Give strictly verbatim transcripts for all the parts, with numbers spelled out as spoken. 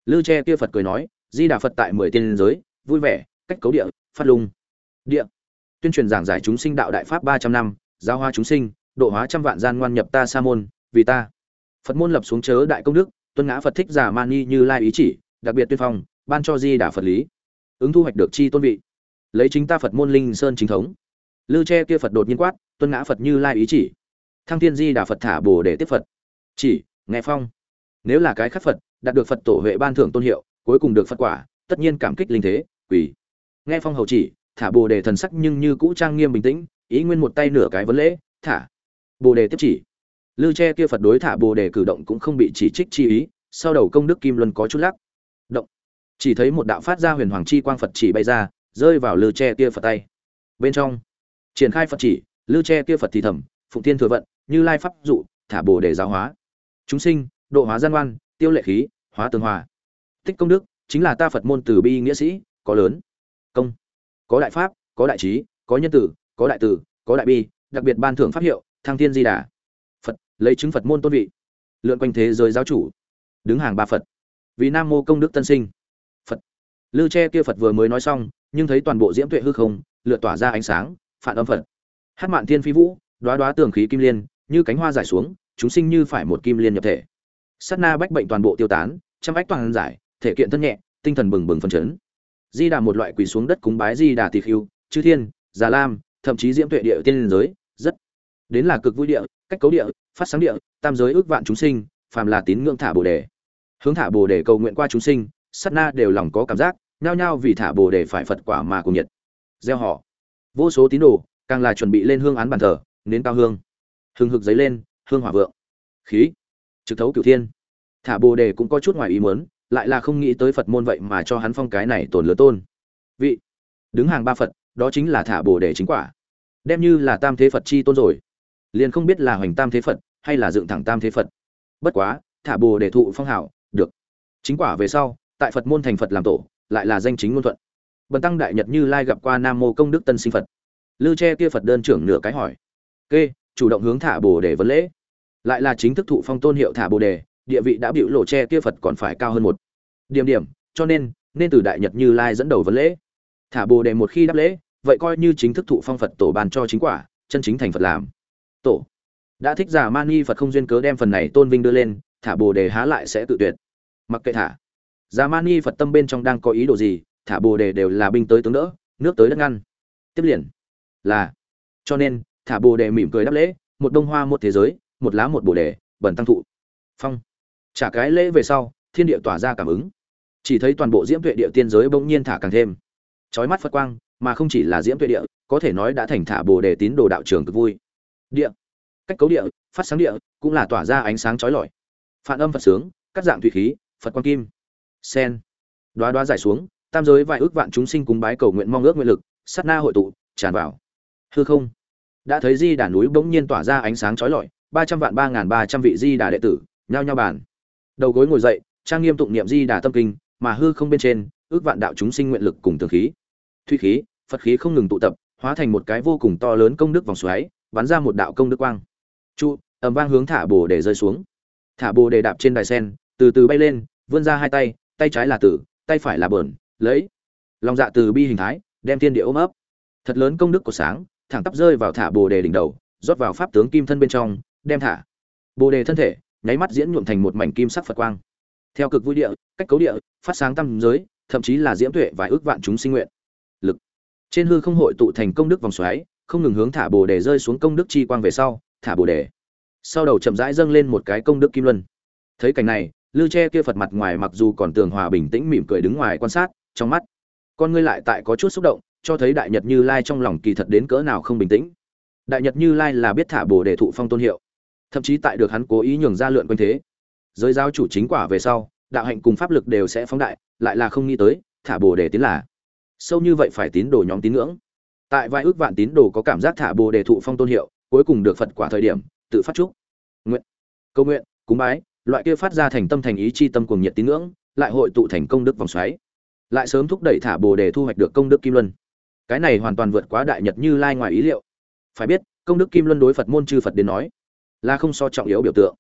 Lư Tre kia Phật cười nói, Di Đà Phật tại mười tiên giới, vui vẻ, cách cấu địa, phát lung. Địa. Tuyên truyền giảng giải chúng sinh đạo đại pháp ba trăm năm, giáo hóa chúng sinh, độ hóa trăm vạn gian ngoan nhập ta sa môn, vì ta. Phật môn lập xuống chớ đại công đức, tuân ngã Phật thích giả mani Như Lai ý chỉ, đặc biệt tuyên phong, ban cho Di Đà Phật lý. Ứng thu hoạch được chi tôn vị. Lấy chính ta Phật môn linh sơn chính thống. Lư Tre kia Phật đột nhiên quát, tuân ngã Phật Như Lai ý chỉ. Thăng Thiên Di Đà Phật thả Bồ để tiếp Phật. Chỉ, nghe phong. Nếu là cái khác Phật, đạt được Phật tổ huệ ban thưởng tôn hiệu, cuối cùng được Phật quả, tất nhiên cảm kích linh thế, quỷ. Nghe phong hầu chỉ, thả Bồ đề thần sắc nhưng như cũ trang nghiêm bình tĩnh, ý nguyên một tay nửa cái vấn lễ, thả. Bồ đề tiếp chỉ. Lư Tre kia Phật đối thả Bồ đề cử động cũng không bị chỉ trích chi ý, sau đầu công đức kim luân có chút lắc. Động. Chỉ thấy một đạo phát ra huyền hoàng chi quang Phật chỉ bay ra, rơi vào Lư Tre kia Phật tay. Bên trong, triển khai Phật chỉ, Lư Tre kia Phật thì thầm, phụng thiên thừa vận, Như Lai pháp dụ, thả Bồ đề giáo hóa chúng sinh, độ hóa gian ngoan, tiêu lệ khí, hóa tường hòa. Tích công đức chính là ta Phật môn từ bi nghĩa sĩ, có lớn công, có đại pháp, có đại trí, có nhân tử, có đại tử, có đại bi, đặc biệt ban thưởng pháp hiệu, Thăng Thiên Di Đà Phật, lấy chứng Phật môn tôn vị, lượn quanh thế giới giáo chủ, đứng hàng ba Phật, vì nam mô công đức tân sinh Phật. Lư Tre kia Phật vừa mới nói xong, nhưng thấy toàn bộ diễm tuệ hư không lượn tỏa ra ánh sáng, phản âm Phật, hát mạn thiên phi vũ, đóa đóa tường khí kim liên, như cánh hoa rải xuống, chúng sinh như phải một kim liên nhập thể. Sát na bách bệnh toàn bộ tiêu tán, trăm ách toàn giải, thể kiện thân nhẹ, tinh thần bừng bừng phấn chấn. Di Đà một loại quỳ xuống đất cúng bái Di Đà Tỳ Khưu, Chư Thiên, Già Lam, thậm chí diễm tuệ địa tiên giới, rất đến là cực vui địa, cách cấu địa, phát sáng địa, tam giới ước vạn chúng sinh, phàm là tín ngưỡng thả Bồ đề, hướng thả Bồ đề cầu nguyện qua chúng sinh, sát na đều lòng có cảm giác, nhao nhao vì thả Bồ đề phải Phật quả mà cùng nhiệt. Gieo họ. Vô số tín đồ, càng là chuẩn bị lên hương án bàn thờ, nến cao hương, hừng hực giấy lên, hương hỏa vượng, khí trực thấu cửu thiên. Thả Bồ đề cũng có chút ngoài ý muốn, lại là không nghĩ tới Phật môn vậy mà cho hắn phong cái này tổn lớn tôn vị, đứng hàng ba Phật, đó chính là thả Bồ đề chính quả, đem như là tam thế Phật chi tôn rồi, liền không biết là hoành tam thế Phật hay là dựng thẳng tam thế Phật. Bất quá thả Bồ đề thụ phong hảo được chính quả về sau, tại Phật môn thành Phật làm tổ, lại là danh chính ngôn thuận. Bần tăng đại nhật Như Lai gặp qua nam mô công đức tân sinh Phật. Lư Tre kia Phật đơn trưởng nửa cái hỏi kê, chủ động hướng thả Bồ đề vấn lễ, lại là chính thức thụ phong tôn hiệu thả Bồ đề, địa vị đã biểu lộ Tre kia Phật còn phải cao hơn một điểm điểm, cho nên nên từ đại nhật Như Lai dẫn đầu vấn lễ. Thả Bồ đề một khi đáp lễ, vậy coi như chính thức thụ phong Phật tổ ban cho chính quả, chân chính thành Phật làm tổ. Đã thích giả mani Phật không duyên cớ đem phần này tôn vinh đưa lên, thả Bồ đề há lại sẽ tự tuyệt. Mặc kệ thả giả mani Phật tâm bên trong đang có ý đồ gì, thả Bồ đề đều là binh tới tướng đỡ, nước tới đất ngăn. Tiếp liền là, cho nên thả Bồ đề mỉm cười đáp lễ, một đông hoa một thế giới, một lá một Bồ đề, bần tăng thụ phong. Trả cái lễ về sau, thiên địa tỏa ra cảm ứng, chỉ thấy toàn bộ diễm tuệ địa tiên giới bỗng nhiên thả càng thêm chói mắt Phật quang, mà không chỉ là diễm tuệ địa, có thể nói đã thành thả Bồ đề tín đồ đạo trường cực vui. Địa, cách cấu địa, phát sáng địa, cũng là tỏa ra ánh sáng chói lọi. Phản âm Phật sướng, cắt dạng thủy khí, Phật quang kim, sen, đóa đóa giải xuống, tam giới vài ước vạn chúng sinh cúng bái cầu nguyện mong ước nguyện lực, sát na hội tụ, tràn vào hư không. Đã thấy Di Đà núi bỗng nhiên tỏa ra ánh sáng chói lọi, ba trăm vạn ba ngàn ba trăm vị Di Đà đệ tử, nhao nhao bàn đầu gối ngồi dậy, trang nghiêm tụng niệm Di Đà tâm kinh, mà hư không bên trên, ước vạn đạo chúng sinh nguyện lực cùng tường khí, thủy khí, Phật khí không ngừng tụ tập, hóa thành một cái vô cùng to lớn công đức vòng xoáy, bắn ra một đạo công đức quang. Chu, ầm vang hướng thả Bồ đề rơi xuống. Thả Bồ đề đạp trên đài sen, từ từ bay lên, vươn ra hai tay, tay trái là tử, tay phải là bờn, lấy lòng dạ từ bi hình thái, đem thiên địa ôm ấp. Thật lớn công đức của sáng, thẳng tắp rơi vào thả Bồ đề đỉnh đầu, rót vào pháp tướng kim thân bên trong, đem thả Bồ đề thân thể nháy mắt diễn nhuộm thành một mảnh kim sắc Phật quang. Theo cực vui địa, cách cấu địa, phát sáng tam giới, thậm chí là diễm tuệ vài ước vạn chúng sinh nguyện lực. Trên hư không hội tụ thành công đức vòng xoáy, không ngừng hướng thả Bồ đề rơi xuống công đức chi quang về sau, thả Bồ đề sau đầu chậm rãi dâng lên một cái công đức kim luân. Thấy cảnh này, Lư Tre kia Phật mặt ngoài mặc dù còn tường hòa bình tĩnh mỉm cười đứng ngoài quan sát, trong mắt con ngươi lại tại có chút xúc động, cho thấy đại nhật Như Lai trong lòng kỳ thật đến cỡ nào không bình tĩnh. Đại nhật Như Lai là biết thả Bồ đề thụ phong tôn hiệu, thậm chí tại được hắn cố ý nhường ra lượn quanh thế giới giáo chủ chính quả về sau, đạo hạnh cùng pháp lực đều sẽ phóng đại, lại là không nghĩ tới thả Bồ đề tiến là sâu như vậy phải tín đồ nhóm tín ngưỡng. Tại vài ước vạn tín đồ có cảm giác thả Bồ đề thụ phong tôn hiệu, cuối cùng được Phật quả thời điểm, tự phát chúc nguyện, câu nguyện, cúng bái, loại kia phát ra thành tâm thành ý chi tâm cuồng nhiệt tín ngưỡng, lại hội tụ thành công đức vòng xoáy, lại sớm thúc đẩy thả Bồ đề thu hoạch được công đức kim luân. Cái này hoàn toàn vượt quá đại nhật Như Lai ngoài ý liệu. Phải biết, công đức kim luân đối Phật môn chư Phật đến nói, là không so trọng yếu biểu tượng.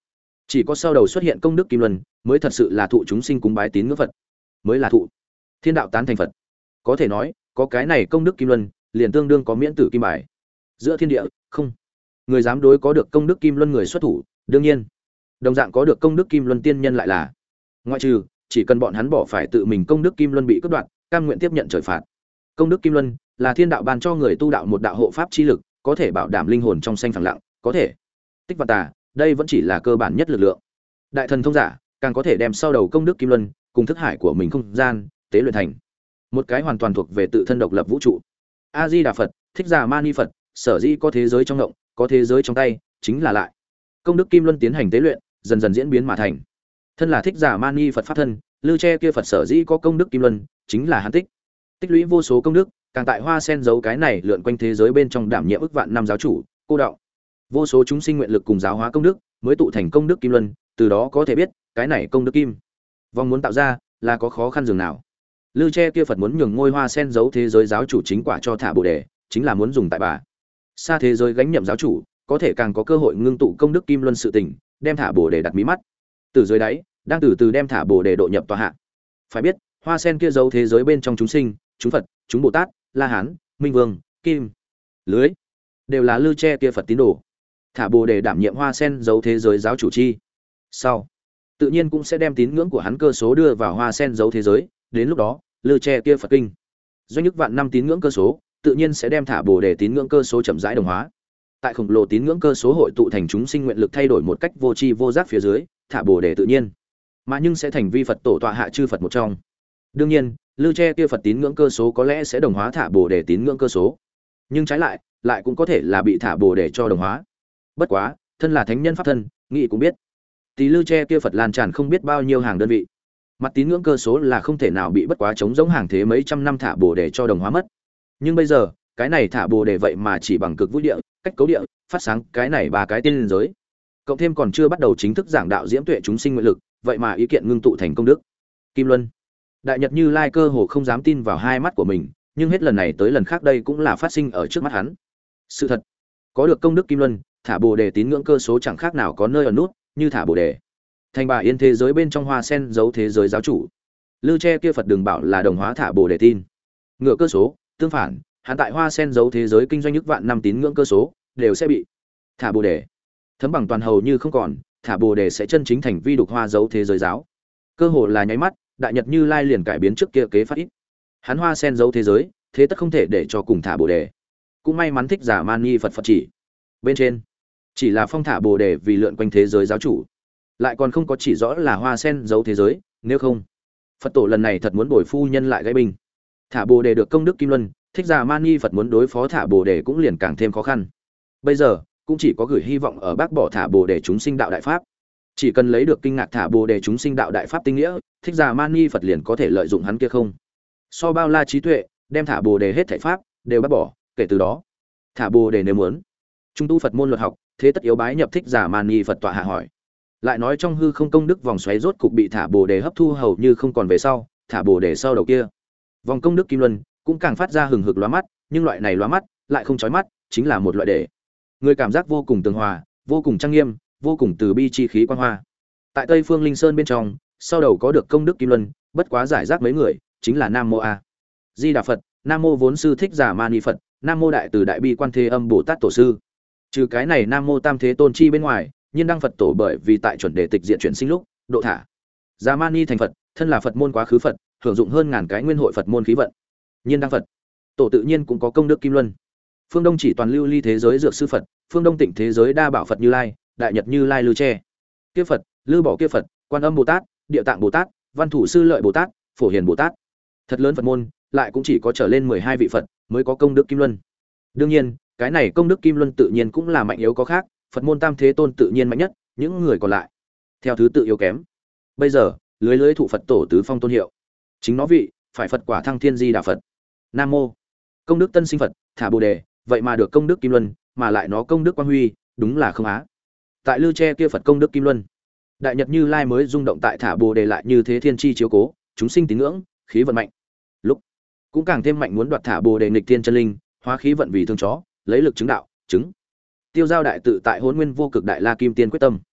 Chỉ có sau đầu xuất hiện công đức kim luân mới thật sự là thụ chúng sinh cúng bái tín ngưỡng Phật, mới là thụ thiên đạo tán thành Phật. Có thể nói, có cái này công đức kim luân, liền tương đương có miễn tử kim bài. Giữa thiên địa, không người dám đối có được công đức kim luân người xuất thủ, đương nhiên, đồng dạng có được công đức kim luân tiên nhân lại là ngoại trừ, chỉ cần bọn hắn bỏ phải tự mình công đức kim luân bị cắt đoạn, cam nguyện tiếp nhận trời phạt. Công đức kim luân là thiên đạo ban cho người tu đạo một đạo hộ pháp chi lực, có thể bảo đảm linh hồn trong xanh phẳng lặng, có thể tích và tà, đây vẫn chỉ là cơ bản nhất lực lượng. Đại thần thông giả càng có thể đem sau đầu công đức kim luân cùng thức hải của mình không gian tế luyện thành một cái hoàn toàn thuộc về tự thân độc lập vũ trụ. A Di Đà Phật, Thích Giả Mani Phật, sở dĩ có thế giới trong động, có thế giới trong tay, chính là lại công đức kim luân tiến hành tế luyện, dần dần diễn biến mà thành. Thân là Thích Giả Mani Phật pháp thân, Lư Che kia Phật sở dĩ có công đức kim luân, chính là hắn tích tích lũy vô số công đức, càng tại hoa sen giấu cái này lượn quanh thế giới bên trong đảm nhiệm ức vạn năm giáo chủ, cô đạo. Vô số chúng sinh nguyện lực cùng giáo hóa công đức, mới tụ thành công đức kim luân, từ đó có thể biết, cái này công đức kim vong muốn tạo ra là có khó khăn dường nào. Lư Che kia Phật muốn nhường ngôi hoa sen giấu thế giới giáo chủ chính quả cho thả Bồ đề, chính là muốn dùng tại bà xa thế giới gánh nhậm giáo chủ, có thể càng có cơ hội ngưng tụ công đức kim luân sự tình, đem thả Bồ đề đặt mí mắt. Từ dưới đáy, đang từ từ đem thả Bồ đề độ nhập tòa hạ. Phải biết, hoa sen kia giấu thế giới bên trong chúng sinh, chúng Phật, chúng Bồ Tát, La Hán, Minh Vương, Kim, Lưới, đều là Lư Che kia Phật tín đồ. Thả Bồ đề đảm nhiệm hoa sen giấu thế giới giáo chủ chi sau, tự nhiên cũng sẽ đem tín ngưỡng của hắn cơ số đưa vào hoa sen giấu thế giới, đến lúc đó, Lư Che kia Phật kinh doanh nhức vạn năm tín ngưỡng cơ số, tự nhiên sẽ đem thả Bồ đề tín ngưỡng cơ số chậm rãi đồng hóa. Tại khổng lồ tín ngưỡng cơ số hội tụ thành chúng sinh nguyện lực thay đổi một cách vô tri vô giác phía dưới, thả Bồ đề tự nhiên mà nhưng sẽ thành vi Phật tổ tọa hạ chư Phật một trong. Đương nhiên, Lư Che kia Phật tín ngưỡng cơ số có lẽ sẽ đồng hóa thả Bồ đề tín ngưỡng cơ số, nhưng trái lại, lại cũng có thể là bị thả Bồ đề cho đồng hóa. Bất quá, thân là thánh nhân pháp thân, nghĩ cũng biết, tí Lư Che kia Phật lan tràn không biết bao nhiêu hàng đơn vị, mặt tín ngưỡng cơ số là không thể nào bị bất quá chống giống hàng thế mấy trăm năm thả Bồ đề cho đồng hóa mất. Nhưng bây giờ, cái này thả Bồ đề vậy mà chỉ bằng cực vũ địa, cách cấu địa, phát sáng cái này ba cái tiên liên giới, cộng thêm còn chưa bắt đầu chính thức giảng đạo diễm tuệ chúng sinh nguyện lực, vậy mà ý kiện ngưng tụ thành công đức kim luân. Đại Nhật Như Lai cơ hồ không dám tin vào hai mắt của mình, nhưng hết lần này tới lần khác đây cũng là phát sinh ở trước mắt hắn. Sự thật, có được công đức kim luân, thả Bồ đề tín ngưỡng cơ số chẳng khác nào có nơi ở nút, như thả Bồ đề thành bà yên thế giới bên trong hoa sen giấu thế giới giáo chủ. Lư Che kia Phật đừng bảo là đồng hóa thả Bồ đề tin ngựa cơ số, tương phản, hắn tại hoa sen giấu thế giới kinh doanh nhức vạn năm tín ngưỡng cơ số đều sẽ bị thả Bồ đề thấm bằng toàn hầu như không còn, thả Bồ đề sẽ chân chính thành vi đục hoa giấu thế giới giáo. Cơ hồ là nháy mắt, Đại Nhật Như Lai liền cải biến trước kia kế phát ít. Hắn hoa sen giấu thế giới, thế tất không thể để cho cùng thả Bồ đề. Cũng may mắn Thích Giả Mani Phật Phật chỉ bên trên chỉ là phong thả Bồ đề vì lượn quanh thế giới giáo chủ, lại còn không có chỉ rõ là hoa sen giấu thế giới, nếu không, Phật tổ lần này thật muốn bồi phu nhân lại gây binh. Thả Bồ đề được công đức kim luân, Thích Giả Mani Phật muốn đối phó thả Bồ đề cũng liền càng thêm khó khăn. Bây giờ, cũng chỉ có gửi hy vọng ở bác bỏ thả Bồ đề chúng sinh đạo đại pháp. Chỉ cần lấy được kinh ngạc thả Bồ đề chúng sinh đạo đại pháp tinh nghĩa, Thích Giả Mani Phật liền có thể lợi dụng hắn kia không so bao la trí tuệ, đem thả Bồ đề hết thảy pháp đều bác bỏ. Kể từ đó, thả Bồ đề nếu muốn trung tu Phật môn luật học, thế tất yếu bái nhập Thích Giả Mani Phật tọa hạ hỏi. Lại nói trong hư không công đức vòng xoáy rốt cục bị thả Bồ đề hấp thu hầu như không còn về sau, thả Bồ đề sau đầu kia vòng công đức kim luân cũng càng phát ra hừng hực lóa mắt, nhưng loại này lóa mắt lại không chói mắt, chính là một loại để người cảm giác vô cùng tường hòa, vô cùng trang nghiêm, vô cùng từ bi chi khí quan hoa. Tại Tây Phương Linh Sơn bên trong, sau đầu có được công đức kim luân, bất quá giải rác mấy người, chính là Nam Mô A Di Đà Phật, Nam Mô vốn sư Thích Giả Mani Phật, Nam Mô đại từ đại bi quan thế âm Bồ Tát tổ sư. Trừ cái này Nam Mô Tam Thế Tôn chi bên ngoài, Nhiên Đăng Phật tổ bởi vì tại chuẩn đề tịch diện chuyển sinh lúc, độ thả Giả Mani thành Phật, thân là Phật môn quá khứ Phật, hưởng dụng hơn ngàn cái nguyên hội Phật môn khí vận. Nhiên Đăng Phật tổ tự nhiên cũng có công đức kim luân. Phương Đông chỉ toàn lưu ly thế giới dược sư Phật, phương Đông tịnh thế giới đa bảo Phật Như Lai, Đại Nhật Như Lai Lư Che kia Phật, Lư Bỏ kia Phật, Quan Âm Bồ Tát, Địa Tạng Bồ Tát, Văn Thủ Sư Lợi Bồ Tát, Phổ Hiền Bồ Tát. Thật lớn Phật môn, lại cũng chỉ có trở lên mười hai vị Phật mới có công đức kim luân. Đương nhiên, cái này công đức kim luân tự nhiên cũng là mạnh yếu có khác, Phật môn Tam Thế Tôn tự nhiên mạnh nhất, những người còn lại theo thứ tự yếu kém. Bây giờ, lưới lưới thụ Phật tổ tứ phong tôn hiệu, chính nó vị phải Phật quả thăng thiên di đà Phật. Nam mô công đức tân sinh Phật, thả Bồ đề, vậy mà được công đức kim luân, mà lại nó công đức quang huy, đúng là không á. Tại Lư Che kia Phật công đức kim luân, Đại Nhật Như Lai mới rung động tại thả Bồ đề lại như thế thiên chi chiếu cố, chúng sinh tín ngưỡng, khí vận mạnh. Lúc cũng càng thêm mạnh muốn đoạt thả Bồ đề nghịch thiên chân linh, hóa khí vận vì thương chó, lấy lực chứng đạo, chứng tiêu giao đại tự tại Hỗn Nguyên vô cực đại la kim tiên quyết tâm.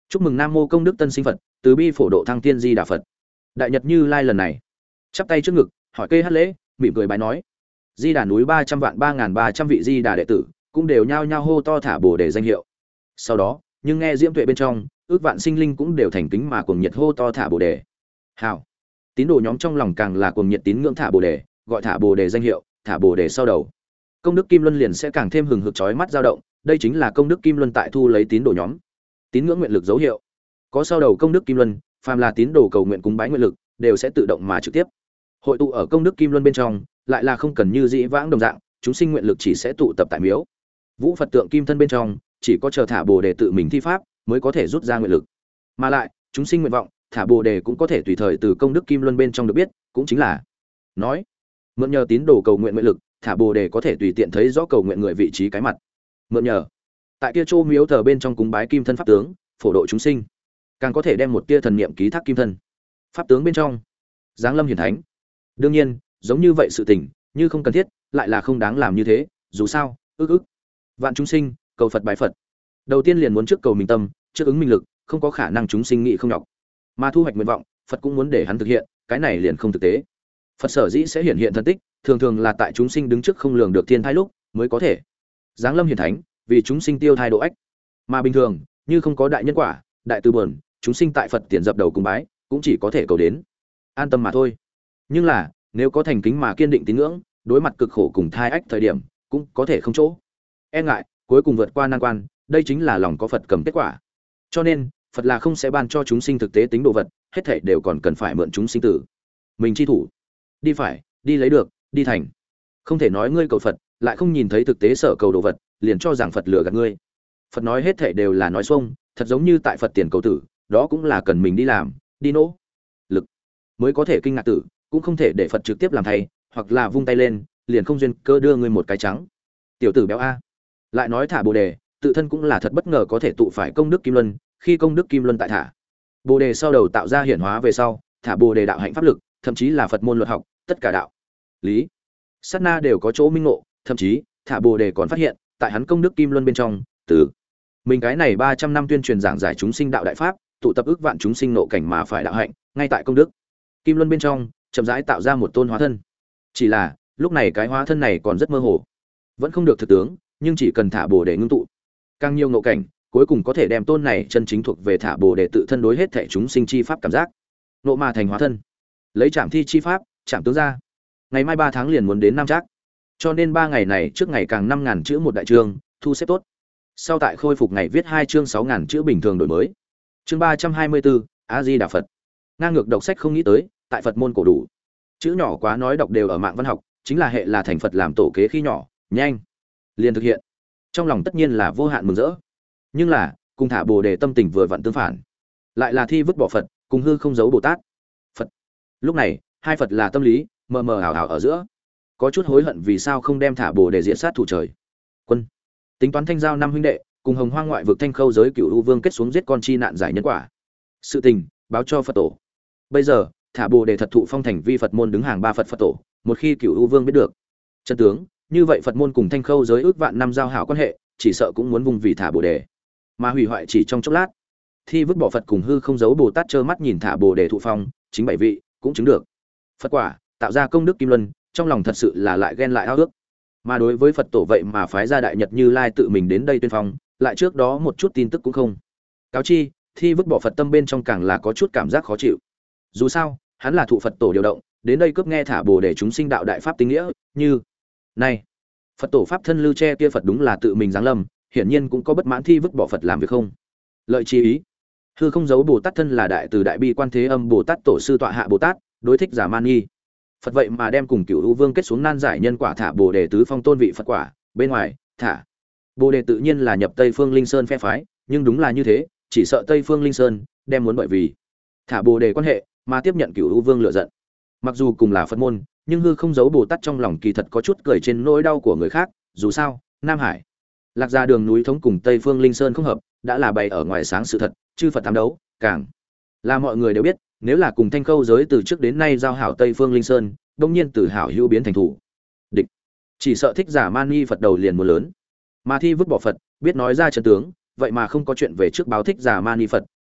Chúc mừng Nam Mô Công Đức Tân Sinh Phật, từ bi phổ độ thăng tiên Di Đà Phật. Đại Nhật Như Lai lần này chắp tay trước ngực, hỏi kê hát lễ, mỉm cười bái nói: Di Đà núi ba trăm vạn ba ngàn ba trăm vị Di Đà đệ tử, cũng đều nhao nhao hô to thả Bồ đề danh hiệu. Sau đó, nhưng nghe Diễm Tuệ bên trong, ước vạn sinh linh cũng đều thành kính mà cuồng nhiệt hô to thả Bồ đề. Hảo. Tín đồ nhóm trong lòng càng là cuồng nhiệt tín ngưỡng thả Bồ đề, gọi thả Bồ đề danh hiệu, thả Bồ đề sau đầu. Công đức kim luân liền sẽ càng thêm hừng hực chói mắt dao động, đây chính là công đức kim luân tại thu lấy tín đồ nhóm. Tín ngưỡng nguyện lực dấu hiệu. Có sau đầu công đức kim luân, phàm là tín đồ cầu nguyện cúng bái nguyện lực, đều sẽ tự động mà trực tiếp hội tụ ở công đức kim luân bên trong, lại là không cần như dĩ vãng đồng dạng, chúng sinh nguyện lực chỉ sẽ tụ tập tại miếu Vũ Phật tượng kim thân bên trong, chỉ có chờ thả Bồ đề tự mình thi pháp mới có thể rút ra nguyện lực. Mà lại, chúng sinh nguyện vọng, thả Bồ đề cũng có thể tùy thời từ công đức kim luân bên trong được biết, cũng chính là nói, mượn nhờ tín đồ cầu nguyện nguyện lực, thả Bồ đề có thể tùy tiện thấy rõ cầu nguyện người vị trí cái mặt. Mượn nhờ tại kia chỗ miếu thờ bên trong cúng bái kim thân pháp tướng, phổ độ chúng sinh, càng có thể đem một tia thần niệm ký thác kim thân pháp tướng bên trong, giáng lâm hiển thánh. Đương nhiên, giống như vậy sự tình, như không cần thiết, lại là không đáng làm như thế, dù sao, ức ức vạn chúng sinh cầu Phật bái Phật, đầu tiên liền muốn trước cầu mình tâm, trước ứng minh lực, không có khả năng chúng sinh nghĩ không nhọc, mà thu hoạch nguyện vọng, Phật cũng muốn để hắn thực hiện, cái này liền không thực tế. Phật sở dĩ sẽ hiện hiện thần tích, thường thường là tại chúng sinh đứng trước không lường được thiên thai lúc, mới có thể giáng lâm hiển thánh, vì chúng sinh tiêu thai độ ách. Mà bình thường, như không có đại nhân quả, đại từ buồn, chúng sinh tại Phật tiền dập đầu cung bái, cũng chỉ có thể cầu đến an tâm mà thôi. Nhưng là, nếu có thành kính mà kiên định tín ngưỡng, đối mặt cực khổ cùng thai ách thời điểm, cũng có thể không chỗ e ngại, cuối cùng vượt qua nan quan, đây chính là lòng có Phật cầm kết quả. Cho nên, Phật là không sẽ ban cho chúng sinh thực tế tính đồ vật, hết thảy đều còn cần phải mượn chúng sinh tử mình chi thủ, đi phải, đi lấy được, đi thành. Không thể nói ngươi cầu Phật, lại không nhìn thấy thực tế sở cầu đồ vật, liền cho rằng Phật lừa gạt ngươi. Phật nói hết thảy đều là nói xuông, thật giống như tại Phật tiền cầu tử, đó cũng là cần mình đi làm, đi nỗ lực mới có thể kinh ngạc tử, cũng không thể để Phật trực tiếp làm thay, hoặc là vung tay lên, liền không duyên cơ đưa ngươi một cái trắng. Tiểu tử béo a. Lại nói thả Bồ đề, tự thân cũng là thật bất ngờ có thể tụ phải công đức kim luân, khi công đức kim luân tại thả Bồ đề sau đầu tạo ra hiển hóa về sau, thả Bồ đề đạo hạnh pháp lực, thậm chí là Phật môn luật học, tất cả đạo lý sát na đều có chỗ minh ngộ, thậm chí thả Bồ đề còn phát hiện, tại hắn công đức kim luân bên trong, từ mình cái này ba trăm năm tuyên truyền giảng giải chúng sinh đạo đại pháp, tụ tập ước vạn chúng sinh nộ cảnh mà phải đạo hạnh, ngay tại công đức kim luân bên trong, chậm rãi tạo ra một tôn hóa thân. Chỉ là, lúc này cái hóa thân này còn rất mơ hồ, vẫn không được thực tướng, nhưng chỉ cần thả Bồ đề ngưng tụ càng nhiều nộ cảnh, cuối cùng có thể đem tôn này chân chính thuộc về thả Bồ đề tự thân đối hết thảy chúng sinh chi pháp cảm giác, nộ mà thành hóa thân, lấy trảm thi chi pháp, trảm tướng ra. Ngày mai ba tháng liền muốn đến Nam Trác, cho nên ba ngày này trước ngày càng năm ngàn chữ một đại chương, thu xếp tốt. Sau tại khôi phục ngày viết hai chương sáu ngàn chữ bình thường đổi mới. Chương ba trăm hai mươi bốn, A Di Đà Phật. Ngang ngược đọc sách không nghĩ tới, tại Phật môn cổ đủ. Chữ nhỏ quá nói đọc đều ở mạng văn học, chính là hệ là thành Phật làm tổ kế khi nhỏ, nhanh liền thực hiện. Trong lòng tất nhiên là vô hạn mừng rỡ. Nhưng là, cùng thả Bồ đề tâm tình vừa vặn tương phản, lại là thi vứt bỏ Phật, cùng hư không giấu Bồ Tát. Phật. Lúc này, hai Phật là tâm lý, mờ mờ ảo ảo ở giữa. Có chút hối hận vì sao không đem thả Bồ đề diện sát thủ trời. Quân. Tính toán thanh giao năm huynh đệ, cùng Hồng Hoang ngoại vực Thanh Khâu giới Cửu U Vương kết xuống giết con chi nạn giải nhân quả. Sự tình báo cho Phật tổ. Bây giờ, thả Bồ đề thật thụ phong thành vi Phật môn đứng hàng ba Phật Phật tổ, một khi Cửu U Vương biết được chân tướng, như vậy Phật môn cùng Thanh Khâu giới ước vạn năm giao hảo quan hệ, chỉ sợ cũng muốn vùng vì thả Bồ đề mà hủy hoại chỉ trong chốc lát. Thi vứt bỏ Phật cùng hư không giấu Bồ Tát trơ mắt nhìn thả Bồ đề thụ phong, chính bảy vị cũng chứng được Phật quả, tạo ra công đức kim luân, trong lòng thật sự là lại ghen lại ao ước. Mà đối với Phật tổ vậy mà phái ra Đại Nhật Như Lai tự mình đến đây tuyên phong, lại trước đó một chút tin tức cũng không cáo chi, thi vứt bỏ Phật tâm bên trong càng là có chút cảm giác khó chịu. Dù sao, hắn là thụ Phật tổ điều động, đến đây cướp nghe thả Bồ đề chúng sinh đạo đại pháp tinh nghĩa, như này, Phật tổ pháp thân lưu che kia Phật đúng là tự mình giáng lâm, hiển nhiên cũng có bất mãn thi vứt bỏ Phật làm việc không lợi chi ý. Hư không giấu Bồ Tát thân là đại từ đại bi quan thế âm Bồ Tát tổ sư tọa hạ Bồ Tát, đối thích giả man nghi Phật vậy mà đem cùng Cửu U Vương kết xuống nan giải nhân quả thả Bồ đề tứ phong tôn vị Phật quả, bên ngoài, thả Bồ đề tự nhiên là nhập Tây Phương Linh Sơn phe phái, nhưng đúng là như thế, chỉ sợ Tây Phương Linh Sơn đem muốn bởi vì thả Bồ đề quan hệ mà tiếp nhận Cửu U Vương lựa giận. Mặc dù cùng là Phật môn, nhưng hư không giấu Bồ Tát trong lòng kỳ thật có chút cười trên nỗi đau của người khác, dù sao, Nam Hải, Lạc Gia đường núi thống cùng Tây Phương Linh Sơn không hợp, đã là bày ở ngoài sáng sự thật, chư Phật tám đấu, càng là mọi người đều biết, nếu là cùng Thanh Khâu giới từ trước đến nay giao hảo Tây Phương Linh Sơn, đông nhiên từ hảo hữu biến thành thủ địch, chỉ sợ thích giả man nghi Phật đầu liền mưa lớn. Mà thi vứt bỏ Phật, biết nói ra chân tướng, vậy mà không có chuyện về trước báo thích giả man nghi Phật,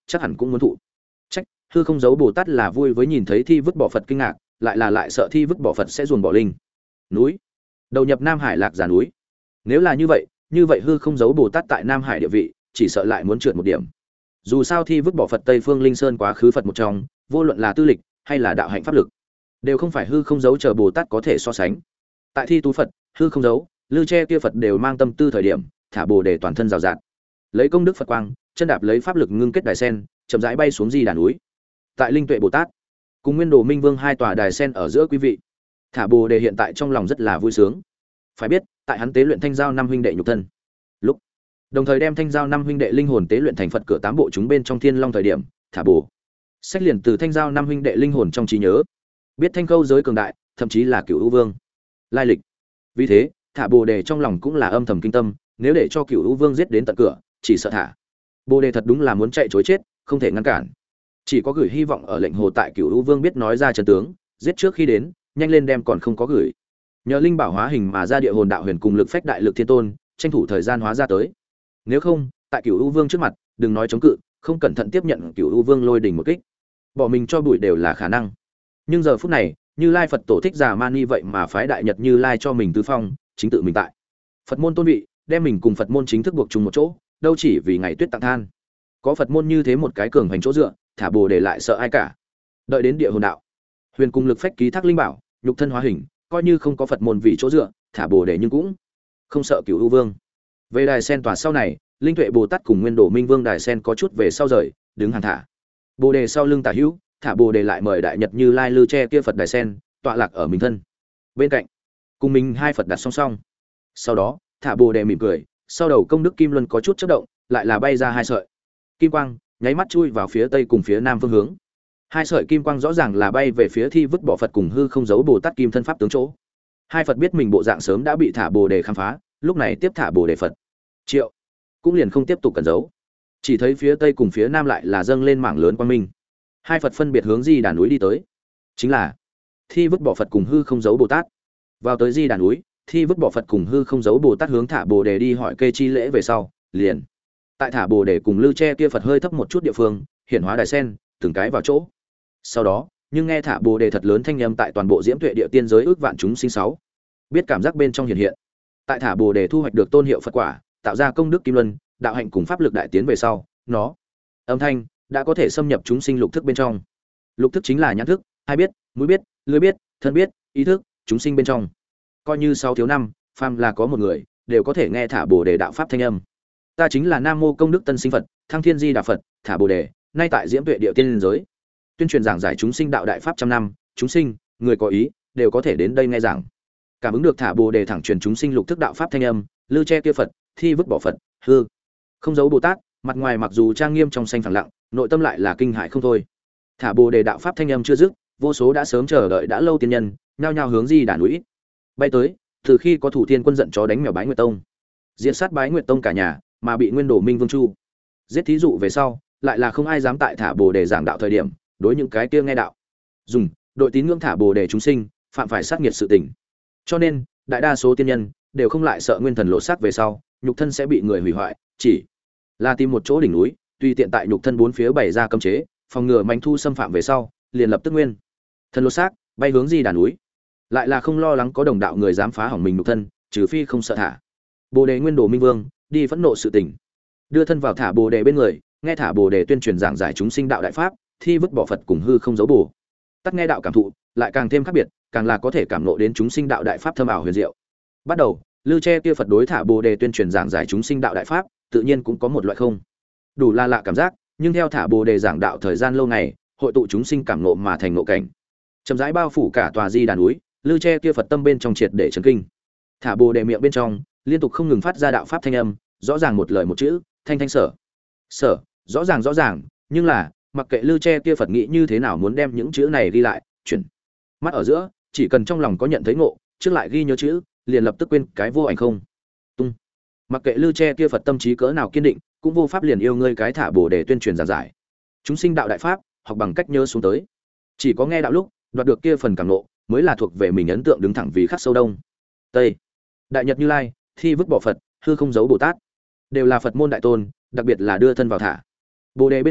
chắc hẳn cũng muốn thụ trách. Hư không giấu Bồ Tát là vui với nhìn thấy thi vứt bỏ Phật kinh ngạc, lại là lại sợ thi vứt bỏ Phật sẽ ruồng bỏ linh. Núi đầu nhập Nam Hải lạc giả núi. Nếu là như vậy, như vậy hư không giấu Bồ Tát tại Nam Hải địa vị, chỉ sợ lại muốn trượt một điểm. Dù sao thi vứt bỏ Phật Tây Phương Linh Sơn quá khứ Phật một trong, vô luận là tư lịch hay là đạo hạnh pháp lực, đều không phải hư không giấu chờ Bồ Tát có thể so sánh. Tại thi tú Phật, hư không giấu, lư che kia Phật đều mang tâm tư thời điểm, thả Bồ đề toàn thân rào rạt, lấy công đức Phật quang, chân đạp lấy pháp lực ngưng kết đài sen, chậm rãi bay xuống Di Đà núi. Tại Linh Tuệ Bồ Tát cùng Nguyên Đồ Minh Vương hai tòa đài sen ở giữa quý vị, thả Bồ đề hiện tại trong lòng rất là vui sướng. Phải biết, tại hắn tế luyện thanh giao năm huynh đệ nhục thân, lúc đồng thời đem thanh giao năm huynh đệ linh hồn tế luyện thành Phật cửa tám bộ chúng bên trong Thiên Long thời điểm, thả Bồ sách liền từ thanh giao năm huynh đệ linh hồn trong trí nhớ, biết thanh khâu giới cường đại, thậm chí là Cửu U Vương lai lịch. Vì thế, thả Bồ đề trong lòng cũng là âm thầm kinh tâm, nếu để cho Cửu U Vương giết đến tận cửa, chỉ sợ thả Bồ đề thật đúng là muốn chạy trối chết, không thể ngăn cản. Chỉ có gửi hy vọng ở lệnh hồ tại Cửu U Vương biết nói ra chân tướng, giết trước khi đến, nhanh lên đem còn không có gửi. Nhờ linh bảo hóa hình mà ra địa hồn đạo huyền cùng lực phách đại lực thiên tôn, tranh thủ thời gian hóa ra tới. Nếu không, tại Cửu U Vương trước mặt, đừng nói chống cự, không cẩn thận tiếp nhận Cửu U Vương lôi đình một kích, bỏ mình cho bụi đều là khả năng. Nhưng giờ phút này, Như Lai Phật tổ thích giả mani vậy mà phái đại nhật Như Lai cho mình tứ phong, chính tự mình tại Phật môn tôn vị, đem mình cùng Phật môn chính thức buộc chung một chỗ, đâu chỉ vì ngày tuyết tặng than. Có Phật môn như thế một cái cường hành chỗ dựa, thả Bồ đề lại sợ ai cả. Đợi đến địa hồn đạo huyền cùng lực phách ký thác linh bảo, nhục thân hóa hình, coi như không có Phật môn vì chỗ dựa, thả Bồ đề nhưng cũng không sợ Cửu U Vương. Về đài sen tòa sau này, Linh Tuệ Bồ Tát cùng Nguyên Đồ Minh Vương đài sen có chút về sau rời, đứng hàng thả Bồ đề sau lưng tả hữu, thả Bồ đề lại mời đại nhật Như Lai lư che kia Phật đài sen, tọa lạc ở mình thân bên cạnh, cùng mình hai Phật đặt song song. Sau đó, thả Bồ đề mỉm cười, sau đầu công đức kim luân có chút chớp động, lại là bay ra hai sợi kim quang, nháy mắt chui vào phía tây cùng phía nam phương hướng. Hai sợi kim quang rõ ràng là bay về phía thi vứt bỏ Phật cùng hư không giấu Bồ Tát kim thân pháp tướng chỗ. Hai Phật biết mình bộ dạng sớm đã bị thả Bồ đề khám phá, lúc này tiếp thả Bồ đề Phật triệu cũng liền không tiếp tục cẩn giấu. Chỉ thấy phía tây cùng phía nam lại là dâng lên mảng lớn quang minh. Hai Phật phân biệt hướng Di Đà núi đi tới, chính là thi vứt bỏ Phật cùng hư không giấu Bồ Tát. Vào tới Di Đà núi, thi vứt bỏ Phật cùng hư không giấu Bồ Tát hướng thả Bồ đề đi hỏi kê chi lễ về sau, liền tại thả Bồ đề cùng lư che kia Phật hơi thấp một chút địa phương, hiển hóa đài sen, từng cái vào chỗ. Sau đó, nhưng nghe thả Bồ đề thật lớn thanh âm tại toàn bộ diễm tuệ địa tiên giới ước vạn chúng sinh sáu, biết cảm giác bên trong hiện hiện. Tại thả Bồ đề thu hoạch được tôn hiệu Phật quả, tạo ra công đức kim luân, đạo hạnh cùng pháp lực đại tiến về sau, nó âm thanh đã có thể xâm nhập chúng sinh lục thức bên trong. Lục thức chính là nhãn thức, hai biết, mũi biết, lưỡi biết, thân biết, ý thức, chúng sinh bên trong. Coi như sáu thiếu năm, phàm là có một người, đều có thể nghe thả Bồ đề đạo pháp thanh âm. Ta chính là Nam mô Công đức Tân Sinh Phật, Thăng Thiên Di Đà Phật, thả Bồ đề, nay tại diễm tuệ địa tiên giới, tuyên truyền giảng giải chúng sinh đạo đại pháp trăm năm, chúng sinh, người có ý, đều có thể đến đây nghe giảng. Cảm ứng được thả Bồ đề thẳng truyền chúng sinh lục thức đạo pháp thanh âm, lư che kia Phật, thi vứt bỏ Phật, hư không giấu Bồ Tát, mặt ngoài mặc dù trang nghiêm trong xanh phẳng lặng, nội tâm lại là kinh hãi không thôi. Thả Bồ đề đạo pháp thanh âm chưa dứt, vô số đã sớm chờ đợi đã lâu tiên nhân, nhao nhao hướng Di Đà núi bay tới. Từ khi có Thủ Thiên Quân giận chó đánh mèo Bái Nguyệt Tông, diệt sát Bái Nguyệt Tông cả nhà, mà bị Nguyên Đồ Minh Vương chu giết thí dụ về sau, lại là không ai dám tại thả Bồ đề giảng đạo thời điểm, đối những cái kia nghe đạo dùng đội tín ngưỡng thả Bồ đề chúng sinh, phạm phải sát nghiệt sự tình. Cho nên, đại đa số tiên nhân đều không lại sợ nguyên thần lộ xác về sau, nhục thân sẽ bị người hủy hoại, chỉ là tìm một chỗ đỉnh núi, tùy tiện tại nhục thân bốn phía bày ra cấm chế, phòng ngừa manh thu xâm phạm về sau, liền lập tức nguyên thân lộ xác, bay hướng Di Đà núi. Lại là không lo lắng có đồng đạo người dám phá hỏng mình nhục thân, trừ phi không sợ thả Bồ đề Nguyên Đồ Minh Vương đi phẫn nộ sự tình, đưa thân vào thả Bồ đề bên người, nghe thả Bồ đề tuyên truyền giảng giải chúng sinh đạo đại pháp, thi vứt bỏ Phật cùng hư không giấu Bồ Tát nghe đạo cảm thụ, lại càng thêm khác biệt, càng là có thể cảm ngộ đến chúng sinh đạo đại pháp thâm ảo huyền diệu. Bắt đầu, lư che kia Phật đối thả Bồ đề tuyên truyền giảng giải chúng sinh đạo đại pháp, tự nhiên cũng có một loại không đủ là lạ cảm giác, nhưng theo thả Bồ đề giảng đạo thời gian lâu ngày, hội tụ chúng sinh cảm ngộ mà thành ngộ cảnh, chậm rãi bao phủ cả tòa Di Đà núi. Lư che kia Phật tâm bên trong triệt để chấn kinh. Thả Bồ đề miệng bên trong liên tục không ngừng phát ra đạo pháp thanh âm, rõ ràng một lời một chữ, thanh thanh sở sở, rõ ràng rõ ràng, nhưng là mặc kệ Lư che kia Phật nghĩ như thế nào muốn đem những chữ này ghi lại, chuyển mắt ở giữa, chỉ cần trong lòng có nhận thấy ngộ, trước lại ghi nhớ chữ, liền lập tức quên cái vô ảnh không tung. Mặc kệ Lư che kia Phật tâm trí cỡ nào kiên định, cũng vô pháp liền yêu ngươi cái thả Bồ đề tuyên truyền giảng giải chúng sinh đạo đại pháp, học bằng cách nhớ xuống tới. Chỉ có nghe đạo lúc, đoạt được kia phần cảm ngộ, mới là thuộc về mình ấn tượng đứng thẳng vì khắc sâu đông tây. Đại nhật Như Lai, thi vứt bỏ Phật, hư không giấu Bồ Tát, đều là Phật môn đại tôn, đặc biệt là đưa thân vào thả Bồ đề bên người,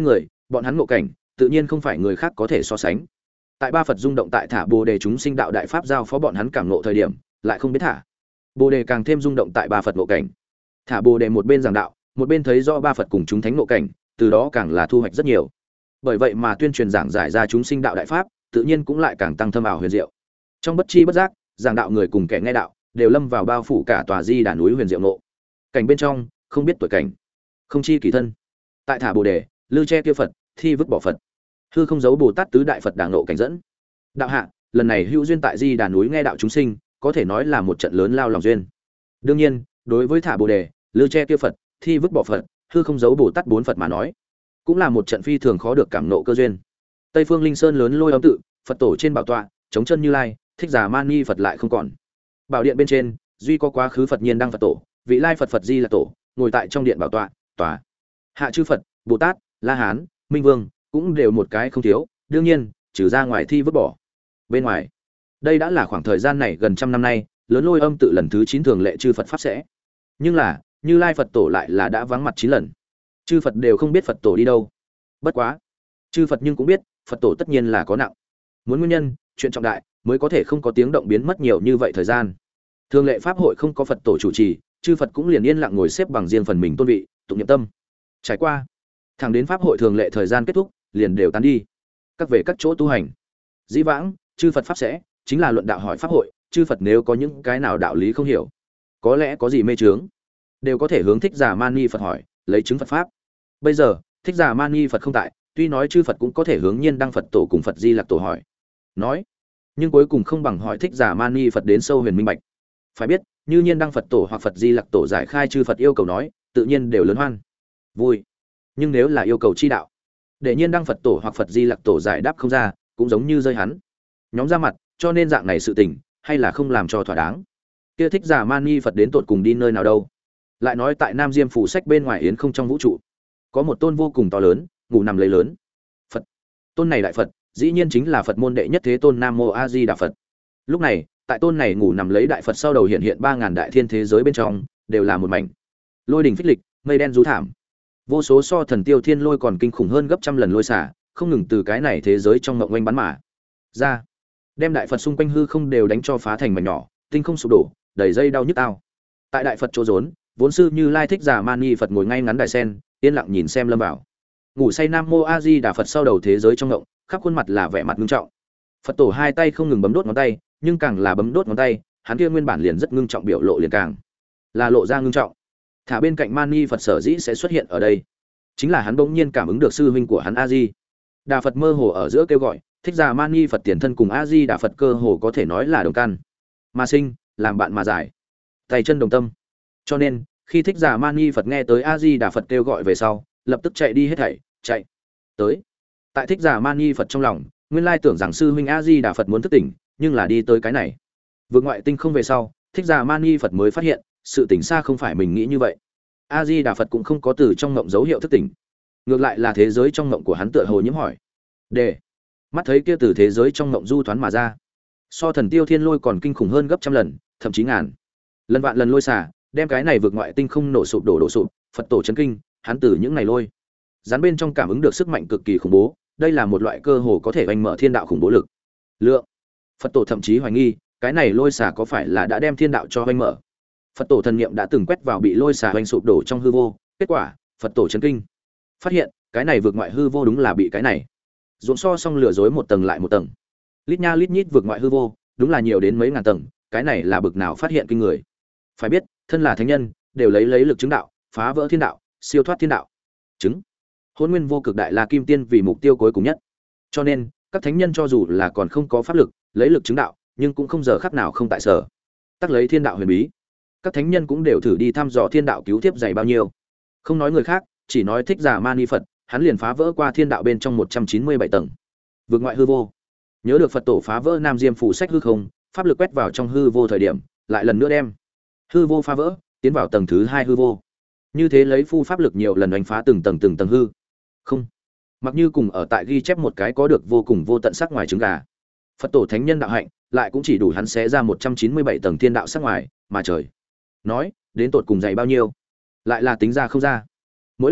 bọn hắn ngộ cảnh tự nhiên không phải người khác có thể so sánh. Tại ba Phật rung động tại thả Bồ đề chúng sinh đạo đại pháp giao phó bọn hắn cảm ngộ thời điểm, lại không biết thả. Bồ đề càng thêm rung động tại ba Phật ngộ cảnh. Thả Bồ đề một bên giảng đạo, một bên thấy rõ ba Phật cùng chúng thánh ngộ cảnh, từ đó càng là thu hoạch rất nhiều. Bởi vậy mà tuyên truyền giảng giải ra chúng sinh đạo đại pháp, tự nhiên cũng lại càng tăng thâm ảo huyền diệu. Trong bất chi bất giác, giảng đạo người cùng kẻ nghe đạo, đều lâm vào bao phủ cả tòa Di Đà núi huyền diệu ngộ. Cảnh bên trong, không biết tuổi cảnh, không chi kỳ thân. Tại thả Bồ đề, lư che kia Phật, thi vứt bỏ Phật. Hư không giấu Bồ Tát tứ đại Phật đàng ngộ cảnh dẫn. Đạo hạ, lần này hữu duyên tại Di Đà núi nghe đạo chúng sinh, có thể nói là một trận lớn lao lòng duyên. Đương nhiên, đối với thả Bồ đề, lư che kia Phật, thi vứt bỏ Phật, hư không giấu Bồ Tát bốn Phật mà nói, cũng là một trận phi thường khó được cảm ngộ cơ duyên. Tây Phương Linh Sơn lớn lôi âm tự, Phật tổ trên bảo tọa, chống chân Như Lai, Thích Giả Mani Phật lại không còn. Bảo điện bên trên, duy có quá khứ Phật Nhiên Đăng Phật tổ, vị lai Phật Phật Di là tổ, ngồi tại trong điện bảo tọa, tòa. Hạ chư Phật, Bồ Tát, La Hán, Minh Vương, cũng đều một cái không thiếu, đương nhiên, trừ ra ngoài thi vứt bỏ. Bên ngoài, đây đã là khoảng thời gian này gần trăm năm nay, lớn lôi âm tự lần thứ chín thường lệ chư Phật pháp sẽ. Nhưng là, Như Lai Phật tổ lại là đã vắng mặt chín lần. Chư Phật đều không biết Phật tổ đi đâu. Bất quá, chư Phật nhưng cũng biết, Phật tổ tất nhiên là có nặng. Muốn nguyên nhân, chuyện trọng đại, mới có thể không có tiếng động biến mất nhiều như vậy thời gian. Thường lệ pháp hội không có Phật tổ chủ trì, chư Phật cũng liền yên lặng ngồi xếp bằng riêng phần mình tôn vị, tụng niệm tâm. Trải qua, thẳng đến pháp hội thường lệ thời gian kết thúc, liền đều tán đi. Các về các chỗ tu hành. Dĩ vãng, chư Phật pháp sẽ chính là luận đạo hỏi pháp hội, chư Phật nếu có những cái nào đạo lý không hiểu, có lẽ có gì mê chướng, đều có thể hướng Thích Giả Mani Phật hỏi, lấy chứng Phật pháp. Bây giờ, Thích Giả Mani Phật không tại, tuy nói chư Phật cũng có thể hướng Nhiên Đăng Phật tổ cùng Phật Di Lặc tổ hỏi. Nói, nhưng cuối cùng không bằng hỏi Thích Giả Mani Phật đến sâu huyền minh bạch. Phải biết, như Nhiên Đăng Phật tổ hoặc Phật Di Lặc tổ giải khai chư Phật yêu cầu nói, tự nhiên đều lớn hoan, vui. Nhưng nếu là yêu cầu chi đạo, để Nhiên Đăng Phật tổ hoặc Phật Di Lặc tổ giải đáp không ra, cũng giống như rơi hắn nhóm ra mặt, cho nên dạng này sự tình, hay là không làm cho thỏa đáng. Kia Thích Giả Mani Phật đến tột cùng đi nơi nào đâu? Lại nói tại Nam Diêm phủ sách bên ngoài yến không trong vũ trụ, có một tôn vô cùng to lớn, ngủ nằm lấy lớn Phật. Tôn này đại Phật, dĩ nhiên chính là Phật môn đệ nhất thế tôn Nam Mô A Di Đà Phật. Lúc này, tại tôn này ngủ nằm lấy đại Phật sau đầu hiện hiện ba ngàn đại thiên thế giới bên trong, đều là một mảnh lôi đỉnh phích lịch, mây đen rú thảm. Vô số so thần tiêu thiên lôi còn kinh khủng hơn gấp trăm lần lôi xả, không ngừng từ cái này thế giới trong ngộng oanh bắn mà ra, đem đại Phật xung quanh hư không đều đánh cho phá thành mảnh nhỏ, tinh không sụp đổ, đầy dây đau nhức tao. Tại đại Phật chỗ rốn, vốn sư Như Lai Thích Giả Mani Phật ngồi ngay ngắn đài sen, yên lặng nhìn xem lâm vào ngủ say Nam Mô A Di Đà Phật sau đầu thế giới trong ngộng, khắp khuôn mặt là vẻ mặt nghiêm trọng. Phật tổ hai tay không ngừng bấm đốt ngón tay, nhưng càng là bấm đốt ngón tay, hắn kia nguyên bản liền rất ngưng trọng biểu lộ liền càng là lộ ra ngưng trọng. Thả bên cạnh Mani Phật sở dĩ sẽ xuất hiện ở đây, chính là hắn bỗng nhiên cảm ứng được sư huynh của hắn A Di Đà Phật mơ hồ ở giữa kêu gọi, Thích Giả Mani Phật tiền thân cùng A Di Đà Phật cơ hồ có thể nói là đồng căn mà sinh, làm bạn mà giải, tay chân đồng tâm. Cho nên, khi Thích Giả Mani Phật nghe tới A Di Đà Phật kêu gọi về sau, lập tức chạy đi hết thảy, chạy tới. Tại Thích Giả Mani Phật trong lòng, nguyên lai tưởng rằng sư huynh A Di Đà Phật muốn thức tỉnh, nhưng là đi tới cái này vượt ngoại tinh không về sau, Thích Giả Mani Phật mới phát hiện, sự tỉnh xa không phải mình nghĩ như vậy. A Di Đà Phật cũng không có từ trong ngộng dấu hiệu thức tỉnh, ngược lại là thế giới trong ngộng của hắn tựa hồ nhiễm hỏi. Để mắt thấy kia từ thế giới trong ngộng du thoán mà ra, so thần tiêu thiên lôi còn kinh khủng hơn gấp trăm lần, thậm chí ngàn lần vạn lần lôi xả, đem cái này vượt ngoại tinh không nổ sụp đổ đổ sụp. Phật tổ chấn kinh, hắn từ những này lôi rắn bên trong cảm ứng được sức mạnh cực kỳ khủng bố, đây là một loại cơ hồ có thể oanh mở thiên đạo khủng bố lực lượng. Phật tổ thậm chí hoài nghi, cái này lôi xả có phải là đã đem thiên đạo cho oanh mở. Phật tổ thần niệm đã từng quét vào bị lôi xả oanh sụp đổ trong hư vô, kết quả Phật tổ chấn kinh, phát hiện cái này vượt ngoại hư vô đúng là bị cái này ruộng so xong lừa dối một tầng lại một tầng, lít nha lít nhít vượt ngoại hư vô, đúng là nhiều đến mấy ngàn tầng. Cái này là bực nào phát hiện kinh người. Phải biết, thân là thánh nhân, đều lấy lấy lực chứng đạo, phá vỡ thiên đạo, siêu thoát thiên đạo. Chứng Hôn Nguyên Vô Cực Đại La Kim Tiên vì mục tiêu cuối cùng nhất. Cho nên, các thánh nhân cho dù là còn không có pháp lực, lấy lực chứng đạo, nhưng cũng không giờ khắc nào không tại sở. Tắc lấy thiên đạo huyền bí, các thánh nhân cũng đều thử đi thăm dò thiên đạo cứu tiếp dày bao nhiêu. Không nói người khác, chỉ nói Thích Giả Mani Phật, hắn liền phá vỡ qua thiên đạo bên trong một trăm chín mươi bảy tầng vượt ngoại hư vô. Nhớ được Phật tổ phá vỡ Nam Diêm phủ sách hư không, pháp lực quét vào trong hư vô thời điểm, lại lần nữa đem hư vô phá vỡ, tiến vào tầng thứ hai hư vô. Như thế lấy phu pháp lực nhiều lần đánh phá từng tầng từng tầng hư không, mặc như cùng ở tại ghi chép một cái có được vô cùng vô tận sắc ngoài trứng gà. Phật tổ thánh nhân đạo hạnh, lại cũng chỉ đủ hắn xé ra một trăm chín mươi bảy tầng thiên đạo sắc ngoài, mà trời nói đến tột cùng dày bao nhiêu, lại là tính ra không ra. Mỗi lần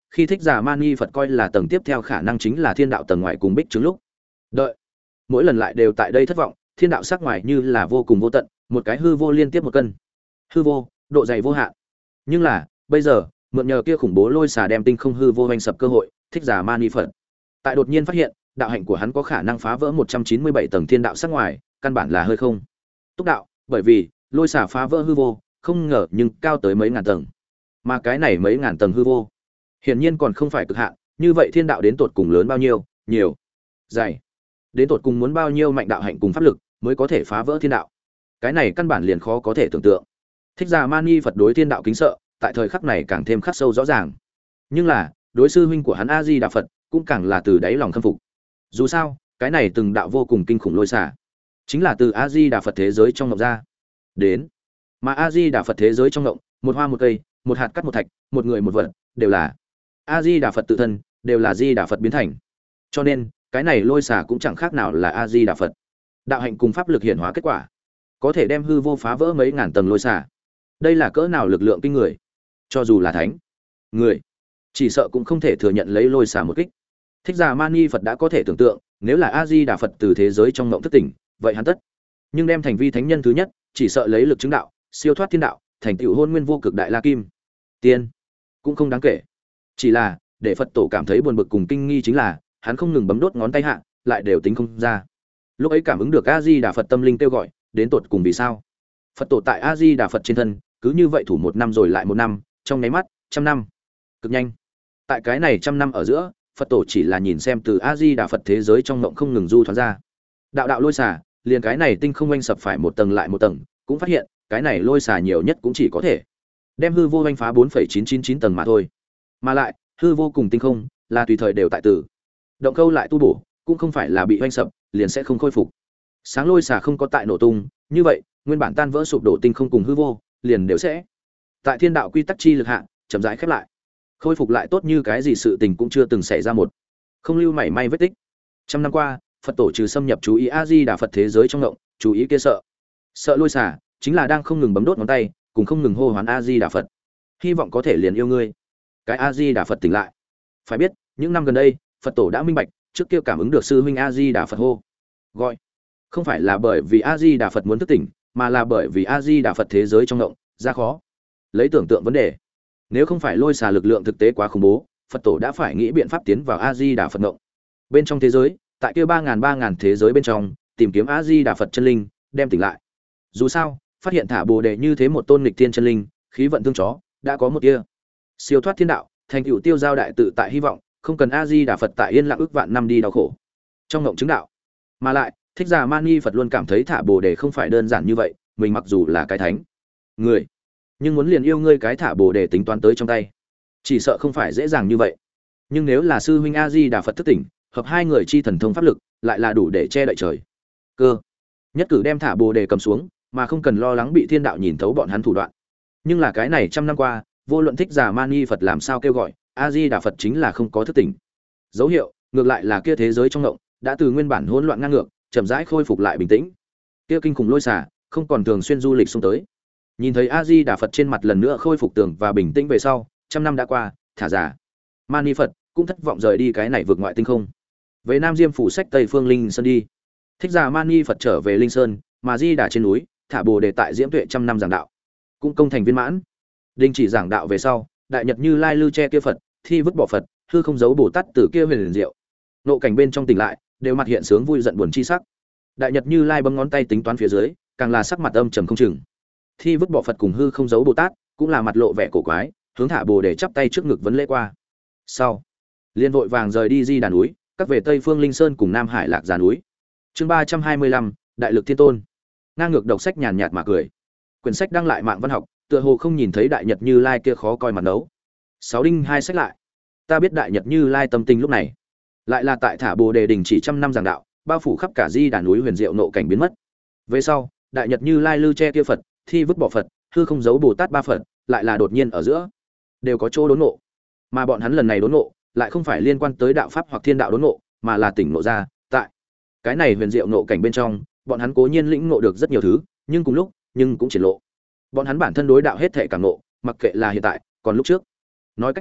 khi thích giả mani Phật coi là tầng tiếp theo khả năng chính là thiên đạo tầng ngoài cùng bích trướng lúc đợi mỗi lần lại đều tại đây thất vọng, thiên đạo sắc ngoài như là vô cùng vô tận, một cái hư vô liên tiếp một cân hư vô độ dày vô hạn. Nhưng là bây giờ mượn nhờ kia khủng bố lôi xà đem tinh không hư vô hoành sập cơ hội, thích giả mani Phật tại đột nhiên phát hiện đạo hạnh của hắn có khả năng phá vỡ một trăm chín mươi bảy tầng thiên đạo sắc ngoài, căn bản là hơi không túc đạo, bởi vì lôi xà phá vỡ hư vô không ngờ nhưng cao tới mấy ngàn tầng, mà cái này mấy ngàn tầng hư vô hiển nhiên còn không phải cực hạn. Như vậy thiên đạo đến tột cùng lớn bao nhiêu, nhiều dày, đến tột cùng muốn bao nhiêu mạnh đạo hạnh cùng pháp lực mới có thể phá vỡ thiên đạo, cái này căn bản liền khó có thể tưởng tượng. Thích giả mani Phật đối thiên đạo kính sợ tại thời khắc này càng thêm khắc sâu rõ ràng, nhưng là đối sư huynh của hắn A Di Đà Phật cũng càng là từ đáy lòng khâm phục. Dù sao cái này từng đạo vô cùng kinh khủng lôi xả chính là từ A Di Đà Phật thế giới trong ngộng ra đến, mà A Di Đà Phật thế giới trong ngộng, một hoa một cây, một hạt cắt một thạch, một người một vật, đều là A Di Đà Phật tự thân, đều là Di Đà Phật biến thành. Cho nên cái này lôi xả cũng chẳng khác nào là A Di Đà Phật đạo hạnh cùng pháp lực hiện hóa kết quả, có thể đem hư vô phá vỡ mấy ngàn tầng lôi xả. Đây là cỡ nào lực lượng kinh người, cho dù là thánh người chỉ sợ cũng không thể thừa nhận lấy lôi xả một kích. Thích giả mani Phật đã có thể tưởng tượng, nếu là A Di Đà Phật từ thế giới trong ngộng thức tỉnh, vậy hắn tất nhưng đem thành vi thánh nhân thứ nhất, chỉ sợ lấy lực chứng đạo, siêu thoát thiên đạo, thành tựu hôn nguyên vô cực đại la kim tiên cũng không đáng kể. Chỉ là để Phật tổ cảm thấy buồn bực cùng kinh nghi chính là hắn không ngừng bấm đốt ngón tay hạ, lại đều tính không ra. Lúc ấy cảm ứng được A Di Đà Phật tâm linh kêu gọi, đến tột cùng vì sao Phật tổ tại A Di Đà Phật trên thân cứ như vậy thủ một năm rồi lại một năm, trong nháy mắt trăm năm, cực nhanh. Tại cái này trăm năm ở giữa, Phật tổ chỉ là nhìn xem từ A Di Đà Phật thế giới trong ngộng không ngừng du thoáng ra đạo đạo lôi xả, liền cái này tinh không oanh sập phải một tầng lại một tầng, cũng phát hiện cái này lôi xả nhiều nhất cũng chỉ có thể đem hư vô oanh phá bốn phẩy chín chín chín tầng mà thôi. Mà lại hư vô cùng tinh không là tùy thời đều tại tử động câu lại tu bổ, cũng không phải là bị oanh sập liền sẽ không khôi phục. Sáng lôi xả không có tại nổ tung, như vậy nguyên bản tan vỡ sụp đổ tinh không cùng hư vô liền đều sẽ tại thiên đạo quy tắc chi lực hạ chậm rãi khép lại, khôi phục lại tốt như cái gì sự tình cũng chưa từng xảy ra, một không lưu mảy may vết tích. Trăm năm qua Phật tổ trừ xâm nhập chú ý A Di Đà Phật thế giới trong động, chú ý kia sợ sợ lôi xả chính là đang không ngừng bấm đốt ngón tay, cùng không ngừng hô hoán A Di Đà Phật, hy vọng có thể liền yêu ngươi. Cái A Di Đà Phật tỉnh lại. Phải biết những năm gần đây Phật tổ đã minh bạch, trước kia cảm ứng được sư huynh A Di Đà Phật hô gọi, không phải là bởi vì A Di Đà Phật muốn thức tỉnh, mà là bởi vì A Di Đà Phật thế giới trong động ra khó lấy tưởng tượng vấn đề. Nếu không phải lôi xà lực lượng thực tế quá khủng bố, Phật tổ đã phải nghĩ biện pháp tiến vào A Di Đà Phật ngộng bên trong thế giới, tại kia ba ngàn ba ngàn thế giới bên trong tìm kiếm A Di Đà Phật chân linh đem tỉnh lại. Dù sao phát hiện thả bồ đề như thế một tôn nghịch thiên chân linh, khí vận thương chó đã có một tia siêu thoát thiên đạo, thành tựu tiêu giao đại tự tại hy vọng, không cần A Di Đà Phật tại yên lặng ước vạn năm đi đau khổ trong ngộng chứng đạo. Mà lại thích giả mani Phật luôn cảm thấy thả bồ đề không phải đơn giản như vậy, mình mặc dù là cái thánh người, nhưng muốn liền yêu ngươi cái thả bồ đề tính toán tới trong tay, chỉ sợ không phải dễ dàng như vậy. Nhưng nếu là sư huynh A Di Đà Phật thức tỉnh, hợp hai người chi thần thông pháp lực, lại là đủ để che đậy trời cơ, nhất cử đem thả bồ đề cầm xuống, mà không cần lo lắng bị thiên đạo nhìn thấu bọn hắn thủ đoạn. Nhưng là cái này trăm năm qua, vô luận thích giả mani Phật làm sao kêu gọi, A Di Đà Phật chính là không có thức tỉnh dấu hiệu, ngược lại là kia thế giới trong động đã từ nguyên bản hỗn loạn ngang ngược, chậm rãi khôi phục lại bình tĩnh. Kia kinh khủng lôi xả không còn thường xuyên du lịch xung tới. Nhìn thấy A Di Đà Phật trên mặt lần nữa khôi phục tường và bình tĩnh về sau, trăm năm đã qua, thả giả mani Phật cũng thất vọng rời đi cái này vượt ngoại tinh không, về Nam Diêm phủ sách Tây Phương Linh Sơn đi. Thích giả mani Phật trở về Linh Sơn, mà Di Đà trên núi thả bồ đề tại Diễm Tuệ trăm năm giảng đạo cũng công thành viên mãn. Đình chỉ giảng đạo về sau, đại nhật Như Lai lư che kia Phật, thi vứt bỏ Phật, hư không giấu Bồ Tát tử kia huyền diệu, nộ cảnh bên trong tỉnh lại, đều mặt hiện sướng vui giận buồn chi sắc. Đại nhật Như Lai bấm ngón tay tính toán phía dưới, càng là sắc mặt âm trầm không chừng. Thi vứt bỏ Phật cùng hư không giấu Bồ Tát cũng là mặt lộ vẻ cổ quái, hướng thả bồ đề chắp tay trước ngực vấn lễ qua. Sau liên vội vàng rời đi Di Đà núi, các về Tây Phương Linh Sơn cùng Nam Hải Lạc Già núi. Chương ba trăm hai mươi lăm, Đại lực Thiên Tôn. Ngang ngược đọc sách nhàn nhạt mà cười. Quyển sách đăng lại mạng văn học, tựa hồ không nhìn thấy đại nhật Như Lai kia khó coi mặt nấu. Sáu đinh hai sách lại. Ta biết đại nhật Như Lai tâm tình lúc này, lại là tại thả bồ đề đình chỉ trăm năm giảng đạo, bao phủ khắp cả Di Đà núi huyền diệu nộ cảnh biến mất. Về sau, đại nhật Như Lai lư che kia Phật, thi vứt bỏ Phật, hư không giấu Bồ Tát ba Phật, lại là đột nhiên ở giữa đều có chỗ đốn ngộ. Mà bọn hắn lần này đốn ngộ, lại không phải liên quan tới đạo pháp hoặc thiên đạo đốn ngộ, mà là tỉnh ngộ ra, tại cái này huyền diệu nộ cảnh bên trong, bọn hắn cố nhiên lĩnh ngộ được rất nhiều thứ, nhưng cùng lúc, nhưng cũng triển lộ bọn hắn bản thân đối đạo hết thể cảm ngộ, mặc kệ là hiện tại, còn lúc trước. Nói cách khác,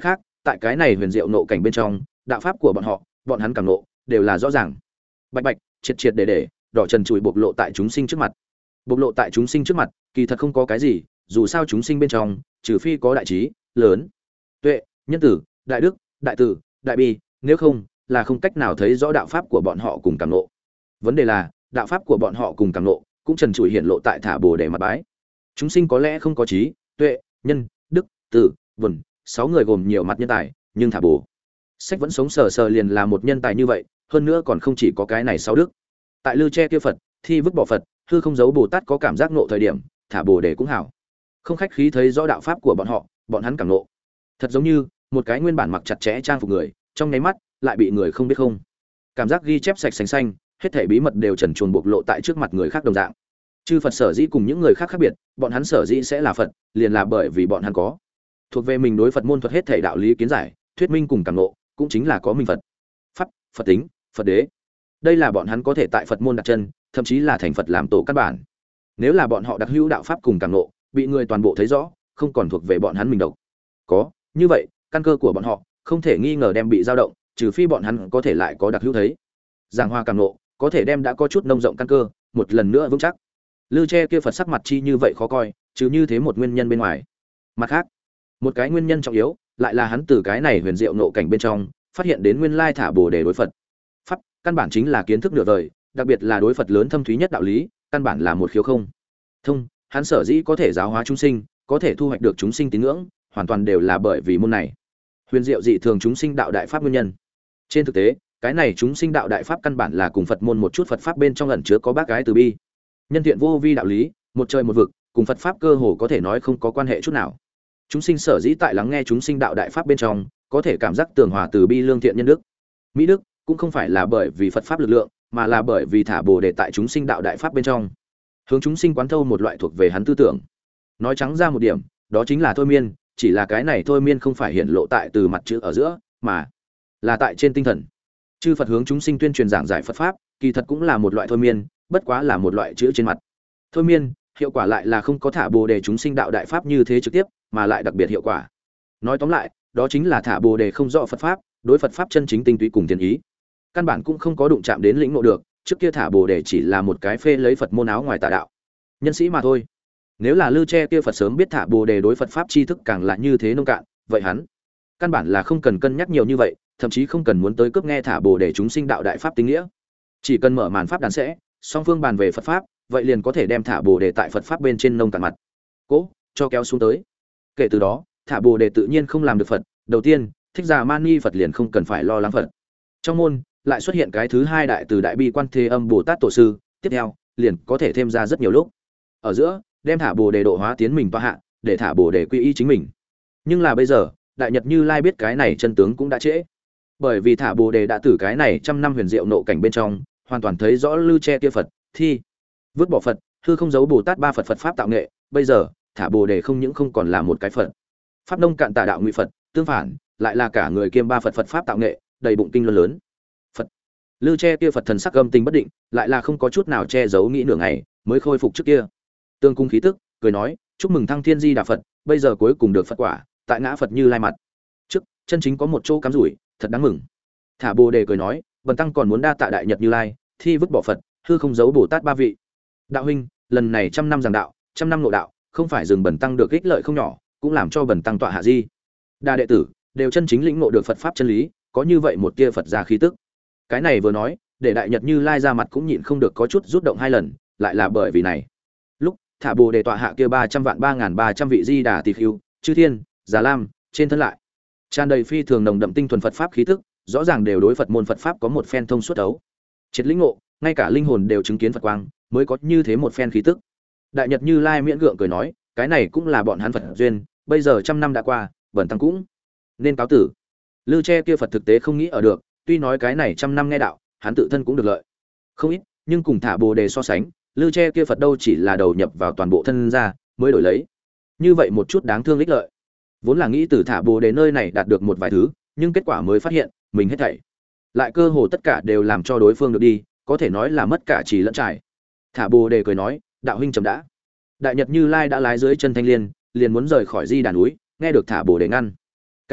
tại cái này huyền diệu nộ cảnh bên trong, đạo pháp của bọn họ, bọn hắn cảm nộ, đều là rõ ràng. Bạch bạch, triệt triệt để để, đỏ trần trụi bộc lộ tại chúng sinh trước mặt. Bộc lộ tại chúng sinh trước mặt, kỳ thật không có cái gì, dù sao chúng sinh bên trong, trừ phi có đại trí, lớn, tuệ, nhân tử, đại đức, đại tử, đại bi, nếu không, là không cách nào thấy rõ đạo pháp của bọn họ cùng cảm nộ. Vấn đề là, đạo pháp của bọn họ cùng cảm nộ, cũng trần trụi hiện lộ tại thả bồ đề mặt bái. Chúng sinh có lẽ không có trí, tuệ, nhân, đức, tử, vần, sáu người gồm nhiều mặt nhân tài, nhưng thả bồ sách vẫn sống sờ sờ liền là một nhân tài như vậy, hơn nữa còn không chỉ có cái này sáu đức. Tại lư che kia Phật, thi vứt bỏ Phật, hư không giấu Bồ Tát có cảm giác nộ thời điểm, thả bồ đề cũng hảo. Không khách khí thấy rõ đạo pháp của bọn họ, bọn hắn cảm nộ. Thật giống như một cái nguyên bản mặc chặt chẽ trang phục người, trong nháy mắt lại bị người không biết không. Cảm giác ghi chép sạch sành xanh, hết thảy bí mật đều trần truồng bộc lộ tại trước mặt người khác đồng dạng. Chư Phật sở dĩ cùng những người khác khác biệt, bọn hắn sở dĩ sẽ là Phật, liền là bởi vì bọn hắn có thuộc về mình đối Phật môn thuật hết thảy đạo lý kiến giải, thuyết minh cùng cảm ngộ, cũng chính là có mình Phật pháp, Phật tính, Phật đế. Đây là bọn hắn có thể tại Phật môn đặt chân, thậm chí là thành Phật làm tổ căn bản. Nếu là bọn họ đặc hữu đạo pháp cùng cảm ngộ, bị người toàn bộ thấy rõ, không còn thuộc về bọn hắn mình độc. Có, như vậy, căn cơ của bọn họ không thể nghi ngờ đem bị dao động, trừ phi bọn hắn có thể lại có đặc hữu thấy. Giảng hoa cảm ngộ, có thể đem đã có chút nông rộng căn cơ, một lần nữa vững chắc. Lư che kia Phật sắc mặt chi như vậy khó coi, chứ như thế một nguyên nhân bên ngoài. Mặt khác, một cái nguyên nhân trọng yếu, lại là hắn từ cái này huyền diệu nộ cảnh bên trong, phát hiện đến nguyên lai thả bồ đề đối Phật pháp, căn bản chính là kiến thức nửa vời, đặc biệt là đối Phật lớn thâm thúy nhất đạo lý, căn bản là một khiếu không thông. Hắn sở dĩ có thể giáo hóa chúng sinh, có thể thu hoạch được chúng sinh tín ngưỡng, hoàn toàn đều là bởi vì môn này huyền diệu dị thường chúng sinh đạo đại pháp nguyên nhân. Trên thực tế, cái này chúng sinh đạo đại pháp căn bản là cùng Phật môn một chút Phật pháp bên trong ẩn chứa có bác gái từ bi, nhân thiện vô vi đạo lý, một trời một vực, cùng Phật pháp cơ hồ có thể nói không có quan hệ chút nào. Chúng sinh sở dĩ tại lắng nghe chúng sinh đạo đại pháp bên trong, có thể cảm giác tường hòa từ bi lương thiện nhân đức, mỹ đức, cũng không phải là bởi vì Phật pháp lực lượng, mà là bởi vì thả bồ đề tại chúng sinh đạo đại pháp bên trong, hướng chúng sinh quán thâu một loại thuộc về hắn tư tưởng. Nói trắng ra một điểm, đó chính là thôi miên, chỉ là cái này thôi miên không phải hiện lộ tại từ mặt chữ ở giữa, mà là tại trên tinh thần. Chư Phật hướng chúng sinh tuyên truyền giảng giải Phật pháp, kỳ thật cũng là một loại thôi miên, bất quá là một loại chữ trên mặt. Thôi miên, hiệu quả lại là không có thả bồ đề chúng sinh đạo đại pháp như thế trực tiếp, mà lại đặc biệt hiệu quả. Nói tóm lại, đó chính là thả bồ đề không rõ Phật pháp, đối Phật pháp chân chính tinh túy cùng tiền ý, căn bản cũng không có đụng chạm đến lĩnh ngộ được. Trước kia thả bồ đề chỉ là một cái phê lấy Phật môn áo ngoài tà đạo nhân sĩ mà thôi. Nếu là Lư Che kia Phật sớm biết thả bồ đề đối Phật pháp tri thức càng là như thế nông cạn, vậy hắn căn bản là không cần cân nhắc nhiều như vậy, thậm chí không cần muốn tới cướp nghe thả bồ đề chúng sinh đạo đại pháp tính nghĩa. Chỉ cần mở màn pháp đàn sẽ, song phương bàn về Phật pháp, vậy liền có thể đem thả bồ đề tại Phật pháp bên trên nông cạn mặt cố cho kéo xuống tới. Kể từ đó, thả bồ đề tự nhiên không làm được Phật. Đầu tiên, Thích Giả Mani Phật liền không cần phải lo lắng Phật. Trong môn lại xuất hiện cái thứ hai đại từ đại bi quan thế âm Bồ Tát tổ sư, tiếp theo liền có thể thêm ra rất nhiều lúc. Ở giữa, đem thả bồ đề độ hóa tiến mình toa hạ, để thả bồ đề quy y chính mình. Nhưng là bây giờ, đại nhật Như Lai biết cái này chân tướng cũng đã trễ. Bởi vì thả bồ đề đã từ cái này trăm năm huyền diệu nộ cảnh bên trong, hoàn toàn thấy rõ Lư Che kia Phật, thi vứt bỏ Phật, hư không giấu Bồ Tát ba Phật Phật pháp tạo nghệ, bây giờ, thả bồ đề không những không còn là một cái Phật pháp nông cạn tà đạo ngụy Phật, tương phản, lại là cả người kiêm ba Phật Phật pháp tạo nghệ, đầy bụng kinh luân lớn. Phật Lư Che kia Phật thần sắc âm tình bất định, lại là không có chút nào che giấu nghĩ nửa ngày, mới khôi phục trước kia tương cung khí tức, cười nói, chúc mừng thăng thiên di đà Phật, bây giờ cuối cùng được Phật quả, tại ngã Phật Như Lai mặt trước chân chính có một chỗ cắm rủi, thật đáng mừng. Thả bồ đề cười nói, bần tăng còn muốn đa tạ đại nhật Như Lai, thi vứt bỏ Phật, hư không giấu Bồ Tát ba vị đạo huynh, lần này trăm năm giảng đạo, trăm năm nội đạo, không phải dừng bần tăng được ích lợi không nhỏ, cũng làm cho bần tăng tọa hạ di đa đệ tử đều chân chính lĩnh ngộ được Phật pháp chân lý, có như vậy một tia Phật gia khí tức. Cái này vừa nói, để đại nhật Như Lai ra mặt cũng nhịn không được có chút rút động hai lần, lại là bởi vì này. Lúc thả bồ đề tọa hạ kia ba trăm vạn ba ngàn ba trăm vị di đà tỳ khưu, chư thiên, già lam, trên thân lại tràn đầy phi thường nồng đậm tinh thuần Phật pháp khí tức, rõ ràng đều đối Phật môn Phật pháp có một phen thông suốt đấu triệt lĩnh ngộ, ngay cả linh hồn đều chứng kiến Phật quang, mới có như thế một phen khí tức. Đại nhật Như Lai miễn gượng cười nói, cái này cũng là bọn hắn Phật duyên, bây giờ trăm năm đã qua, bần tăng cũng nên cáo tử. Lư Che kia Phật thực tế không nghĩ ở được, tuy nói cái này trăm năm nghe đạo, hắn tự thân cũng được lợi không ít, nhưng cùng thả bồ đề so sánh, Lư Che kia Phật đâu chỉ là đầu nhập vào toàn bộ thân ra, mới đổi lấy như vậy một chút đáng thương ích lợi. Vốn là nghĩ từ thả bồ đề nơi này đạt được một vài thứ, nhưng kết quả mới phát hiện, mình hết thảy lại cơ hồ tất cả đều làm cho đối phương được đi, có thể nói là mất cả trì lẫn trải. Thả bồ đề cười nói, đạo huynh chậm đã. Đại nhật Như Lai đã lái dưới chân thanh liên, liền muốn rời khỏi di đà núi, nghe được thả bồ đề ngăn cản,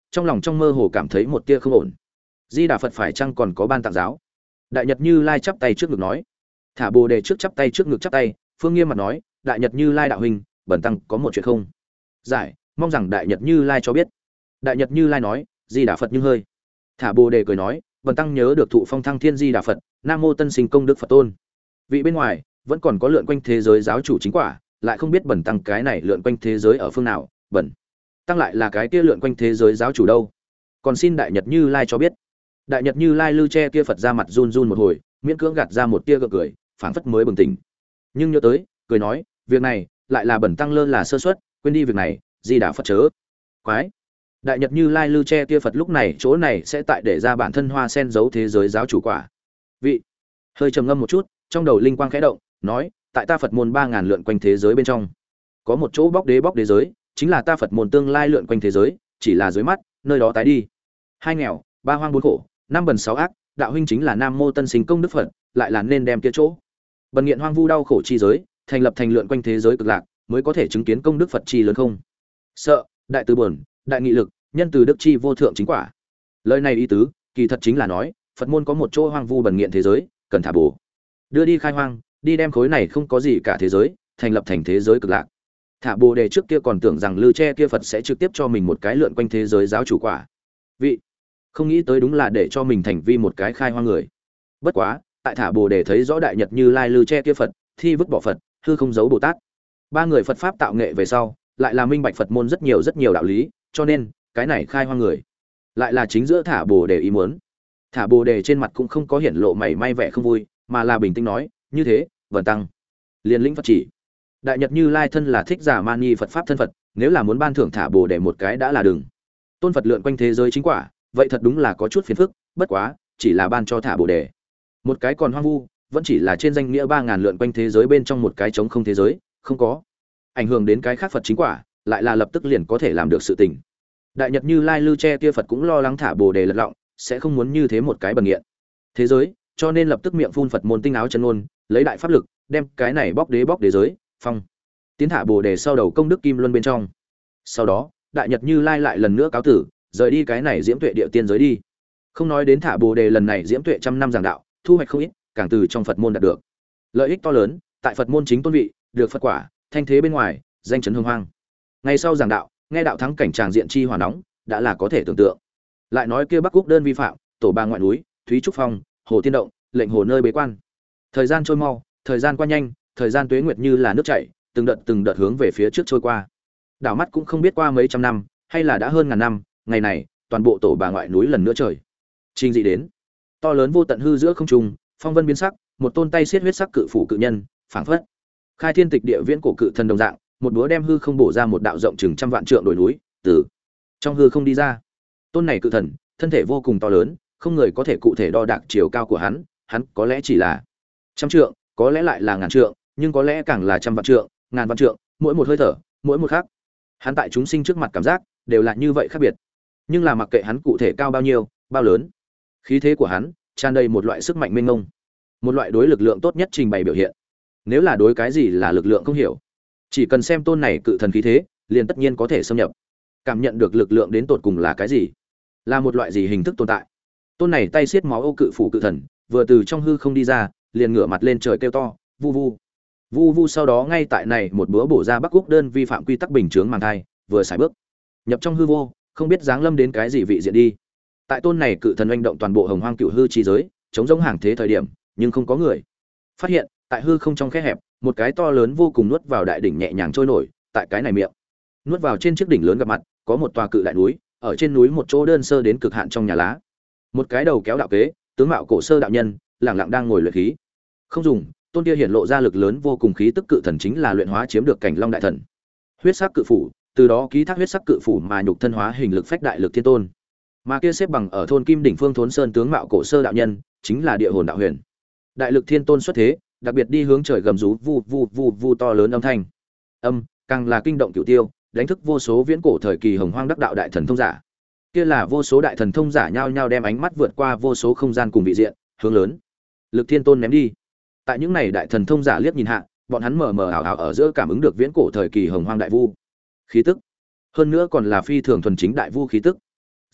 trong lòng trong mơ hồ cảm thấy một tia không ổn. Di Đà Phật phải chăng còn có ban tặng giáo? Đại Nhật Như Lai chắp tay trước ngực nói. Thả Bồ Đề trước chắp tay trước ngực chắp tay, Phương Nghiêm mặt nói, Đại Nhật Như Lai đạo huynh, bần tăng có một chuyện không giải, mong rằng Đại Nhật Như Lai cho biết. Đại Nhật Như Lai nói, Di Đà Phật nhưng hơi. Thả Bồ Đề cười nói, bần tăng nhớ được thụ phong thăng thiên Di Đà Phật, Nam Mô Tân Sinh Công Đức Phật Tôn. Vị bên ngoài vẫn còn có lượn quanh thế giới giáo chủ chính quả, lại không biết bần tăng cái này lượn quanh thế giới ở phương nào, bần tăng lại là cái kia lượn quanh thế giới giáo chủ đâu? Còn xin Đại Nhật Như Lai cho biết. Đại Nhật Như Lai lư che kia Phật ra mặt run run một hồi, miễn cưỡng gạt ra một tia gượng cười, phảng phất mới bừng tỉnh. Nhưng nhớ tới, cười nói, việc này lại là bần tăng lơ là sơ suất, quên đi việc này, Di Đà Phật chớ. Quái. Đại Nhật Như Lai lư che kia Phật lúc này chỗ này sẽ tại để ra bản thân hoa sen giấu thế giới giáo chủ quả. Vị hơi trầm ngâm một chút, trong đầu linh quang khẽ động, nói, tại ta Phật môn ba ngàn lượn quanh thế giới bên trong, có một chỗ bóc đế bóc đế giới, chính là ta Phật môn tương lai lượn quanh thế giới, chỉ là dưới mắt, nơi đó tái đi. Hai nghèo, ba hoang bốn khổ, năm bần sáu ác, đạo huynh chính là Nam Mô Tân Sinh Công Đức Phật, lại là nên đem kia chỗ bần nghiện hoang vu đau khổ chi giới, thành lập thành lượn quanh thế giới cực lạc, mới có thể chứng kiến công đức Phật chi lớn không. Sợ, đại từ buồn, đại nghị lực, nhân từ đức chi vô thượng chính quả. Lời này ý tứ, kỳ thật chính là nói, Phật môn có một chỗ hoang vu bần nghiện thế giới, cần thả bổ, đưa đi khai hoang, đi đem khối này không có gì cả thế giới, thành lập thành thế giới cực lạc. Thả Bồ Đề trước kia còn tưởng rằng lư che kia Phật sẽ trực tiếp cho mình một cái lượn quanh thế giới giáo chủ quả. Vị không nghĩ tới đúng là để cho mình thành vi một cái khai hoang người. Bất quá, tại Thả Bồ Đề thấy rõ Đại Nhật Như Lai lư che kia Phật, thi vứt bỏ Phật, hư không giấu Bồ Tát. Ba người Phật pháp tạo nghệ về sau, lại là minh bạch Phật môn rất nhiều rất nhiều đạo lý, cho nên, cái này khai hoang người, lại là chính giữa Thả Bồ Đề ý muốn. Thả Bồ Đề trên mặt cũng không có hiển lộ mảy may vẻ không vui, mà là bình tĩnh nói, như thế, vần tăng liền lĩnh Phật chỉ. Đại Nhật Như Lai thân là thích giả mani Phật pháp thân Phật, nếu là muốn ban thưởng Thả Bồ Đề một cái đã là đừng. Tôn Phật lượn quanh thế giới chính quả, vậy thật đúng là có chút phiền phức, bất quá, chỉ là ban cho Thả Bồ Đề. Một cái còn hoang vu, vẫn chỉ là trên danh nghĩa ba ngàn lượn quanh thế giới bên trong một cái trống không thế giới, không có ảnh hưởng đến cái khác Phật chính quả, lại là lập tức liền có thể làm được sự tình. Đại Nhật Như Lai lư che kia Phật cũng lo lắng Thả Bồ Đề lật lọng, sẽ không muốn như thế một cái bần nghiện thế giới, cho nên lập tức miệng phun Phật môn tinh áo chân ngôn, lấy đại pháp lực, đem cái này bóc đế bóc đế giới, phong tiến Thả Bồ Đề sau đầu công đức kim luân bên trong. Sau đó, Đại Nhật Như Lai lại lần nữa cáo tử, rời đi cái này diễm tuệ địa tiên giới đi. Không nói đến Thả Bồ Đề lần này diễm tuệ trăm năm giảng đạo, thu hoạch không ít, càng từ trong Phật môn đạt được lợi ích to lớn, tại Phật môn chính tôn vị, được Phật quả, thanh thế bên ngoài, danh chấn hưng hoang. Ngày sau giảng đạo, nghe đạo thắng cảnh tràng diện chi hỏa nóng, đã là có thể tưởng tượng. Lại nói kia Bắc Quốc đơn vi phạm, tổ ba ngoại núi, Thúy Trúc Phong, Hồ Tiên Động, lệnh hồ nơi bế quan. Thời gian trôi mau, thời gian qua nhanh, thời gian tuế nguyệt như là nước chảy, từng đợt từng đợt hướng về phía trước trôi qua. Đảo mắt cũng không biết qua mấy trăm năm, hay là đã hơn ngàn năm, ngày này, toàn bộ tổ bà ngoại núi lần nữa trời trình dị đến. To lớn vô tận hư giữa không trung, phong vân biến sắc, một tôn tay xiết huyết sắc cự phủ cự nhân, phảng phất khai thiên tịch địa viễn cổ cự thần đồng dạng, một búa đem hư không bổ ra một đạo rộng chừng trăm vạn trượng đồi núi, từ trong hư không đi ra. Tôn này cự thần, thân thể vô cùng to lớn, không người có thể cụ thể đo đạc chiều cao của hắn, hắn có lẽ chỉ là trăm trượng, có lẽ lại là ngàn trượng, nhưng có lẽ càng là trăm vạn trượng, ngàn vạn trượng, mỗi một hơi thở, mỗi một khắc, hắn tại chúng sinh trước mặt cảm giác đều là như vậy khác biệt. Nhưng là mặc kệ hắn cụ thể cao bao nhiêu, bao lớn, khí thế của hắn tràn đầy một loại sức mạnh mênh mông, một loại đối lực lượng tốt nhất trình bày biểu hiện. Nếu là đối cái gì là lực lượng không hiểu, chỉ cần xem tôn này cự thần khí thế, liền tất nhiên có thể xâm nhập, cảm nhận được lực lượng đến tột cùng là cái gì, là một loại gì hình thức tồn tại. Tôn này tay xiết máu ô cự phủ cự thần, vừa từ trong hư không đi ra, liền ngửa mặt lên trời kêu to, vu vu, vu vu. Sau đó ngay tại này một bữa bổ ra Bắc Quốc đơn vi phạm quy tắc bình chướng màng thai, vừa xài bước nhập trong hư vô, không biết giáng lâm đến cái gì vị diện đi. Tại tôn này cự thần oanh động toàn bộ hồng hoang cựu hư chi giới, chống giống hàng thế thời điểm, nhưng không có người phát hiện, tại hư không trong khe hẹp, một cái to lớn vô cùng nuốt vào đại đỉnh nhẹ nhàng trôi nổi. Tại cái này miệng nuốt vào trên chiếc đỉnh lớn gặp mặt, có một tòa cự đại núi, ở trên núi một chỗ đơn sơ đến cực hạn trong nhà lá, một cái đầu kéo đạo kế, tướng mạo cổ sơ đạo nhân, lẳng lặng đang ngồi luyện khí. Không dùng, tôn kia hiển lộ ra lực lớn vô cùng khí tức cự thần chính là luyện hóa chiếm được cảnh long đại thần, huyết sắc cự phủ, từ đó ký thác huyết sắc cự phủ mà nhục thân hóa hình lực phách đại lực thiên tôn. Mà kia xếp bằng ở thôn Kim đỉnh Phương Thốn Sơn tướng mạo cổ sơ đạo nhân, chính là địa hồn đạo huyền. Đại lực thiên tôn xuất thế, đặc biệt đi hướng trời gầm rú vu vu vu vu to lớn âm thanh. Âm, càng là kinh động cửu tiêu, đánh thức vô số viễn cổ thời kỳ hồng hoang đắc đạo đại thần thông giả. Kia là vô số đại thần thông giả nhao nhao đem ánh mắt vượt qua vô số không gian cùng vị diện, hướng lớn lực thiên tôn ném đi. Tại những này đại thần thông giả liếc nhìn hạ, bọn hắn mờ mờ ảo ảo ở giữa cảm ứng được viễn cổ thời kỳ hồng hoang đại vu khí tức, hơn nữa còn là phi thường thuần chính đại vu khí tức.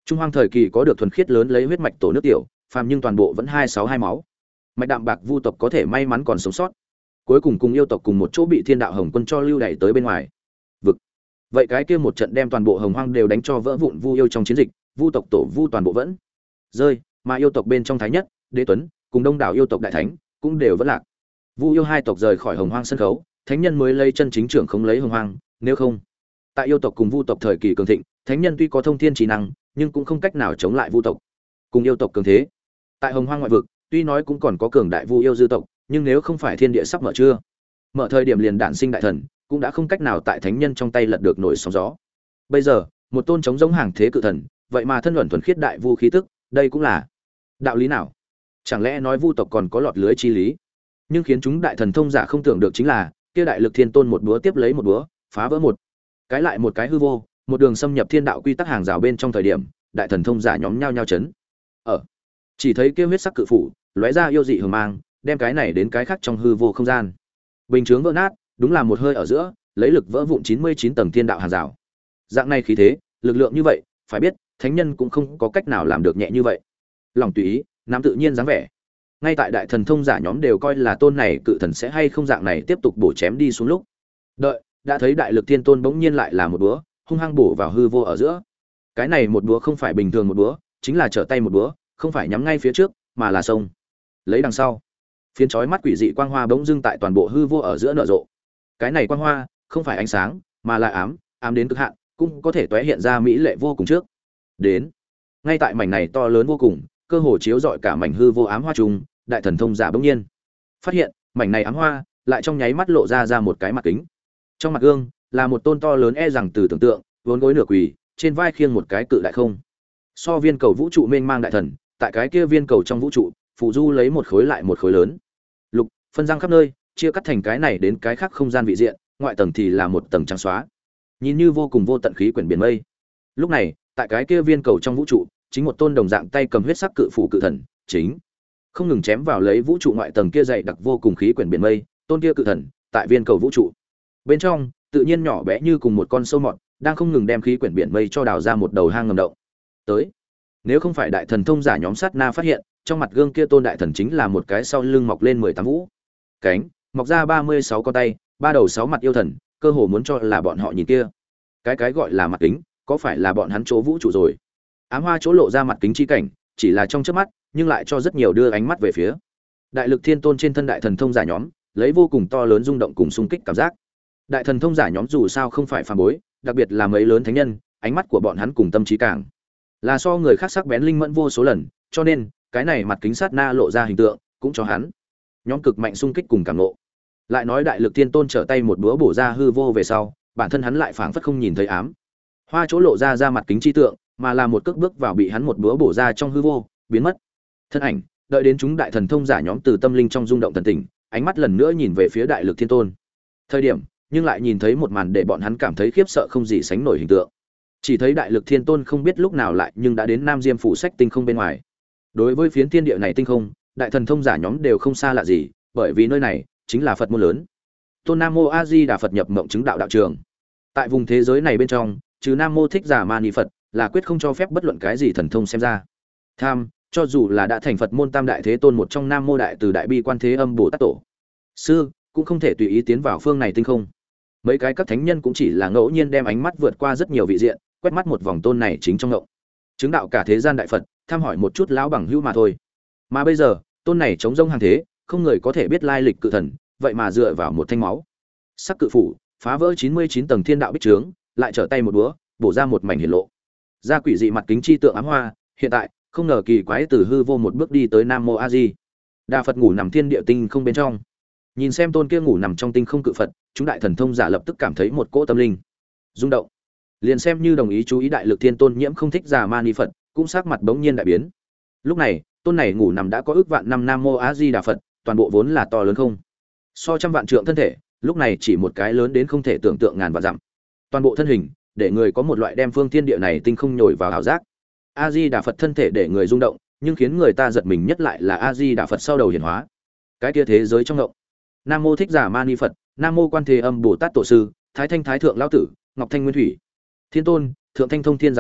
Trung Hoang thời kỳ có được thuần khiết lớn lấy huyết mạch tổ nước tiểu, phàm nhưng toàn bộ vẫn hai sáu hai máu. Mạch đạm bạc vu tộc có thể may mắn còn sống sót. Cuối cùng cùng yêu tộc cùng một chỗ bị Thiên Đạo Hồng Quân cho lưu đày tới bên ngoài. Vực. Vậy cái kia một trận đem toàn bộ Hồng Hoang đều đánh cho vỡ vụn vu yêu trong chiến dịch, vu tộc tổ vu toàn bộ vẫn rơi, mà yêu tộc bên trong thái nhất, Đế Tuấn, cùng đông đảo yêu tộc đại thánh cũng đều vẫn lạc. Vu yêu hai tộc rời khỏi Hồng Hoang sân khấu, thánh nhân mới lấy chân chính trưởng không lấy Hồng Hoang, nếu không, tại yêu tộc cùng vu tộc thời kỳ cường thịnh, thánh nhân tuy có thông thiên trí năng, nhưng cũng không cách nào chống lại vu tộc. Cùng yêu tộc cường thế. Tại Hồng Hoang ngoại vực, tuy nói cũng còn có cường đại vu yêu dư tộc, nhưng nếu không phải thiên địa sắp mở chưa, mở thời điểm liền đản sinh đại thần, cũng đã không cách nào tại thánh nhân trong tay lật được nổi sóng gió. Bây giờ, một tôn chống giống hàng thế cự thần, vậy mà thân luận thuần khiết đại vu khí tức, đây cũng là đạo lý nào? Chẳng lẽ nói vu tộc còn có lọt lưới chi lý? Nhưng khiến chúng đại thần thông giả không tưởng được chính là, kia đại lực thiên tôn một búa tiếp lấy một búa, phá vỡ một cái lại một cái hư vô, một đường xâm nhập thiên đạo quy tắc hàng rào bên trong thời điểm, đại thần thông giả nhóm nhau nhau chấn. Ở chỉ thấy kia huyết sắc cự phủ, lóe ra yêu dị hường mang, đem cái này đến cái khác trong hư vô không gian. Bình chướng vỡ nát, đúng là một hơi ở giữa, lấy lực vỡ vụn chín mươi chín tầng thiên đạo hàng rào. Dạng này khí thế, lực lượng như vậy, phải biết, thánh nhân cũng không có cách nào làm được nhẹ như vậy. Lòng tùy ý, nắm tự nhiên dáng vẻ. Ngay tại đại thần thông giả nhóm đều coi là tôn này cự thần sẽ hay không dạng này tiếp tục bổ chém đi xuống lúc. Đợi, đã thấy đại lực thiên tôn bỗng nhiên lại là một búa, hung hăng bổ vào hư vô ở giữa. Cái này một búa không phải bình thường một búa, chính là trở tay một búa, không phải nhắm ngay phía trước, mà là sông. Lấy đằng sau. Phiến chói mắt quỷ dị quang hoa bỗng dưng tại toàn bộ hư vô ở giữa nở rộ. Cái này quang hoa, không phải ánh sáng, mà là ám, ám đến cực hạn, cũng có thể tóe hiện ra mỹ lệ vô cùng trước. Đến. Ngay tại mảnh này to lớn vô cùng, cơ hồ chiếu rọi cả mảnh hư vô ám hoa trùng, đại thần thông giả bỗng nhiên phát hiện, mảnh này ám hoa lại trong nháy mắt lộ ra ra một cái mặt kính. Trong mặt gương là một tôn to lớn e rằng từ tưởng tượng, vốn gối nửa quỳ, trên vai khiêng một cái cự đại không. So viên cầu vũ trụ mênh mang đại thần, tại cái kia viên cầu trong vũ trụ, phụ du lấy một khối lại một khối lớn. Lục, phân răng khắp nơi, chia cắt thành cái này đến cái khác không gian vị diện, ngoại tầng thì là một tầng trắng xóa. Nhìn như vô cùng vô tận khí quyển biển mây. Lúc này, tại cái kia viên cầu trong vũ trụ, chính một tôn đồng dạng tay cầm huyết sắc cự phủ cự thần, chính không ngừng chém vào lấy vũ trụ ngoại tầng kia dày đặc vô cùng khí quyển biển mây, tôn kia cự thần, tại viên cầu vũ trụ. Bên trong, tự nhiên nhỏ bé như cùng một con sâu mọt, đang không ngừng đem khí quyển biển mây cho đào ra một đầu hang ngầm động. Tới, nếu không phải đại thần thông giả nhóm sát na phát hiện, trong mặt gương kia tôn đại thần chính là một cái sau lưng mọc lên mười tám vũ cánh, mọc ra ba mươi sáu con tay, ba đầu sáu mặt yêu thần, cơ hồ muốn cho là bọn họ nhìn kia. Cái cái gọi là mặt kính, có phải là bọn hắn chỗ vũ trụ rồi? Ám hoa chỗ lộ ra mặt kính chi cảnh, chỉ là trong chớp mắt, nhưng lại cho rất nhiều đưa ánh mắt về phía đại lực thiên tôn trên thân đại thần thông giả nhóm, lấy vô cùng to lớn rung động cùng xung kích cảm giác. Đại thần thông giả nhóm dù sao không phải phàm bối, đặc biệt là mấy lớn thánh nhân, ánh mắt của bọn hắn cùng tâm trí càng là so người khác sắc bén linh mẫn vô số lần, cho nên cái này mặt kính sát na lộ ra hình tượng, cũng cho hắn nhóm cực mạnh xung kích cùng cảm ngộ. Lại nói đại lực thiên tôn trở tay một búa bổ ra hư vô về sau, bản thân hắn lại phảng phất không nhìn thấy ám hoa chỗ lộ ra ra mặt kính chi tượng, mà là một cước bước vào bị hắn một búa bổ ra trong hư vô, biến mất thân ảnh. Đợi đến chúng đại thần thông giả nhóm từ tâm linh trong rung động thần tình, ánh mắt lần nữa nhìn về phía đại lực thiên tôn thời điểm, nhưng lại nhìn thấy một màn để bọn hắn cảm thấy khiếp sợ không gì sánh nổi hình tượng. Chỉ thấy đại lực thiên tôn không biết lúc nào lại nhưng đã đến Nam Diêm phủ sách tinh không bên ngoài. Đối với phiến thiên địa này tinh không, đại thần thông giả nhóm đều không xa lạ gì, bởi vì nơi này chính là Phật môn lớn. Tôn Nam Mô A Di Đà Phật nhập mộng chứng đạo đạo trường. Tại vùng thế giới này bên trong, trừ Nam Mô Thích Giả Ma Ni Phật, là quyết không cho phép bất luận cái gì thần thông xem ra tham, cho dù là đã thành Phật môn Tam Đại Thế Tôn một trong Nam Mô Đại Từ Đại Bi Quan Thế Âm Bồ Tát Tổ sư, cũng không thể tùy ý tiến vào phương này tinh không. Mấy cái các thánh nhân cũng chỉ là ngẫu nhiên đem ánh mắt vượt qua rất nhiều vị diện, quét mắt một vòng tôn này chính trong ngộng chứng đạo cả thế gian đại Phật, thăm hỏi một chút lão bằng hữu mà thôi. Mà bây giờ, tôn này chống rông hàng thế, không người có thể biết lai lịch cự thần, vậy mà dựa vào một thanh máu sắc cự phủ, phá vỡ chín mươi chín tầng thiên đạo bích trướng, lại trở tay một búa, bổ ra một mảnh hiển lộ ra quỷ dị mặt kính chi tượng ám hoa. Hiện tại, không ngờ kỳ quái từ hư vô một bước đi tới Nam Mô A Di Đà Phật ngủ nằm thiên địa tinh không bên trong. Nhìn xem tôn kia ngủ nằm trong tinh không cự Phật, chúng đại thần thông giả lập tức cảm thấy một cỗ tâm linh rung động. Liền xem như đồng ý chú ý đại lực thiên tôn nhiễm không thích giả ma ni Phật, cũng sắc mặt bỗng nhiên đại biến. Lúc này, tôn này ngủ nằm đã có ước vạn năm Nam Mô A Di Đà Phật, toàn bộ vốn là to lớn không so trăm vạn trượng thân thể, lúc này chỉ một cái lớn đến không thể tưởng tượng ngàn vạn dặm. Toàn bộ thân hình, để người có một loại đem phương thiên địa này tinh không nhồi vào ảo giác. A Di Đà Phật thân thể để người rung động, nhưng khiến người ta giật mình nhất lại là A Di Đà Phật sau đầu hiển hóa. Cái kia thế giới trong động. Nam Mô Thích Giả Ma Ni Phật, Nam Mô Quan Thế Âm Bồ Tát Tổ sư, Thái Thanh Thái Thượng lão tử, Ngọc Thanh Nguyên Thủy Thiên Tôn, Thượng Thanh Thông Thiên giáo chủ,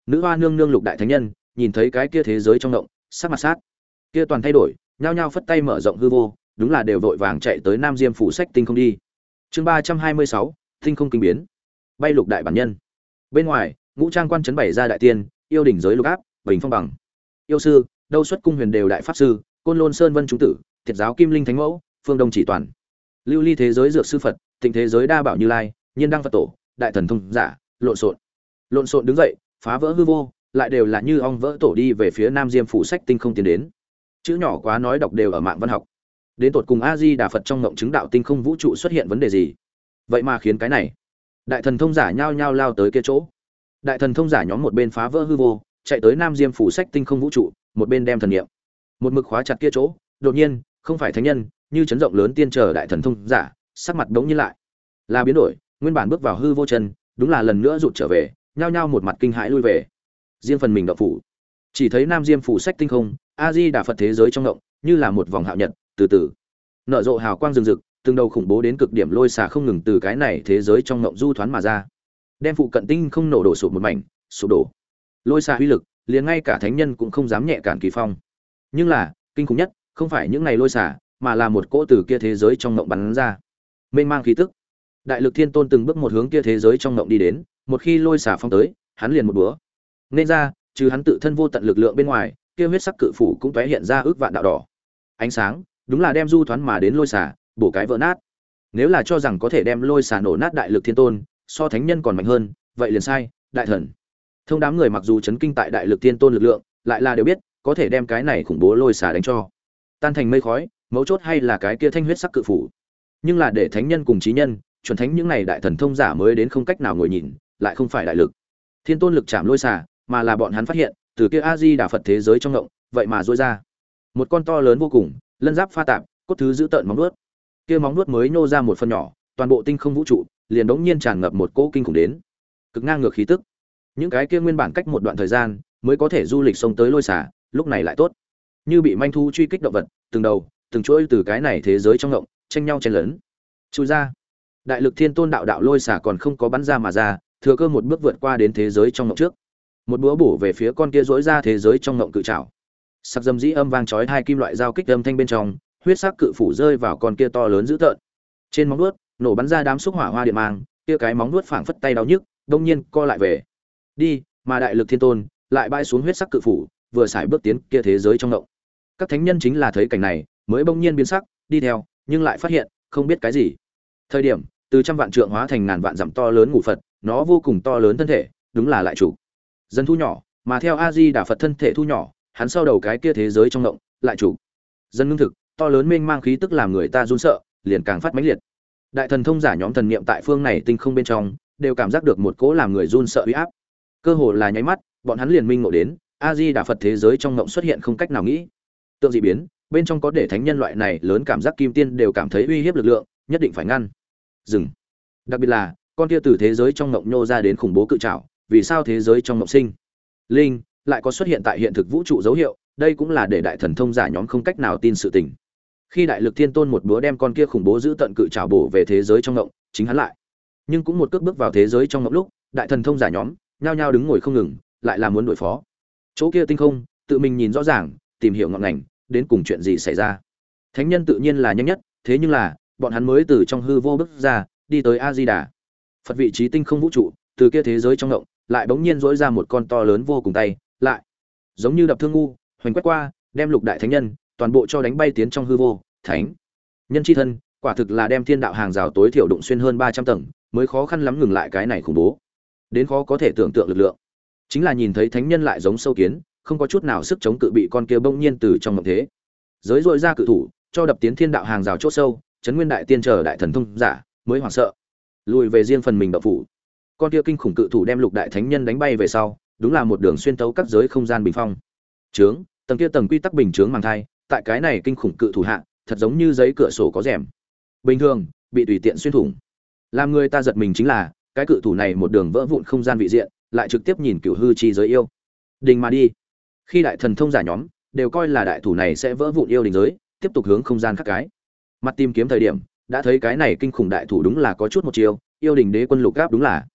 nữ hoa nương nương lục đại thánh nhân nhìn thấy cái kia thế giới trong động, sắc mặt sát kia toàn thay đổi, nhao nhao phất tay mở rộng hư vô, đúng là đều vội vàng chạy tới Nam Diêm phủ sách tinh không đi. Chương ba trăm hai mươi sáu, tinh không kinh biến. Bay lục đại bản nhân. Bên ngoài, ngũ trang quan trấn bày ra đại tiên, yêu đỉnh giới lục áp, bình phong bằng. Yêu sư, đâu xuất cung huyền đều đại pháp sư, côn lôn sơn vân chúng tử, thiệt giáo kim linh thánh mẫu, phương đông chỉ toàn. Lưu ly thế giới dược sư Phật, tịnh thế giới đa bảo Như Lai, nhiên đăng Phật tổ, đại thần thông giả, lộn xộn. Lộn xộn đứng dậy, phá vỡ hư vô, lại đều là như ong vỡ tổ đi về phía Nam Diêm phủ sách tinh không tiến đến. Chữ nhỏ quá nói đọc đều ở mạng văn học. Đến tột cùng A Di Đà Phật trong ngộng chứng đạo tinh không vũ trụ xuất hiện vấn đề gì? Vậy mà khiến cái này, đại thần thông giả nhao nhao lao tới kia chỗ. Đại thần thông giả nhóm một bên phá vỡ hư vô, chạy tới Nam Diêm phủ sách tinh không vũ trụ, một bên đem thần niệm, một mực khóa chặt kia chỗ. Đột nhiên, không phải thánh nhân, như chấn rộng lớn tiên trở đại thần thông giả, sắc mặt đống nhiên lại, là biến đổi, nguyên bản bước vào hư vô chân, đúng là lần nữa rụt trở về, nhao nhao một mặt kinh hãi lui về. Riêng phần mình động phủ, chỉ thấy Nam Diêm phủ sách tinh không, A Di Đà Phật thế giới trong động, như là một vòng hạo nhật, từ từ nở rộ hào quang rừng rực, từng đầu khủng bố đến cực điểm lôi xả không ngừng từ cái này thế giới trong ngộng du thoán mà ra, đem phụ cận tinh không nổ đổ sụp một mảnh, sụp đổ. Lôi xả uy lực, liền ngay cả thánh nhân cũng không dám nhẹ cản kỳ phong. Nhưng là, kinh khủng nhất, không phải những này lôi xả, mà là một cỗ từ kia thế giới trong ngộng bắn ra, mênh mang khí tức. Đại Lực Thiên Tôn từng bước một hướng kia thế giới trong ngộng đi đến, một khi lôi xả phong tới, hắn liền một búa. Nên ra, trừ hắn tự thân vô tận lực lượng bên ngoài, kia huyết sắc cự phủ cũng tóe hiện ra ước vạn đạo đỏ. Ánh sáng, đúng là đem du thoán mà đến lôi xả, bổ cái vỡ nát. Nếu là cho rằng có thể đem lôi xả nổ nát Đại Lực Thiên Tôn, so thánh nhân còn mạnh hơn, vậy liền sai, đại thần. Thông đám người mặc dù chấn kinh tại Đại Lực Thiên Tôn lực lượng, lại là đều biết, có thể đem cái này khủng bố lôi xả đánh cho tan thành mây khói, mấu chốt hay là cái kia thanh huyết sắc cự phủ. Nhưng là để thánh nhân cùng chí nhân, chuẩn thánh những này đại thần thông giả mới đến không cách nào ngồi nhìn, lại không phải Đại Lực Thiên Tôn lực chạm lôi xả, mà là bọn hắn phát hiện, từ kia A Di Đà Phật thế giới trong ngộng, vậy mà rũa ra một con to lớn vô cùng, lân giáp pha tạp, cốt thứ giữ tợn móng vuốt. Kia móng vuốt mới nô ra một phần nhỏ, toàn bộ tinh không vũ trụ liền đống nhiên tràn ngập một cỗ kinh khủng đến, cực ngang ngược khí tức. Những cái kia nguyên bản cách một đoạn thời gian mới có thể du lịch sông tới lôi xả, lúc này lại tốt, như bị manh thu truy kích động vật, từng đầu, từng chuỗi từ cái này thế giới trong ngộng, tranh nhau chen lớn. Chui ra. Đại Lực Thiên Tôn đạo đạo lôi xả còn không có bắn ra mà ra, thừa cơ một bước vượt qua đến thế giới trong ngộng trước. Một búa bổ về phía con kia rỗi ra thế giới trong ngộng cự trảo. Sắc dâm dĩ âm vang chói hai kim loại giao kích âm thanh bên trong, huyết sắc cự phủ rơi vào con kia to lớn dữ tợn. Trên móng vuốt, nổ bắn ra đám xúc hỏa hoa điện mang, kia cái móng vuốt phảng phất tay đau nhức, đông nhiên co lại về. Đi, mà Đại Lực Thiên Tôn lại bay xuống huyết sắc cự phủ, vừa xài bước tiến kia thế giới trong ngộng. Các thánh nhân chính là thấy cảnh này, mới bỗng nhiên biến sắc, đi theo, nhưng lại phát hiện, không biết cái gì. Thời điểm, từ trăm vạn trượng hóa thành ngàn vạn dặm to lớn ngũ Phật, nó vô cùng to lớn thân thể, đúng là lại chủ dân thu nhỏ, mà theo A Di Đà Phật thân thể thu nhỏ, hắn sau đầu cái kia thế giới trong ngộng, lại chủ dân ngưng thực, to lớn mênh mang khí tức làm người ta run sợ, liền càng phát mãnh liệt. Đại thần thông giả nhóm thần niệm tại phương này tinh không bên trong, đều cảm giác được một cỗ làm người run sợ uy áp. Cơ hồ là nháy mắt, bọn hắn liền minh ngộ đến, A Di Đà Phật thế giới trong ngộng xuất hiện không cách nào nghĩ tượng dị biến, bên trong có để thánh nhân loại này lớn cảm giác kim tiên đều cảm thấy uy hiếp lực lượng, nhất định phải ngăn dừng. Đặc biệt là con kia từ thế giới trong ngộng nhô ra đến khủng bố cự trảo, vì sao thế giới trong ngộng sinh linh lại có xuất hiện tại hiện thực vũ trụ dấu hiệu, đây cũng là để đại thần thông giả nhóm không cách nào tin sự tình. Khi Đại Lực Thiên Tôn một búa đem con kia khủng bố giữ tận cự trảo bổ về thế giới trong ngộng, chính hắn lại nhưng cũng một cước bước vào thế giới trong ngộng lúc, đại thần thông giả nhóm nhao nhao đứng ngồi không ngừng, lại là muốn đối phó. Chỗ kia tinh không, tự mình nhìn rõ ràng, tìm hiểu ngọn ngành, đến cùng chuyện gì xảy ra. Thánh nhân tự nhiên là nhanh nhất, thế nhưng là, bọn hắn mới từ trong hư vô bước ra, đi tới A Di Đà Phật vị trí tinh không vũ trụ, từ kia thế giới trong ngộng, lại bỗng nhiên rỗi ra một con to lớn vô cùng tay, lại giống như đập thương ngu, hoành quét qua, đem lục đại thánh nhân toàn bộ cho đánh bay tiến trong hư vô. Thánh nhân chi thân, quả thực là đem thiên đạo hàng rào tối thiểu đụng xuyên hơn ba trăm tầng, mới khó khăn lắm ngừng lại cái này khủng bố đến khó có thể tưởng tượng lực lượng. Chính là nhìn thấy thánh nhân lại giống sâu kiến, không có chút nào sức chống cự, bị con kia bỗng nhiên từ trong mộng thế giới dội ra cự thủ cho đập tiến thiên đạo hàng rào chỗ sâu, chấn nguyên đại tiên chờ đại thần thông giả mới hoảng sợ lùi về riêng phần mình đậu phủ. Con kia kinh khủng cự thủ đem lục đại thánh nhân đánh bay về sau, đúng là một đường xuyên tấu các giới không gian bình phong trướng, tầng kia tầng quy tắc bình chướng màng thai, tại cái này kinh khủng cự thủ hạ, thật giống như giấy cửa sổ có rèm bình thường, bị tùy tiện xuyên thủng. Làm người ta giật mình chính là, cái cự thủ này một đường vỡ vụn không gian vị diện, lại trực tiếp nhìn cửu hư chi giới yêu đình mà đi. Khi đại thần thông giả nhóm đều coi là đại thủ này sẽ vỡ vụn yêu đình giới, tiếp tục hướng không gian khác cái mặt tìm kiếm thời điểm, đã thấy cái này kinh khủng đại thủ đúng là có chút một chiều, yêu đình đế quân lục gáp đúng là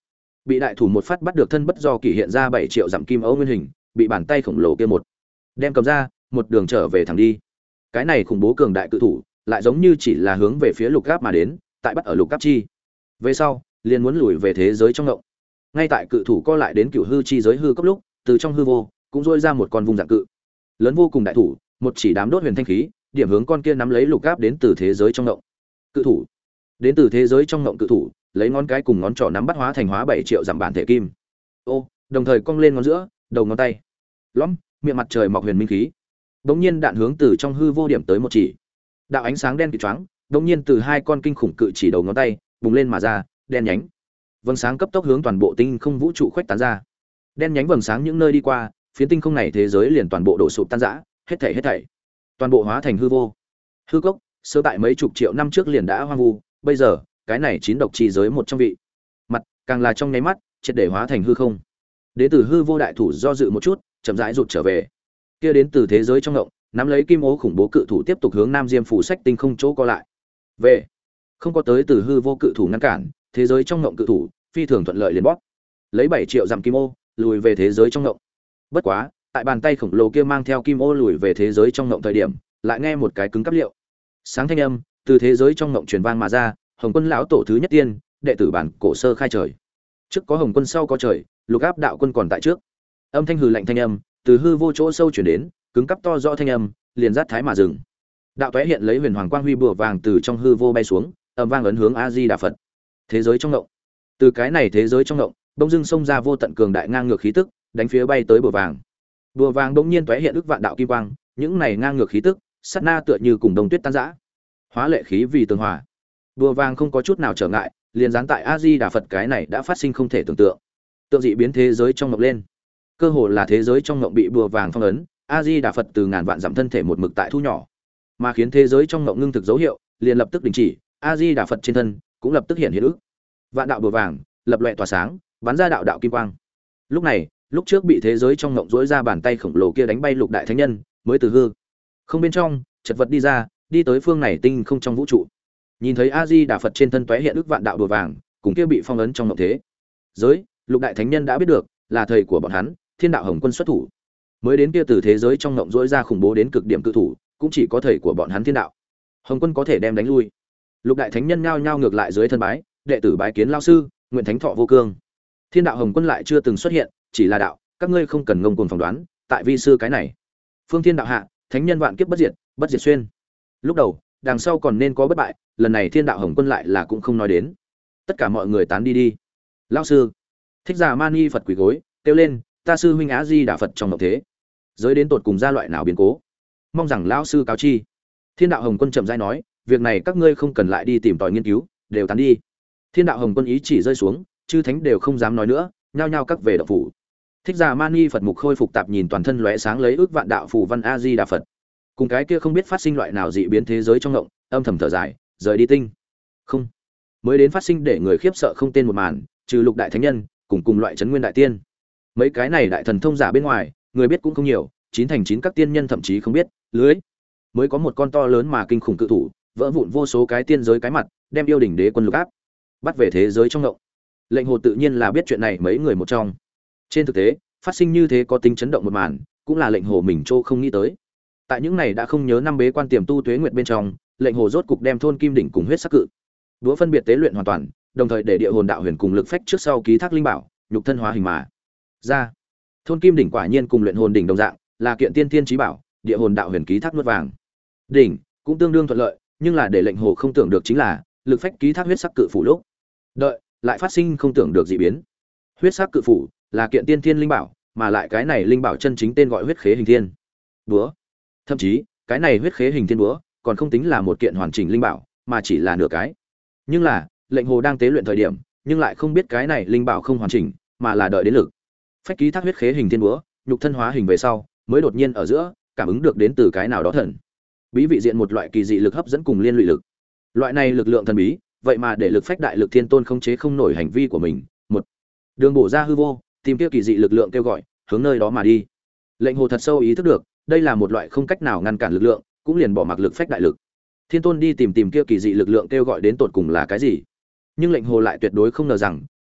bị đại thủ một phát bắt được thân bất do kỷ hiện ra bảy triệu dặm kim ấu nguyên hình, bị bàn tay khổng lồ kia một đem cầm ra, một đường trở về thẳng đi. Cái này khủng bố cường đại cự thủ, lại giống như chỉ là hướng về phía lục gáp mà đến, tại bắt ở lục gáp chi. Về sau, liền muốn lùi về thế giới trong ngộng. Ngay tại cự thủ co lại đến cửu hư chi giới hư cấp lúc, từ trong hư vô, cũng rôi ra một con vùng dạng cự. Lớn vô cùng đại thủ, một chỉ đám đốt huyền thanh khí, điểm hướng con kia nắm lấy lục gáp đến từ thế giới trong ngộng. Cự thủ, đến từ thế giới trong ngộng cự thủ, lấy ngón cái cùng ngón trỏ nắm bắt hóa thành hóa bảy triệu giảm bản thể kim. Ô, đồng thời cong lên ngón giữa, đầu ngón tay. Lõm, miệng mặt trời mọc huyền minh khí. Đống nhiên đạn hướng từ trong hư vô điểm tới một chỉ. Đạo ánh sáng đen kịt choáng, đống nhiên từ hai con kinh khủng cự chỉ đầu ngón tay, bùng lên mà ra, đen nhánh. Vầng sáng cấp tốc hướng toàn bộ tinh không vũ trụ khuếch tán ra. Đen nhánh vầng sáng những nơi đi qua, phiến tinh không này thế giới liền toàn bộ đổ sụp tan rã, hết thảy hết thảy, toàn bộ hóa thành hư vô. Hư cốc, sơ tại mấy chục triệu năm trước liền đã hoang vu, bây giờ, cái này chín độc chi giới một trong vị. Mặt, càng là trong nháy mắt, triệt để hóa thành hư không. Đến từ hư vô đại thủ do dự một chút, chậm rãi rụt trở về. Kia đến từ thế giới trong ngộng, nắm lấy kim ố khủng bố cự thủ tiếp tục hướng Nam Diêm phủ sách tinh không chỗ co lại. Về, không có tới từ hư vô cự thủ ngăn cản, thế giới trong ngộng cự thủ phi thường thuận lợi liền bóp. Lấy bảy triệu dặm kim ô, lùi về thế giới trong ngộng. Bất quá, tại bàn tay khổng lồ kia mang theo kim ô lùi về thế giới trong ngộng thời điểm, lại nghe một cái cứng cáp liệu. Sáng thanh âm từ thế giới trong ngộng truyền vang mà ra, Hồng Quân lão tổ thứ nhất tiên, đệ tử bản cổ sơ khai trời. Trước có Hồng Quân sau có trời, Lục Áp đạo quân còn tại trước. Âm thanh hừ lạnh thanh âm từ hư vô chỗ sâu truyền đến, cứng cáp to rõ thanh âm, liền rát thái mà dừng. Đạo toé hiện lấy huyền hoàng quang huy bùa vàng từ trong hư vô bay xuống, ầm vang ấn hướng A Di Đà Phật. Thế giới trong ngộng. Từ cái này thế giới trong ngộng, bỗng dưng xông ra vô tận cường đại ngang ngược khí tức, đánh phía bay tới bùa vàng. Bùa vàng bỗng nhiên toé hiện ức vạn đạo kim quang, những này ngang ngược khí tức, sát na tựa như cùng đông tuyết tan rã. Hóa lệ khí vì tường hòa. Bùa vàng không có chút nào trở ngại, liền dán tại A Di Đà Phật cái này đã phát sinh không thể tưởng tượng. Tượng dị biến thế giới trong ngộng lên. Cơ hồ là thế giới trong ngộng bị bùa vàng phong ấn, A Di Đà Phật từ ngàn vạn dặm thân thể một mực tại thu nhỏ, mà khiến thế giới trong ngộng ngưng thực dấu hiệu, liền lập tức đình chỉ, A Di Đà Phật trên thân cũng lập tức hiện hiện ức. Vạn đạo bùa vàng lập loè tỏa sáng, bắn ra đạo đạo kim quang. Lúc này, lúc trước bị thế giới trong ngộng rỗi ra bàn tay khổng lồ kia đánh bay lục đại thánh nhân, mới từ hư không bên trong chật vật đi ra, đi tới phương này tinh không trong vũ trụ. Nhìn thấy A Di Đà Phật trên thân tóe hiện ức vạn đạo bùa vàng, cùng kia bị phong ấn trong ngộng thế giới, lục đại thánh nhân đã biết được, là thầy của bọn hắn, Thiên đạo Hồng Quân xuất thủ. Mới đến kia từ thế giới trong ngộng rỗi ra khủng bố đến cực điểm cự thủ, cũng chỉ có thầy của bọn hắn Thiên đạo Hồng Quân có thể đem đánh lui. Lục đại thánh nhân nhao nhao ngược lại dưới thân bái, đệ tử bái kiến lão sư, nguyện thánh thọ vô cương. Thiên đạo Hồng Quân lại chưa từng xuất hiện, chỉ là đạo, các ngươi không cần ngông cuồng phỏng đoán, tại vi sư cái này. Phương Thiên đạo hạ, thánh nhân vạn kiếp bất diệt, bất diệt xuyên. Lúc đầu, đằng sau còn nên có bất bại, lần này Thiên đạo Hồng Quân lại là cũng không nói đến. Tất cả mọi người tán đi đi. Lão sư, Thích Giả Mani Phật quỳ gối, kêu lên, ta sư huynh Á Di Đà Phật trong mộng thế, giới đến tột cùng ra loại nào biến cố, mong rằng lão sư cáo chi. Thiên đạo Hồng Quân chậm rãi nói, việc này các ngươi không cần lại đi tìm tòi nghiên cứu, đều tán đi. Thiên đạo Hồng Quân ý chỉ rơi xuống, chư thánh đều không dám nói nữa, nhao nhao các về đạo phủ. Thích Giả Mani Phật mục khôi phục tạp nhìn toàn thân lóe sáng lấy ước vạn đạo phù văn A Di Đà Phật, cùng cái kia không biết phát sinh loại nào dị biến thế giới trong ngộng, âm thầm thở dài, rời đi tinh không. Mới đến phát sinh để người khiếp sợ không tên một màn, trừ lục đại thánh nhân, cùng cùng loại chấn nguyên đại tiên, mấy cái này đại thần thông giả bên ngoài, người biết cũng không nhiều, chín thành chín các tiên nhân thậm chí không biết, lưới mới có một con to lớn mà kinh khủng cự thủ, vỡ vụn vô số cái tiên giới cái mặt, đem yêu đỉnh đế quân lục áp bắt về thế giới trong ngộng. Lệnh Hồ tự nhiên là biết chuyện này mấy người một trong. Trên thực tế, phát sinh như thế có tính chấn động một màn, cũng là Lệnh Hồ mình trô không nghĩ tới. Tại những này đã không nhớ năm bế quan tiềm tu tuế nguyệt bên trong, Lệnh Hồ rốt cục đem thôn kim đỉnh cùng huyết sắc cự đũa phân biệt tế luyện hoàn toàn, đồng thời để địa hồn đạo huyền cùng lực phách trước sau ký thác linh bảo, nhục thân hóa hình mà ra. Thôn kim đỉnh quả nhiên cùng luyện hồn đỉnh đồng dạng, là kiện tiên tiên chí bảo, địa hồn đạo huyền ký thác nuốt vàng. Đỉnh cũng tương đương thuận lợi, nhưng là để Lệnh Hồ không tưởng được chính là, lực phách ký thác huyết sắc cự phủ lúc đợi lại phát sinh không tưởng được dị biến. Huyết sắc cự phủ là kiện tiên thiên linh bảo, mà lại cái này linh bảo chân chính tên gọi huyết khế hình thiên búa. Thậm chí, cái này huyết khế hình thiên búa còn không tính là một kiện hoàn chỉnh linh bảo, mà chỉ là nửa cái. Nhưng là, Lệnh Hồ đang tế luyện thời điểm, nhưng lại không biết cái này linh bảo không hoàn chỉnh, mà là đợi đến lực phách ký thác huyết khế hình thiên búa, nhục thân hóa hình về sau, mới đột nhiên ở giữa cảm ứng được đến từ cái nào đó thần bí vị diện một loại kỳ dị lực hấp dẫn cùng liên lụy lực. Loại này lực lượng thần bí, vậy mà để lực phách đại lực thiên tôn khống chế không nổi hành vi của mình, một đường bổ ra hư vô, tìm kia kỳ dị lực lượng kêu gọi, hướng nơi đó mà đi. Lệnh Hồ thật sâu ý thức được, đây là một loại không cách nào ngăn cản lực lượng, cũng liền bỏ mặc lực phách đại lực thiên tôn đi tìm tìm kia kỳ dị lực lượng kêu gọi đến tột cùng là cái gì. Nhưng Lệnh Hồ lại tuyệt đối không ngờ rằng,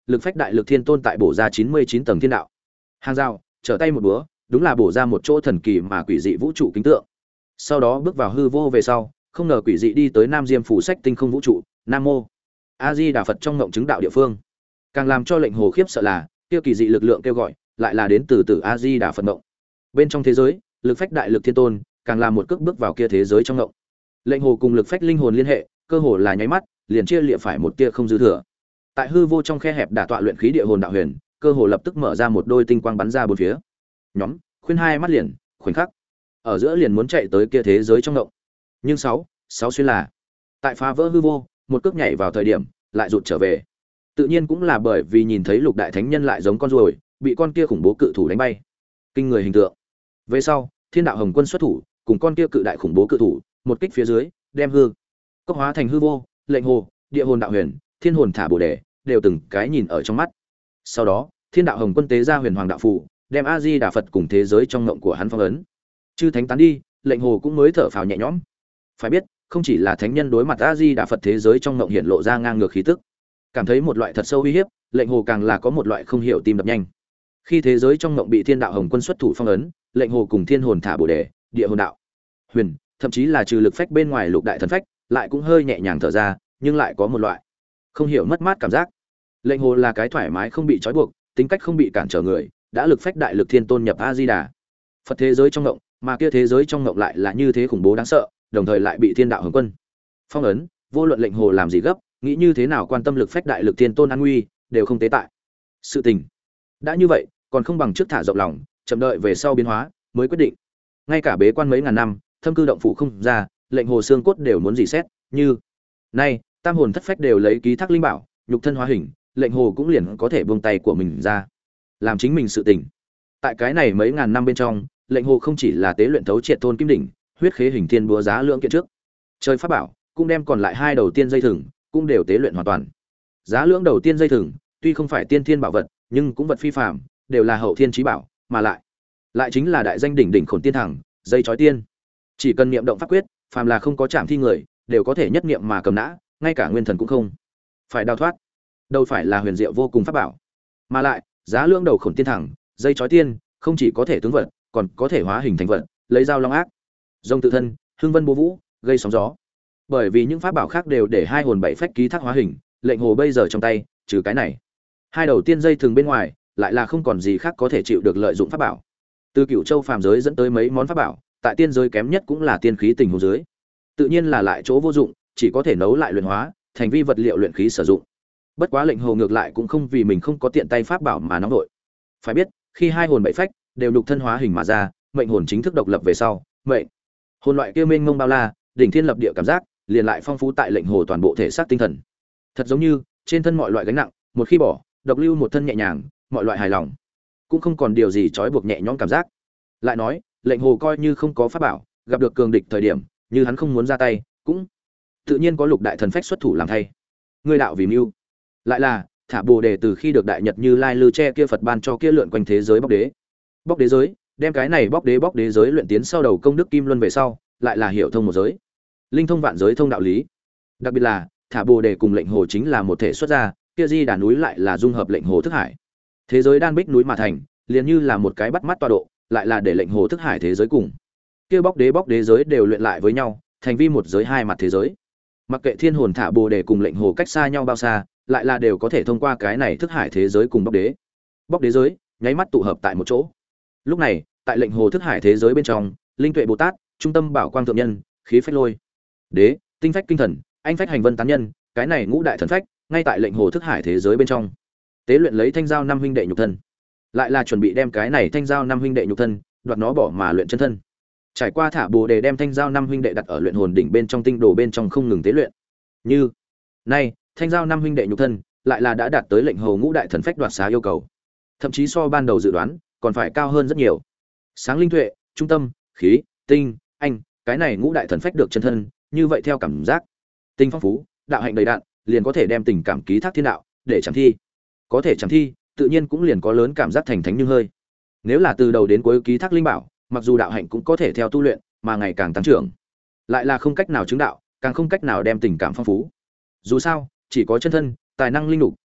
lực phách đại lực thiên tôn tại bổ ra chín mươi chín tầng thiên đạo hàng rào, trở tay một búa đúng là bổ ra một chỗ thần kỳ mà quỷ dị vũ trụ kính tượng. Sau đó bước vào hư vô về sau, không ngờ quỷ dị đi tới Nam Diêm phủ sách tinh không vũ trụ, Nam Mô A Di Đà Phật trong ngộng chứng đạo địa phương. Càng làm cho lệnh hồ khiếp sợ là, kia kỳ dị lực lượng kêu gọi, lại là đến từ từ A Di Đà Phật ngộng. Bên trong thế giới, lực phách đại lực thiên tôn, càng làm một cước bước vào kia thế giới trong ngộng. Lệnh hồ cùng lực phách linh hồn liên hệ, cơ hồ là nháy mắt, liền chia lịa phải một tia không dư thừa. Tại hư vô trong khe hẹp đả tọa luyện khí địa hồn đạo huyền, cơ hồ lập tức mở ra một đôi tinh quang bắn ra bốn phía. Nhóm, khuyên hai mắt liền, khoảnh khắc ở giữa liền muốn chạy tới kia thế giới trong động. Nhưng sáu, sáu xuyên là tại phá vỡ hư vô, một cước nhảy vào thời điểm, lại rụt trở về. Tự nhiên cũng là bởi vì nhìn thấy Lục đại thánh nhân lại giống con ruồi, bị con kia khủng bố cự thủ đánh bay. Kinh người hình tượng. Về sau, Thiên đạo hồng quân xuất thủ, cùng con kia cự đại khủng bố cự thủ, một kích phía dưới, đem hư cốc hóa thành hư vô, lệnh hồ, địa hồn đạo huyền, thiên hồn thả bổ đề, đều từng cái nhìn ở trong mắt. Sau đó, Thiên đạo hồng quân tế ra huyền hoàng đạo phù, đem A Di Đà Phật cùng thế giới trong ngộng của hắn phong ấn. Chư thánh tán đi, lệnh hồ cũng mới thở phào nhẹ nhõm. Phải biết, không chỉ là thánh nhân đối mặt A Di Đà Phật thế giới trong ngộng hiện lộ ra ngang ngược khí tức, cảm thấy một loại thật sâu uy hiếp, lệnh hồ càng là có một loại không hiểu tim đập nhanh. Khi thế giới trong ngộng bị Thiên đạo hồng quân xuất thủ phong ấn, lệnh hồ cùng thiên hồn thả bổ đề, địa hồn đạo huyền, thậm chí là trừ lực phách bên ngoài lục đại thần phách, lại cũng hơi nhẹ nhàng thở ra, nhưng lại có một loại không hiểu mất mát cảm giác. Lệnh hồ là cái thoải mái không bị trói buộc, tính cách không bị cản trở người, đã lực phách đại lực thiên tôn nhập A Di Đà Phật thế giới trong ngộng, mà kia thế giới trong ngộng lại là như thế khủng bố đáng sợ, đồng thời lại bị Thiên đạo hồng quân phong ấn, vô luận lệnh hồ làm gì gấp, nghĩ như thế nào quan tâm lực phách đại lực thiên tôn an nguy, đều không tế tại. Sự tình đã như vậy, còn không bằng trước thả rộng lòng, chậm đợi về sau biến hóa mới quyết định. Ngay cả bế quan mấy ngàn năm, thâm cư động phủ không ra, lệnh hồ xương cốt đều muốn dỉ xét, như nay, tam hồn thất phách đều lấy ký thác linh bảo, nhục thân hóa hình, lệnh hồ cũng liền có thể buông tay của mình ra, làm chính mình sự tình. Tại cái này mấy ngàn năm bên trong, lệnh hồ không chỉ là tế luyện thấu triệt thôn kim đỉnh, huyết khế hình thiên búa giá lượng kiện trước, chơi pháp bảo, cũng đem còn lại hai đầu tiên dây thừng, cũng đều tế luyện hoàn toàn. Giá lượng đầu tiên dây thừng, tuy không phải tiên thiên bảo vật, nhưng cũng vật phi phàm, đều là hậu thiên chí bảo, mà lại, lại chính là đại danh đỉnh đỉnh khổn tiên thẳng, dây chói tiên. Chỉ cần niệm động pháp quyết, phàm là không có chạm thi người, đều có thể nhất niệm mà cầm nã, ngay cả nguyên thần cũng không phải đào thoát. Đâu phải là huyền diệu vô cùng pháp bảo, mà lại, giá lượng đầu khổn tiên thẳng, dây chói tiên, không chỉ có thể tướng vật, còn có thể hóa hình thành vật, lấy dao long ác, rồng tự thân, hưng vân bố vũ, gây sóng gió. Bởi vì những pháp bảo khác đều để hai hồn bảy phách ký thác hóa hình, lệnh hồ bây giờ trong tay, trừ cái này, hai đầu tiên dây thường bên ngoài, lại là không còn gì khác có thể chịu được lợi dụng pháp bảo. Từ Cửu Châu phàm giới dẫn tới mấy món pháp bảo, tại tiên giới kém nhất cũng là tiên khí tình hồ dưới. Tự nhiên là lại chỗ vô dụng, chỉ có thể nấu lại luyện hóa, thành vi vật liệu luyện khí sử dụng. Bất quá lệnh hồ ngược lại cũng không vì mình không có tiện tay pháp bảo mà nóng đội. Phải biết, khi hai hồn bảy phách đều nhục thân hóa hình mà ra, mệnh hồn chính thức độc lập về sau, mệnh hồn loại kia mênh mông bao la, đỉnh thiên lập địa cảm giác, liền lại phong phú tại lệnh hồ toàn bộ thể xác tinh thần. Thật giống như trên thân mọi loại gánh nặng, một khi bỏ, độc lưu một thân nhẹ nhàng, mọi loại hài lòng, cũng không còn điều gì trói buộc nhẹ nhõm cảm giác. Lại nói, lệnh hồ coi như không có pháp bảo, gặp được cường địch thời điểm, như hắn không muốn ra tay, cũng tự nhiên có lục đại thần phách xuất thủ làm thay. Ngươi đạo vì mưu, lại là thả bồ đề từ khi được đại nhật Như Lai lư che kia Phật ban cho kia lượn quanh thế giới bóc đế. Bóc đế giới, đem cái này bóc đế bóc đế giới luyện tiến sau đầu công đức kim luân về sau, lại là hiểu thông một giới, linh thông vạn giới thông đạo lý. Đặc biệt là thả bồ đề cùng lệnh hồ chính là một thể xuất ra, kia di đà núi lại là dung hợp lệnh hồ thức hải. Thế giới đan bích núi mà thành, liền như là một cái bắt mắt tọa độ, lại là để lệnh hồ thức hải thế giới cùng kia bóc đế bóc đế giới đều luyện lại với nhau, thành vi một giới hai mặt thế giới. Mặc kệ thiên hồn thả bồ đề cùng lệnh hồ cách xa nhau bao xa, lại là đều có thể thông qua cái này thức hải thế giới cùng bóc đế bóc đế giới nháy mắt tụ hợp tại một chỗ. Lúc này tại lệnh hồ thức hải thế giới bên trong, linh tuệ bồ tát, trung tâm bảo quang thượng nhân, khí phách lôi đế, tinh phách kinh thần, anh phách hành vân tán nhân, cái này ngũ đại thần phách ngay tại lệnh hồ thức hải thế giới bên trong tế luyện lấy thanh giao năm huynh đệ nhục thân, lại là chuẩn bị đem cái này thanh giao năm huynh đệ nhục thân đoạt nó bỏ mà luyện chân thân. Trải qua thả bồ đề đem thanh giao năm huynh đệ đặt ở luyện hồn đỉnh bên trong tinh đồ bên trong không ngừng tế luyện. Như nay thanh giao năm huynh đệ nhục thân lại là đã đạt tới lệnh hồ ngũ đại thần phách đoạt xá yêu cầu, thậm chí so ban đầu dự đoán còn phải cao hơn rất nhiều. Sáng linh tuệ, trung tâm, khí, tinh, anh, cái này ngũ đại thần phách được chân thân, như vậy theo cảm giác tinh phong phú, đạo hạnh đầy đặn, liền có thể đem tình cảm ký thác thiên đạo, để chẳng thi. Có thể chẳng thi, tự nhiên cũng liền có lớn cảm giác thành thánh như hơi. Nếu là từ đầu đến cuối ký thác linh bảo, mặc dù đạo hạnh cũng có thể theo tu luyện mà ngày càng tăng trưởng, lại là không cách nào chứng đạo, càng không cách nào đem tình cảm phong phú. Dù sao, chỉ có chân thân, tài năng linh lục,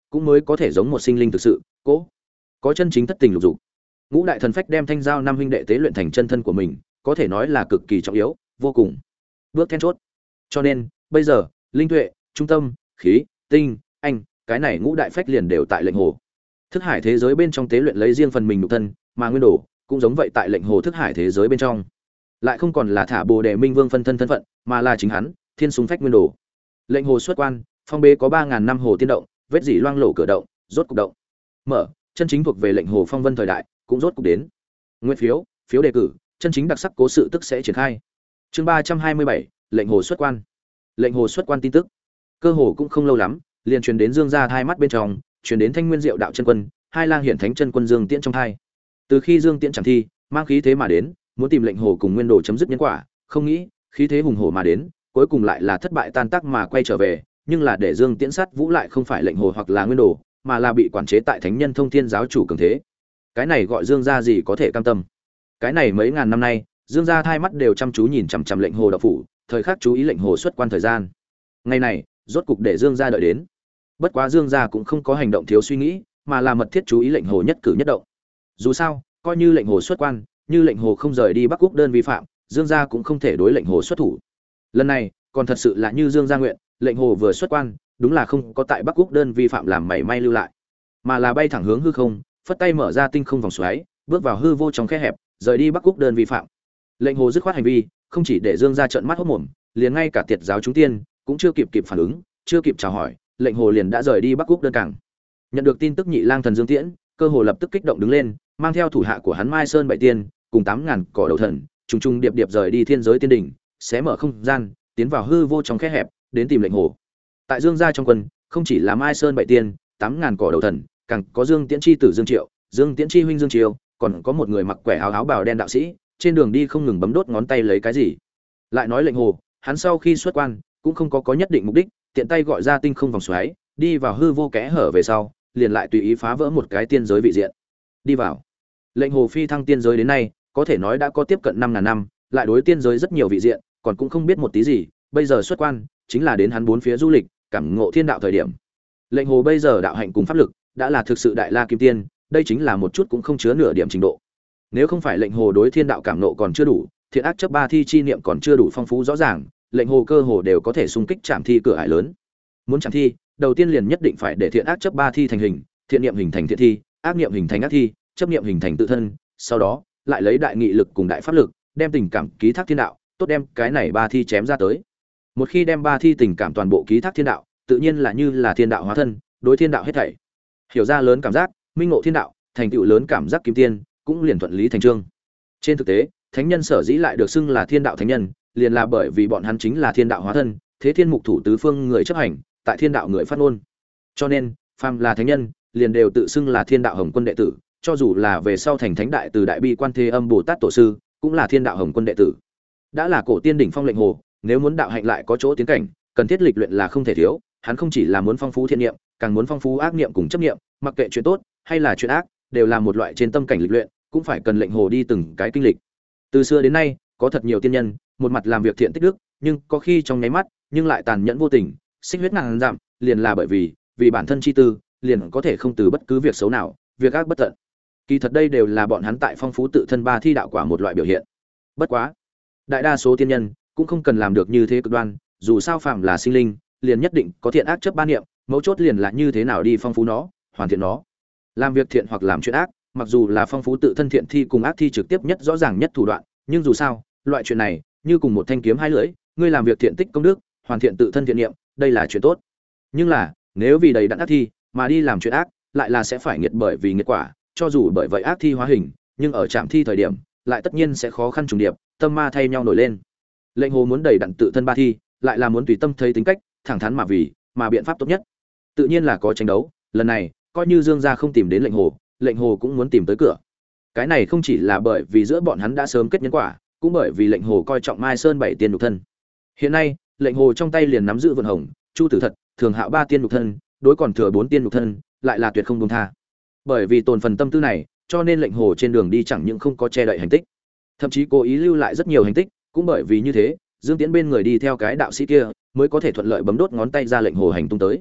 cũng mới có thể giống một sinh linh thực sự, cố có chân chính thất tình lục dục. Ngũ đại thần phách đem thanh giao năm huynh đệ tế luyện thành chân thân của mình, có thể nói là cực kỳ trọng yếu, vô cùng bước then chốt. Cho nên, bây giờ, linh tuệ, trung tâm, khí, tinh, anh, cái này ngũ đại phách liền đều tại lệnh hồ. Thức hải thế giới bên trong tế luyện lấy riêng phần mình nhục thân, mà nguyên đồ cũng giống vậy tại lệnh hồ thức hải thế giới bên trong. Lại không còn là thả Bồ Đề Minh Vương phân thân thân phận, mà là chính hắn, Thiên Súng Phách Nguyên Đồ. Lệnh hồ xuất quan, phong bế có ba ngàn năm hồ tiên động, vết dỉ loang lổ cửa động, rốt cục động. Mở, chân chính thuộc về lệnh hồ phong vân thời đại, cũng rốt cục đến. Nguyên phiếu, phiếu đề cử, chân chính đặc sắc cố sự tức sẽ triển khai. Chương ba trăm hai mươi bảy, lệnh hồ xuất quan. Lệnh hồ xuất quan tin tức, cơ hồ cũng không lâu lắm, liền truyền đến Dương gia hai mắt bên trong, truyền đến Thanh Nguyên Diệu đạo chân quân, hai lang hiển thánh chân quân Dương Tiễn trong hai. Từ khi Dương Tiễn chẳng thi, mang khí thế mà đến, muốn tìm lệnh hồ cùng nguyên đồ chấm dứt nhân quả, không nghĩ, khí thế hùng hổ mà đến, cuối cùng lại là thất bại tan tác mà quay trở về, nhưng là để Dương Tiễn sát vũ lại không phải lệnh hồ hoặc là nguyên đồ, mà là bị quản chế tại Thánh Nhân Thông Thiên giáo chủ cường thế. Cái này gọi Dương gia gì có thể cam tâm? Cái này mấy ngàn năm nay, Dương gia hai mắt đều chăm chú nhìn chằm chằm lệnh hồ đạo phủ, thời khắc chú ý lệnh hồ xuất quan thời gian. Ngày này, rốt cục để Dương gia đợi đến. Bất quá Dương gia cũng không có hành động thiếu suy nghĩ, mà là mật thiết chú ý lệnh hồ nhất cử nhất động. Dù sao, coi như lệnh hồ xuất quan, như lệnh hồ không rời đi Bắc Quốc đơn vi phạm, Dương gia cũng không thể đối lệnh hồ xuất thủ. Lần này, còn thật sự là như Dương gia nguyện, lệnh hồ vừa xuất quan, đúng là không có tại Bắc Quốc đơn vi phạm làm mảy may lưu lại, mà là bay thẳng hướng hư không, phất tay mở ra tinh không vòng xoáy, bước vào hư vô trong khe hẹp, rời đi Bắc Quốc đơn vi phạm. Lệnh hồ dứt khoát hành vi, không chỉ để Dương gia trợn mắt hốt mồm, liền ngay cả tiệt giáo chúng tiên cũng chưa kịp kịp phản ứng, chưa kịp chào hỏi, lệnh hồ liền đã rời đi Bắc Quốc đơn cảng. Nhận được tin tức Nhị Lang thần Dương Tiễn, cơ hồ lập tức kích động đứng lên, mang theo thủ hạ của hắn Mai Sơn Bảy Tiên, cùng tám ngàn cỏ đầu thần, trùng trùng điệp điệp rời đi thiên giới tiên đỉnh, xé mở không gian, tiến vào hư vô trong khe hẹp, đến tìm lệnh hồ. Tại Dương gia trong quân, không chỉ là Mai Sơn Bảy Tiên, tám ngàn cỏ đầu thần, càng có Dương Tiễn chi tử Dương Triệu, Dương Tiễn chi huynh Dương Triều, còn có một người mặc quẻ áo áo bào đen đạo sĩ, trên đường đi không ngừng bấm đốt ngón tay lấy cái gì. Lại nói lệnh hồ, hắn sau khi xuất quan, cũng không có có nhất định mục đích, tiện tay gọi ra tinh không vòng xoáy, đi vào hư vô kẽ hở về sau, liền lại tùy ý phá vỡ một cái tiên giới vị diện. Đi vào. Lệnh hồ phi thăng tiên giới đến nay, có thể nói đã có tiếp cận năm ngàn năm, lại đối tiên giới rất nhiều vị diện, còn cũng không biết một tí gì, bây giờ xuất quan, chính là đến hắn bốn phía du lịch, cảm ngộ thiên đạo thời điểm. Lệnh hồ bây giờ đạo hạnh cùng pháp lực, đã là thực sự đại la kim tiên, đây chính là một chút cũng không chứa nửa điểm trình độ. Nếu không phải lệnh hồ đối thiên đạo cảm ngộ còn chưa đủ, thiện ác chấp ba thi chi niệm còn chưa đủ phong phú rõ ràng, lệnh hồ cơ hồ đều có thể xung kích trảm thi cửa ải lớn. Muốn trảm thi, đầu tiên liền nhất định phải để thiện ác chấp ba thi thành hình, thiện niệm hình thành thiện thi, ác niệm hình thành ác thi, chấp niệm hình thành tự thân, sau đó lại lấy đại nghị lực cùng đại pháp lực, đem tình cảm ký thác thiên đạo, tốt đem cái này ba thi chém ra tới. Một khi đem ba thi tình cảm toàn bộ ký thác thiên đạo, tự nhiên là như là thiên đạo hóa thân, đối thiên đạo hết thảy. Hiểu ra lớn cảm giác, minh ngộ thiên đạo, thành tựu lớn cảm giác kim tiên, cũng liền thuận lý thành chương. Trên thực tế, thánh nhân sở dĩ lại được xưng là thiên đạo thánh nhân, liền là bởi vì bọn hắn chính là thiên đạo hóa thân, thế thiên mục thủ tứ phương người chấp hành, tại thiên đạo người phát ngôn. Cho nên, phàm là thánh nhân, liền đều tự xưng là thiên đạo hồng quân đệ tử, cho dù là về sau thành thánh đại từ đại bi quan thế âm bồ tát tổ sư, cũng là thiên đạo hồng quân đệ tử. Đã là cổ tiên đỉnh phong lệnh hồ, nếu muốn đạo hạnh lại có chỗ tiến cảnh, cần thiết lịch luyện là không thể thiếu, hắn không chỉ là muốn phong phú thiên niệm, càng muốn phong phú ác niệm cùng chấp niệm, mặc kệ chuyện tốt hay là chuyện ác, đều là một loại trên tâm cảnh lịch luyện, cũng phải cần lệnh hồ đi từng cái kinh lịch. Từ xưa đến nay, có thật nhiều tiên nhân, một mặt làm việc thiện tích đức, nhưng có khi trong nháy mắt, nhưng lại tàn nhẫn vô tình, xích huyết ngàn dặm, liền là bởi vì, vì bản thân chi tư, liền có thể không từ bất cứ việc xấu nào, việc ác bất tận. Kỳ thật đây đều là bọn hắn tại phong phú tự thân ba thi đạo quả một loại biểu hiện. Bất quá, đại đa số tiên nhân cũng không cần làm được như thế cực đoan, dù sao phạm là sinh linh, liền nhất định có thiện ác chấp ba niệm, mấu chốt liền là như thế nào đi phong phú nó, hoàn thiện nó. Làm việc thiện hoặc làm chuyện ác, mặc dù là phong phú tự thân thiện thi cùng ác thi trực tiếp nhất rõ ràng nhất thủ đoạn, nhưng dù sao, loại chuyện này như cùng một thanh kiếm hai lưỡi, ngươi làm việc thiện tích công đức, hoàn thiện tự thân thiện niệm, đây là chuyện tốt. Nhưng là, nếu vì đầy đặn ác thi mà đi làm chuyện ác, lại là sẽ phải nghiệt bởi vì nghiệt quả, cho dù bởi vậy ác thi hóa hình, nhưng ở trạm thi thời điểm, lại tất nhiên sẽ khó khăn trùng điệp, tâm ma thay nhau nổi lên. Lệnh hồ muốn đầy đặn tự thân ba thi, lại là muốn tùy tâm thấy tính cách, thẳng thắn mà vì, mà biện pháp tốt nhất, tự nhiên là có tranh đấu. Lần này, coi như Dương gia không tìm đến lệnh hồ, lệnh hồ cũng muốn tìm tới cửa. Cái này không chỉ là bởi vì giữa bọn hắn đã sớm kết nhân quả, cũng bởi vì lệnh hồ coi trọng Mai Sơn bảy tiên nhục thân. Hiện nay, lệnh hồ trong tay liền nắm giữ Vân Hồng, Chu Tử Thật, Thường Hạo ba tiên nhục thân, đối còn thừa bốn tiên nhục thân, lại là tuyệt không buông tha. Bởi vì tồn phần tâm tư này, cho nên lệnh hồ trên đường đi chẳng những không có che đậy hành tích, thậm chí cố ý lưu lại rất nhiều hành tích, cũng bởi vì như thế, Dương Tiễn bên người đi theo cái đạo sĩ kia, mới có thể thuận lợi bấm đốt ngón tay ra lệnh hồ hành tung tới.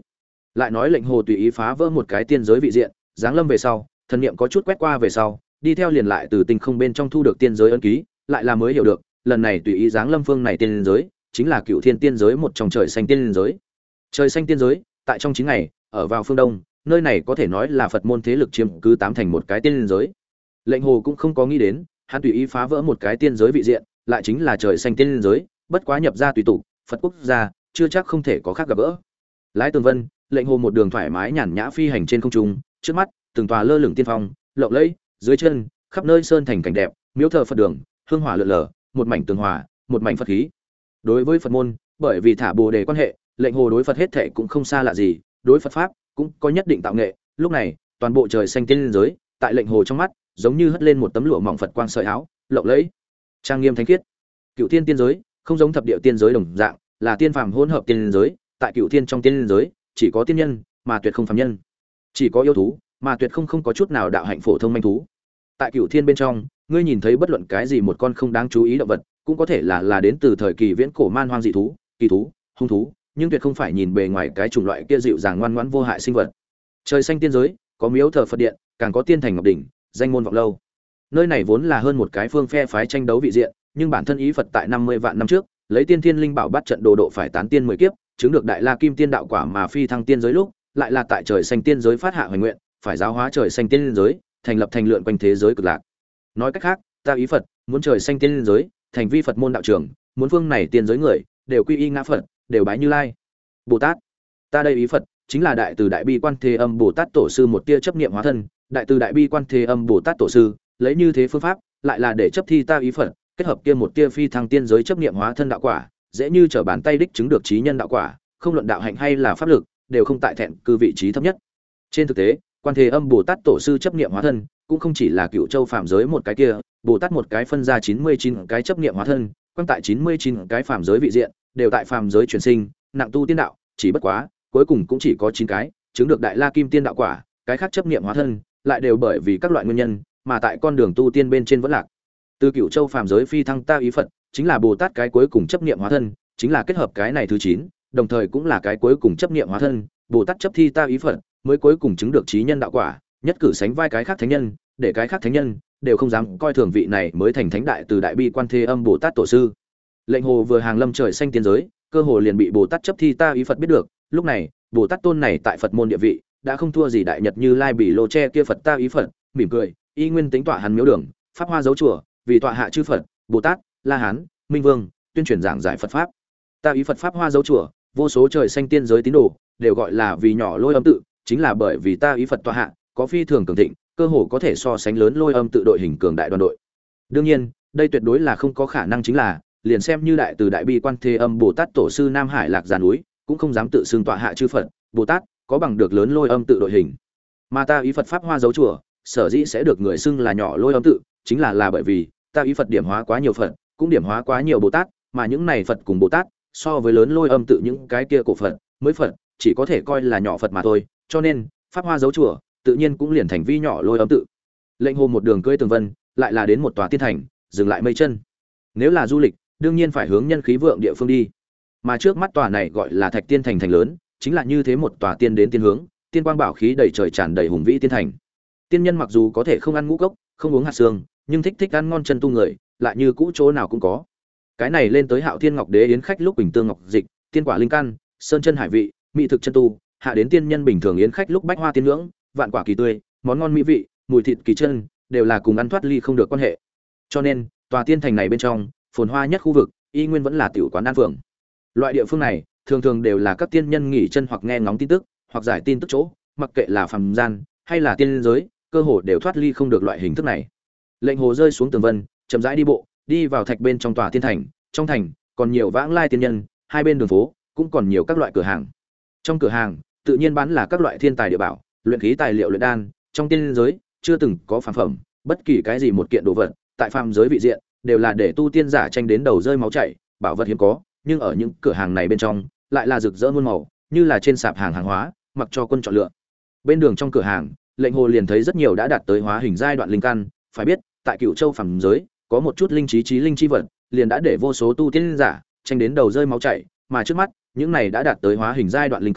Lại nói lệnh hồ tùy ý phá vỡ một cái tiên giới vị diện, giáng lâm về sau, thần niệm có chút quét qua về sau, đi theo liền lại từ tinh không bên trong thu được tiên giới ấn ký, lại là mới hiểu được, lần này tùy ý giáng lâm phương này tiên giới, chính là Cựu Thiên tiên giới một trong trời xanh tiên giới. Trời xanh tiên giới, tại trong chín ngày, ở vào phương đông, nơi này có thể nói là Phật môn thế lực chiếm cứ tám thành một cái tiên giới. Lệnh hồ cũng không có nghĩ đến, hắn tùy ý phá vỡ một cái tiên giới vị diện, lại chính là trời xanh tiên giới, bất quá nhập ra tùy tụ, Phật quốc gia, chưa chắc không thể có khác gặp gỡ. Lái Tường Vân, lệnh hồ một đường thoải mái nhàn nhã phi hành trên không trung, trước mắt, từng tòa lơ lửng tiên phong, lộng lẫy, dưới chân, khắp nơi sơn thành cảnh đẹp, miếu thờ Phật đường, hương hỏa lượn lờ, một mảnh tường hòa, một mảnh Phật khí. Đối với Phật môn, bởi vì thả Bồ đề quan hệ, lệnh hồ đối Phật hết thệ cũng không xa lạ gì, đối Phật pháp cũng có nhất định tạo nghệ. Lúc này, toàn bộ trời xanh tiên giới, tại lệnh hồ trong mắt, giống như hất lên một tấm lụa mỏng Phật quang sợi áo, lộng lẫy, trang nghiêm thánh khiết. Cựu Thiên tiên giới, không giống thập địa tiên giới đồng dạng, là tiên phàm hỗn hợp tiên giới, tại Cựu Thiên trong tiên giới, chỉ có tiên nhân, mà tuyệt không phàm nhân. Chỉ có yêu thú, mà tuyệt không không có chút nào đạo hạnh phổ thông manh thú. Tại Cựu Thiên bên trong, ngươi nhìn thấy bất luận cái gì một con không đáng chú ý động vật, cũng có thể là là đến từ thời kỳ viễn cổ man hoang dị thú, kỳ thú, hung thú, nhưng tuyệt không phải nhìn bề ngoài cái chủng loại kia dịu dàng ngoan ngoãn vô hại sinh vật. Trời xanh tiên giới, có miếu thờ Phật điện, càng có tiên thành ngọc đỉnh, danh môn vọng lâu. Nơi này vốn là hơn một cái phương phe phái tranh đấu vị diện, nhưng bản thân ý Phật tại năm mươi vạn năm trước, lấy tiên thiên linh bảo bắt trận đồ độ phải tán tiên mười kiếp, chứng được đại la kim tiên đạo quả mà phi thăng tiên giới lúc, lại là tại trời xanh tiên giới phát hạ hoành nguyện, phải giáo hóa trời xanh tiên giới, thành lập thành lượn quanh thế giới cực lạc. Nói cách khác, ta ý Phật muốn trời xanh tiên giới, thành vi Phật môn đạo trưởng, muốn phương này tiên giới người đều quy y ngã Phật, đều bái Như Lai. Bồ Tát, ta đây ý Phật chính là đại từ đại bi quan thế âm Bồ Tát tổ sư một tia chấp niệm hóa thân, đại từ đại bi quan thế âm Bồ Tát tổ sư, lấy như thế phương pháp, lại là để chấp thi ta ý Phật, kết hợp kia một tia phi thăng tiên giới chấp niệm hóa thân đạo quả, dễ như trở bàn tay đích chứng được trí nhân đạo quả, không luận đạo hạnh hay là pháp lực, đều không tại thẹn cư vị trí thấp nhất. Trên thực tế, quan thế âm Bồ Tát tổ sư chấp niệm hóa thân, cũng không chỉ là Cựu Châu phàm giới một cái kia, Bồ Tát một cái phân ra chín mươi chín cái chấp niệm hóa thân, quan tại chín mươi chín cái phàm giới vị diện, đều tại phàm giới chuyển sinh, nặng tu tiên đạo, chỉ bất quá, cuối cùng cũng chỉ có chín cái, chứng được đại la kim tiên đạo quả, cái khác chấp niệm hóa thân, lại đều bởi vì các loại nguyên nhân, mà tại con đường tu tiên bên trên vẫn lạc. Từ Cựu Châu phàm giới phi thăng ta ý Phật, chính là Bồ Tát cái cuối cùng chấp niệm hóa thân, chính là kết hợp cái này thứ chín, đồng thời cũng là cái cuối cùng chấp niệm hóa thân, Bồ Tát chấp thi ta ý Phật, mới cuối cùng chứng được trí nhân đạo quả, nhất cử sánh vai cái khác thánh nhân, để cái khác thánh nhân đều không dám coi thường vị này mới thành thánh đại từ đại bi quan thế âm Bồ Tát tổ sư. Lệnh hồ vừa hàng lâm trời xanh tiên giới, cơ hồ liền bị Bồ Tát chấp thi ta ý Phật biết được, lúc này, Bồ Tát tôn này tại Phật môn địa vị, đã không thua gì đại nhật Như Lai Bỉ Lô che kia Phật ta ý Phật, mỉm cười, y nguyên tính tọa hắn miếu đường, pháp hoa dấu chùa, vì tọa hạ chư Phật, Bồ Tát, La Hán, Minh Vương, tuyên truyền giảng giải Phật pháp. Ta ý Phật pháp hoa dấu chùa, vô số trời xanh tiên giới tín đồ, đều gọi là vì nhỏ lôi âm tự, chính là bởi vì ta ý Phật tọa hạ, có phi thường cường thịnh, cơ hồ có thể so sánh lớn lôi âm tự đội hình cường đại đoàn đội. Đương nhiên, đây tuyệt đối là không có khả năng chính là, liền xem như đại từ đại bi quan thế âm Bồ Tát tổ sư Nam Hải Lạc Giàn núi, cũng không dám tự xưng tọa hạ chư Phật, Bồ Tát, có bằng được lớn lôi âm tự đội hình. Mà ta ý Phật pháp hoa dấu chùa, sở dĩ sẽ được người xưng là nhỏ lôi âm tự, chính là là bởi vì ta ý Phật điểm hóa quá nhiều Phật, cũng điểm hóa quá nhiều Bồ Tát, mà những này Phật cùng Bồ Tát, so với lớn lôi âm tự những cái kia cổ Phật, mới Phật, chỉ có thể coi là nhỏ Phật mà thôi, cho nên, pháp hoa dấu chùa, tự nhiên cũng liền thành vi nhỏ lôi âm tự. Lệnh hồ một đường cưỡi tường vân, lại là đến một tòa tiên thành, dừng lại mây chân. Nếu là du lịch, đương nhiên phải hướng nhân khí vượng địa phương đi. Mà trước mắt tòa này gọi là Thạch Tiên thành thành lớn, chính là như thế một tòa tiên đến tiên hướng, tiên quang bảo khí đầy trời tràn đầy hùng vĩ tiên thành. Tiên nhân mặc dù có thể không ăn ngũ cốc, không uống hạt xương, nhưng thích thích ăn ngon chân tu người, lại như cũ chỗ nào cũng có. Cái này lên tới Hạo Thiên Ngọc Đế yến khách lúc bình tương ngọc dịch, tiên quả linh căn, sơn chân hải vị, mỹ thực chân tu, hạ đến tiên nhân bình thường yến khách lúc bách hoa tiên ngưỡng, vạn quả kỳ tươi, món ngon mỹ vị, mùi thịt kỳ chân, đều là cùng ăn thoát ly không được quan hệ. Cho nên, tòa tiên thành này bên trong, phồn hoa nhất khu vực, y nguyên vẫn là tiểu quán An Phượng. Loại địa phương này, thường thường đều là các tiên nhân nghỉ chân hoặc nghe ngóng tin tức, hoặc giải tin tức chỗ, mặc kệ là phàm gian hay là tiên giới, cơ hồ đều thoát ly không được loại hình thức này. Lệnh hồ rơi xuống tường vân, chậm rãi đi bộ, đi vào thạch bên trong tòa tiên thành, trong thành còn nhiều vãng lai tiên nhân, hai bên đường phố cũng còn nhiều các loại cửa hàng. Trong cửa hàng, tự nhiên bán là các loại thiên tài địa bảo, luyện khí tài liệu luyện đan, trong tiên giới chưa từng có phàm phẩm, bất kỳ cái gì một kiện đồ vật, tại phàm giới vị diện đều là để tu tiên giả tranh đến đầu rơi máu chảy, bảo vật hiếm có, nhưng ở những cửa hàng này bên trong, lại là rực rỡ muôn màu, như là trên sạp hàng hàng hóa, mặc cho quân chọn lựa. Bên đường trong cửa hàng, Lệnh Hồ liền thấy rất nhiều đã đạt tới hóa hình giai đoạn linh căn, phải biết, tại Cửu Châu phàm giới, có một chút linh trí trí linh chi vật, liền đã để vô số tu tiên giả tranh đến đầu rơi máu chảy, mà trước mắt, những này đã đạt tới hóa hình giai đoạn linh căn,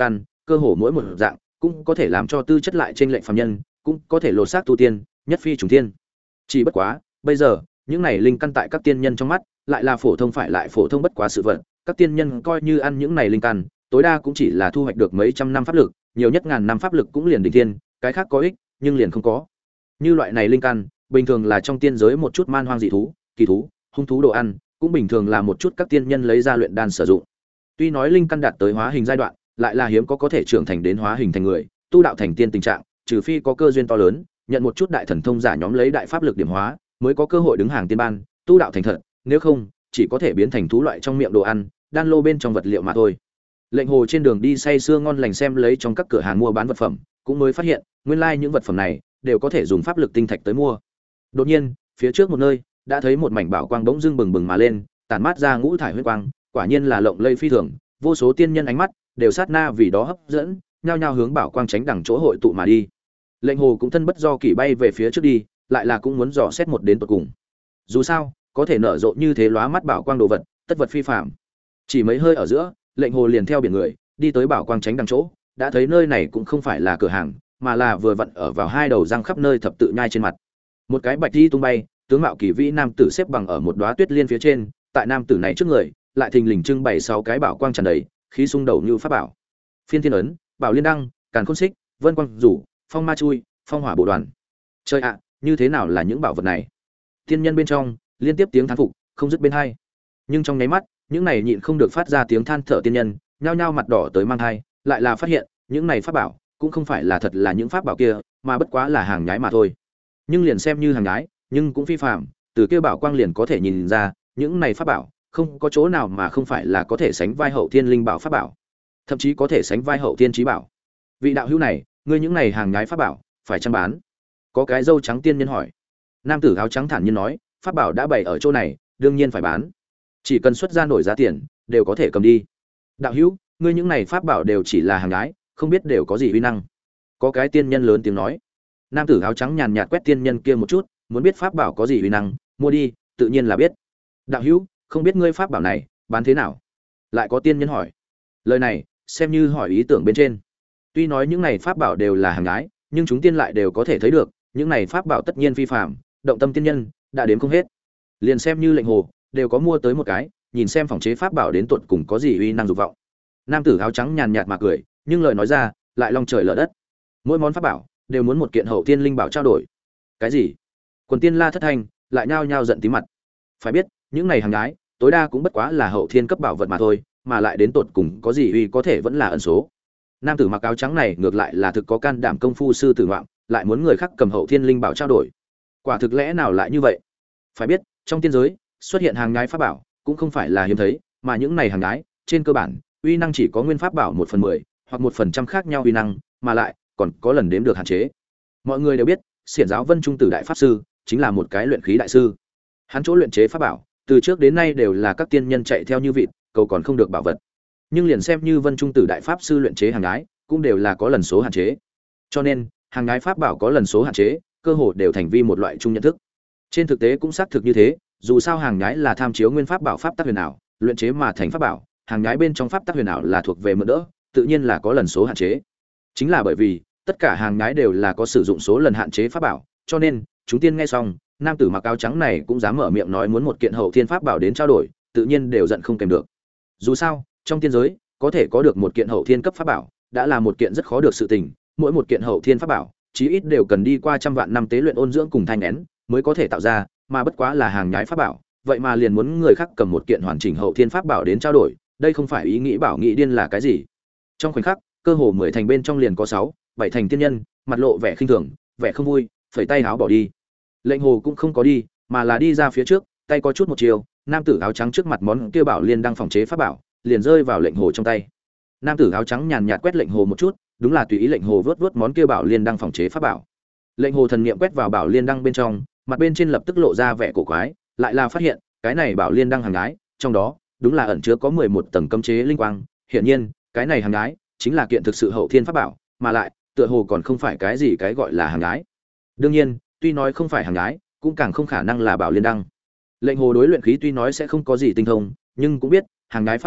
cơ hồ mỗi một dạng cũng có thể làm cho tư chất lại trên lệnh phàm nhân, cũng có thể lột xác tu tiên, nhất phi trùng thiên. Chỉ bất quá, bây giờ, những này linh căn tại các tiên nhân trong mắt, lại là phổ thông phải lại phổ thông bất quá sự vật, các tiên nhân coi như ăn những này linh căn, tối đa cũng chỉ là thu hoạch được mấy trăm năm pháp lực, nhiều nhất ngàn năm pháp lực cũng liền đỉnh thiên, cái khác có ích, nhưng liền không có. Như loại này linh căn, bình thường là trong tiên giới một chút man hoang dị thú, kỳ thú, hung thú đồ ăn, cũng bình thường là một chút các tiên nhân lấy ra luyện đan sử dụng. Tuy nói linh căn đạt tới hóa hình giai đoạn, lại là hiếm có có thể trưởng thành đến hóa hình thành người, tu đạo thành tiên tình trạng, trừ phi có cơ duyên to lớn, nhận một chút đại thần thông giả nhóm lấy đại pháp lực điểm hóa, mới có cơ hội đứng hàng tiên ban, tu đạo thành thật, nếu không, chỉ có thể biến thành thú loại trong miệng đồ ăn, đan lô bên trong vật liệu mà thôi. Lệnh Hồ trên đường đi say sưa ngon lành xem lấy trong các cửa hàng mua bán vật phẩm, cũng mới phát hiện, nguyên lai những vật phẩm này đều có thể dùng pháp lực tinh thạch tới mua. Đột nhiên, phía trước một nơi, đã thấy một mảnh bảo quang bỗng dưng bừng bừng mà lên, tản mát ra ngũ thải huyết quang, quả nhiên là lộng lẫy phi thường, vô số tiên nhân ánh mắt đều sát na vì đó hấp dẫn, nhao nhao hướng bảo quang tránh đằng chỗ hội tụ mà đi. Lệnh Hồ cũng thân bất do kỷ bay về phía trước đi, lại là cũng muốn dò xét một đến tận cùng. Dù sao, có thể nở rộ như thế lóa mắt bảo quang đồ vật, tất vật phi phàm. Chỉ mấy hơi ở giữa, Lệnh Hồ liền theo biển người, đi tới bảo quang tránh đằng chỗ, đã thấy nơi này cũng không phải là cửa hàng, mà là vừa vặn ở vào hai đầu răng khắp nơi thập tự nhai trên mặt. Một cái bạch y tung bay, tướng mạo kỳ vĩ nam tử xếp bằng ở một đóa tuyết liên phía trên, tại nam tử này trước người, lại thình lình trưng bày sáu cái bảo quang tràn đầy, khí xung đầu như pháp bảo. Phiên thiên ấn, bảo liên đăng, càn khôn xích, vân quang rủ, phong ma chui, phong hỏa bộ đoàn. Chơi ạ, như thế nào là những bảo vật này? Tiên nhân bên trong liên tiếp tiếng thán phục không dứt bên hai. Nhưng trong nháy mắt, những này nhịn không được phát ra tiếng than thở tiên nhân, nhao nhao mặt đỏ tới mang hai, lại là phát hiện, những này pháp bảo cũng không phải là thật là những pháp bảo kia, mà bất quá là hàng nhái mà thôi. Nhưng liền xem như hàng nhái, nhưng cũng phi phàm, từ kia bảo quang liền có thể nhìn ra, những này pháp bảo không có chỗ nào mà không phải là có thể sánh vai hậu thiên linh bảo pháp bảo, thậm chí có thể sánh vai hậu thiên chí bảo. Vị đạo hữu này, ngươi những này hàng nhái pháp bảo, phải chăng bán? Có cái râu trắng tiên nhân hỏi. Nam tử áo trắng thản nhiên nói, pháp bảo đã bày ở chỗ này, đương nhiên phải bán. Chỉ cần xuất ra nổi giá tiền, đều có thể cầm đi. Đạo hữu, ngươi những này pháp bảo đều chỉ là hàng nhái, không biết đều có gì uy năng. Có cái tiên nhân lớn tiếng nói. Nam tử áo trắng nhàn nhạt quét tiên nhân kia một chút, muốn biết pháp bảo có gì uy năng, mua đi, tự nhiên là biết. Đạo hữu, không biết ngươi pháp bảo này bán thế nào? Lại có tiên nhân hỏi. Lời này xem như hỏi ý tưởng bên trên. Tuy nói những này pháp bảo đều là hàng nhái, nhưng chúng tiên lại đều có thể thấy được, những này pháp bảo tất nhiên phi phàm, động tâm tiên nhân đã đếm không hết. Liền xem như Lệnh Hồ đều có mua tới một cái, nhìn xem phòng chế pháp bảo đến tận cùng có gì uy năng dục vọng. Nam tử áo trắng nhàn nhạt mà cười, nhưng lời nói ra lại long trời lở đất. Mỗi món pháp bảo đều muốn một kiện hậu tiên linh bảo trao đổi. Cái gì? Quần tiên la thất thanh, lại nhao nhao giận tí mặt. Phải biết, những này hàng nhái, tối đa cũng bất quá là hậu thiên cấp bảo vật mà thôi, mà lại đến tột cùng có gì uy có thể vẫn là ẩn số. Nam tử mặc áo trắng này ngược lại là thực có can đảm công phu sư tử ngoạm, lại muốn người khác cầm hậu thiên linh bảo trao đổi. Quả thực lẽ nào lại như vậy? Phải biết, trong tiên giới, xuất hiện hàng nhái pháp bảo cũng không phải là hiếm thấy, mà những này hàng nhái, trên cơ bản, uy năng chỉ có nguyên pháp bảo một phần mười, hoặc một phần trăm khác nhau uy năng, mà lại còn có lần đếm được hạn chế. Mọi người đều biết, Xiển giáo Vân Trung Tử đại pháp sư chính là một cái luyện khí đại sư. Hắn chỗ luyện chế pháp bảo, từ trước đến nay đều là các tiên nhân chạy theo như vịt, cầu còn không được bảo vật. Nhưng liền xem như Vân Trung Tử đại pháp sư luyện chế hàng nhái, cũng đều là có lần số hạn chế. Cho nên, hàng nhái pháp bảo có lần số hạn chế, cơ hồ đều thành vi một loại chung nhận thức. Trên thực tế cũng xác thực như thế, dù sao hàng nhái là tham chiếu nguyên pháp bảo pháp tắc huyền ảo, luyện chế mà thành pháp bảo, hàng nhái bên trong pháp tắc huyền ảo là thuộc về mượn đỡ, tự nhiên là có lần số hạn chế. Chính là bởi vì tất cả hàng nhái đều là có sử dụng số lần hạn chế pháp bảo, cho nên chúng tiên nghe xong, nam tử mặc áo trắng này cũng dám mở miệng nói muốn một kiện hậu thiên pháp bảo đến trao đổi, tự nhiên đều giận không kèm được. Dù sao, trong tiên giới, có thể có được một kiện hậu thiên cấp pháp bảo, đã là một kiện rất khó được sự tình, mỗi một kiện hậu thiên pháp bảo, chí ít đều cần đi qua trăm vạn năm tế luyện ôn dưỡng cùng thanh nén, mới có thể tạo ra, mà bất quá là hàng nhái pháp bảo, vậy mà liền muốn người khác cầm một kiện hoàn chỉnh hậu thiên pháp bảo đến trao đổi, đây không phải ý nghĩ bảo nghĩ điên là cái gì? Trong khoảnh khắc, cơ hồ mười thành bên trong liền có sáu, bảy thành tiên nhân, mặt lộ vẻ khinh thường, vẻ không vui, phẩy tay áo bỏ đi. Lệnh Hồ cũng không có đi, mà là đi ra phía trước, tay có chút một chiều, nam tử áo trắng trước mặt món kia bảo liên đang phòng chế pháp bảo, liền rơi vào Lệnh Hồ trong tay. Nam tử áo trắng nhàn nhạt quét Lệnh Hồ một chút, đúng là tùy ý Lệnh Hồ vớt vớt món kia bảo liên đang phòng chế pháp bảo. Lệnh Hồ thần niệm quét vào bảo liên đăng bên trong, mặt bên trên lập tức lộ ra vẻ cổ quái, lại là phát hiện, cái này bảo liên đăng hàng nhái, trong đó, đúng là ẩn chứa có mười một tầng cấm chế linh quang, hiển nhiên, cái này hàng nhái chính là kiện thực sự hậu thiên pháp bảo, mà lại, tựa hồ còn không phải cái gì cái gọi là hàng nhái. Đương nhiên, tuy nói không phải hàng nhái, cũng càng không khả năng là bảo liên đăng. Lệnh Hồ đối luyện khí tuy nói sẽ không có gì tinh thông, nhưng cũng biết, hàng nhái pháp bảo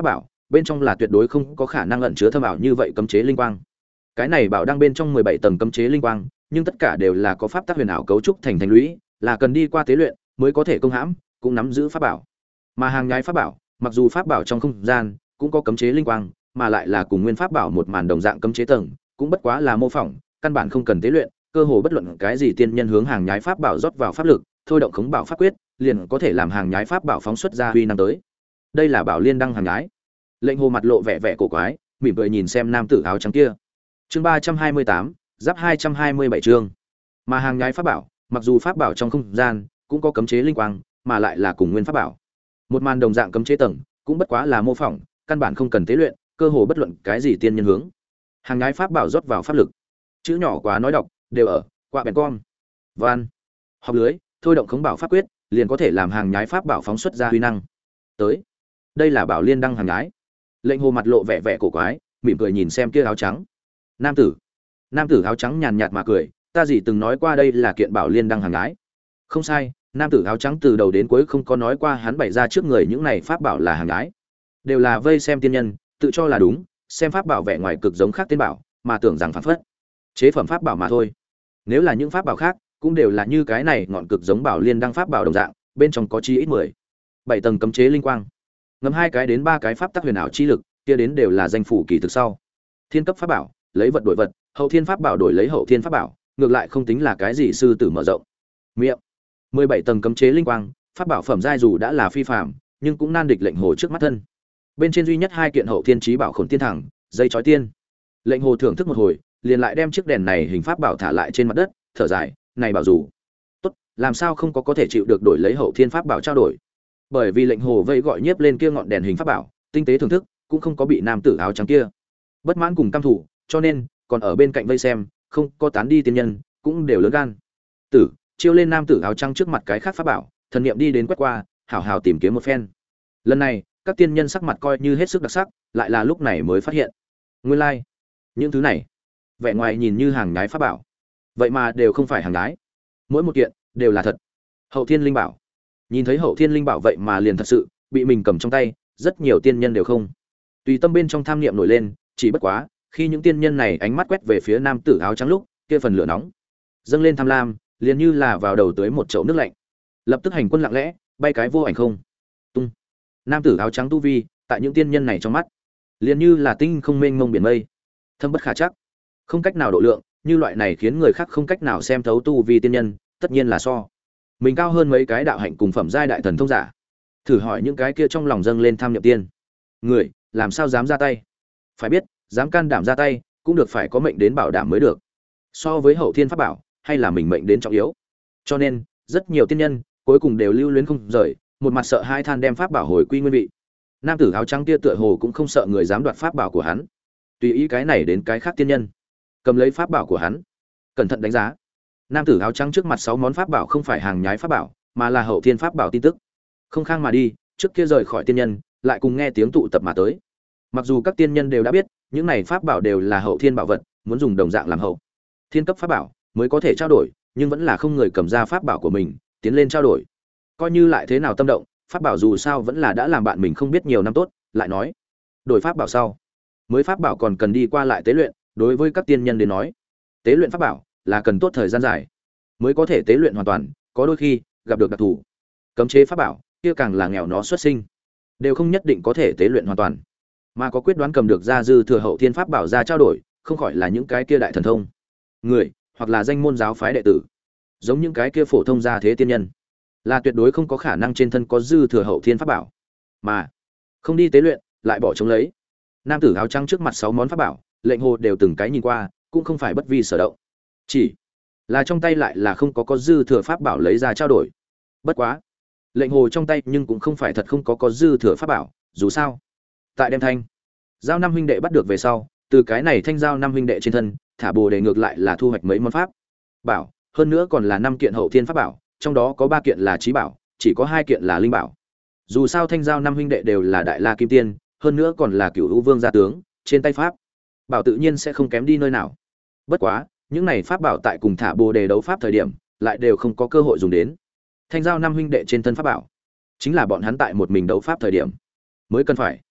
bên trong là tuyệt đối không có khả năng ẩn chứa thâm ảo như vậy cấm chế linh quang. Cái này bảo đang bên trong mười bảy tầng cấm chế linh quang, nhưng tất cả đều là có pháp tắc huyền ảo cấu trúc thành thành lũy, là cần đi qua tế luyện mới có thể công hãm, cũng nắm giữ pháp bảo. Mà hàng nhái pháp bảo, mặc dù pháp bảo trong không gian cũng có cấm chế linh quang, mà lại là cùng nguyên pháp bảo một màn đồng dạng cấm chế tầng, cũng bất quá là mô phỏng, căn bản không cần tế luyện, cơ hồ bất luận cái gì tiên nhân hướng hàng nhái pháp bảo rót vào pháp lực, thôi động khống bảo pháp quyết, liền có thể làm hàng nhái pháp bảo phóng xuất ra uy năng tới. Đây là bảo liên đăng hàng nhái. Lệnh Hồ mặt lộ vẻ vẻ cổ quái, mỉm cười nhìn xem nam tử áo trắng kia. Chương ba trăm hai mươi tám, giáp hai trăm hai mươi bảy chương. Mà hàng nhái pháp bảo, mặc dù pháp bảo trong không gian cũng có cấm chế linh quang, mà lại là cùng nguyên pháp bảo. Một màn đồng dạng cấm chế tầng, cũng bất quá là mô phỏng, căn bản không cần tế luyện, cơ hồ bất luận cái gì tiên nhân hướng. Hàng nhái pháp bảo rót vào pháp lực. Chữ nhỏ quá nói đọc, đều ở quạ bèn con. Van. Học lưới, thôi động khống bảo pháp quyết, liền có thể làm hàng nhái pháp bảo phóng xuất ra uy năng. Tới. Đây là bảo liên đăng hàng nhái. Lệnh Hồ mặt lộ vẻ vẻ cổ quái, mỉm cười nhìn xem kia áo trắng. Nam tử. Nam tử áo trắng nhàn nhạt mà cười, ta gì từng nói qua đây là kiện bảo liên đăng hàng nhái. Không sai, nam tử áo trắng từ đầu đến cuối không có nói qua hắn bày ra trước người những này pháp bảo là hàng nhái. Đều là vây xem tiên nhân, tự cho là đúng, xem pháp bảo vẻ ngoài cực giống khác tiên bảo, mà tưởng rằng phản phất chế phẩm pháp bảo mà thôi. Nếu là những pháp bảo khác, cũng đều là như cái này ngọn cực giống bảo liên đăng pháp bảo đồng dạng, bên trong có chi ít mười bảy tầng cấm chế linh quang, ngầm hai cái đến ba cái pháp tắc huyền ảo chi lực, kia đến đều là danh phủ kỳ thực sau. Thiên cấp pháp bảo, lấy vật đổi vật, hậu thiên pháp bảo đổi lấy hậu thiên pháp bảo, ngược lại không tính là cái gì sư tử mở rộng. Miệng. mười bảy tầng cấm chế linh quang, pháp bảo phẩm giai dù đã là phi phàm, nhưng cũng nan địch Lệnh Hồ trước mắt thân. Bên trên duy nhất hai kiện hậu thiên chí bảo Khổn Tiên Thẳng, dây chói tiên. Lệnh Hồ thưởng thức một hồi, liền lại đem chiếc đèn này hình pháp bảo thả lại trên mặt đất, thở dài, này bảo dù tốt, làm sao không có có thể chịu được đổi lấy hậu thiên pháp bảo trao đổi. Bởi vì Lệnh Hồ vây gọi nhiếp lên kia ngọn đèn hình pháp bảo, tinh tế thưởng thức, cũng không có bị nam tử áo trắng kia bất mãn cùng căm thủ, cho nên còn ở bên cạnh vây xem, không có tán đi tiên nhân, cũng đều lớn gan. Tử, chiêu lên nam tử áo trắng trước mặt cái khác pháp bảo, thần niệm đi đến quét qua, hảo hảo tìm kiếm một phen. Lần này, các tiên nhân sắc mặt coi như hết sức đặc sắc, lại là lúc này mới phát hiện. Nguyên lai, like, những thứ này, vẻ ngoài nhìn như hàng nhái pháp bảo, vậy mà đều không phải hàng nhái. Mỗi một kiện đều là thật. Hậu thiên linh bảo. Nhìn thấy hậu thiên linh bảo vậy mà liền thật sự bị mình cầm trong tay, rất nhiều tiên nhân đều không. Tùy tâm bên trong tham niệm nổi lên, chỉ bất quá, khi những tiên nhân này ánh mắt quét về phía nam tử áo trắng lúc, kia phần lửa nóng dâng lên tham lam, liền như là vào đầu tới một chậu nước lạnh. Lập tức hành quân lặng lẽ, bay cái vô ảnh không tung. Nam tử áo trắng tu vi, tại những tiên nhân này trong mắt, liền như là tinh không mênh mông biển mây, thâm bất khả chắc, không cách nào độ lượng, như loại này khiến người khác không cách nào xem thấu tu vi tiên nhân, tất nhiên là so mình cao hơn mấy cái đạo hạnh cùng phẩm giai đại thần thông giả. Thử hỏi những cái kia trong lòng dâng lên tham niệm tiên người, làm sao dám ra tay? Phải biết, dám can đảm ra tay, cũng được phải có mệnh đến bảo đảm mới được. So với hậu thiên pháp bảo, hay là mình mệnh đến trọng yếu. Cho nên, rất nhiều tiên nhân cuối cùng đều lưu luyến không rời, một mặt sợ hai than đem pháp bảo hồi quy nguyên vị. Nam tử áo trắng kia tựa hồ cũng không sợ người dám đoạt pháp bảo của hắn, tùy ý cái này đến cái khác tiên nhân cầm lấy pháp bảo của hắn, cẩn thận đánh giá. Nam tử áo trắng trước mặt sáu món pháp bảo không phải hàng nhái pháp bảo, mà là hậu thiên pháp bảo tin tức. Không khang mà đi, trước kia rời khỏi tiên nhân, lại cùng nghe tiếng tụ tập mà tới. Mặc dù các tiên nhân đều đã biết, những này pháp bảo đều là hậu thiên bảo vật, muốn dùng đồng dạng làm hậu thiên cấp pháp bảo mới có thể trao đổi, nhưng vẫn là không người cầm ra pháp bảo của mình tiến lên trao đổi. Coi như lại thế nào tâm động, pháp bảo dù sao vẫn là đã làm bạn mình không biết nhiều năm tốt, lại nói đổi pháp bảo sau, mới pháp bảo còn cần đi qua lại tế luyện, đối với các tiên nhân đến nói, tế luyện pháp bảo là cần tốt thời gian dài mới có thể tế luyện hoàn toàn, có đôi khi gặp được đặc thù cấm chế pháp bảo, kia càng là nghèo nó xuất sinh, đều không nhất định có thể tế luyện hoàn toàn. Mà có quyết đoán cầm được ra dư thừa hậu thiên pháp bảo ra trao đổi, không khỏi là những cái kia đại thần thông người, hoặc là danh môn giáo phái đệ tử, giống những cái kia phổ thông gia thế tiên nhân, là tuyệt đối không có khả năng trên thân có dư thừa hậu thiên pháp bảo, mà không đi tế luyện, lại bỏ trống lấy. Nam tử áo trắng trước mặt sáu món pháp bảo, Lệnh Hồ đều từng cái nhìn qua, cũng không phải bất vi sở động, chỉ là trong tay lại là không có có dư thừa pháp bảo lấy ra trao đổi. Bất quá, Lệnh Hồ trong tay nhưng cũng không phải thật không có có dư thừa pháp bảo, dù sao, tại đem thanh giao năm huynh đệ bắt được về sau, từ cái này thanh giao năm huynh đệ trên thân, thả bồ đề ngược lại là thu hoạch mấy món pháp bảo, hơn nữa còn là năm kiện hậu thiên pháp bảo, trong đó có ba kiện là trí bảo, chỉ có hai kiện là linh bảo. Dù sao thanh giao năm huynh đệ đều là đại la kim tiên, hơn nữa còn là cửu u vương gia tướng, trên tay pháp bảo tự nhiên sẽ không kém đi nơi nào. Bất quá, những này pháp bảo tại cùng thả bồ đề đấu pháp thời điểm, lại đều không có cơ hội dùng đến. Thanh giao năm huynh đệ trên thân pháp bảo, chính là bọn hắn tại một mình đấu pháp thời điểm mới cần phải.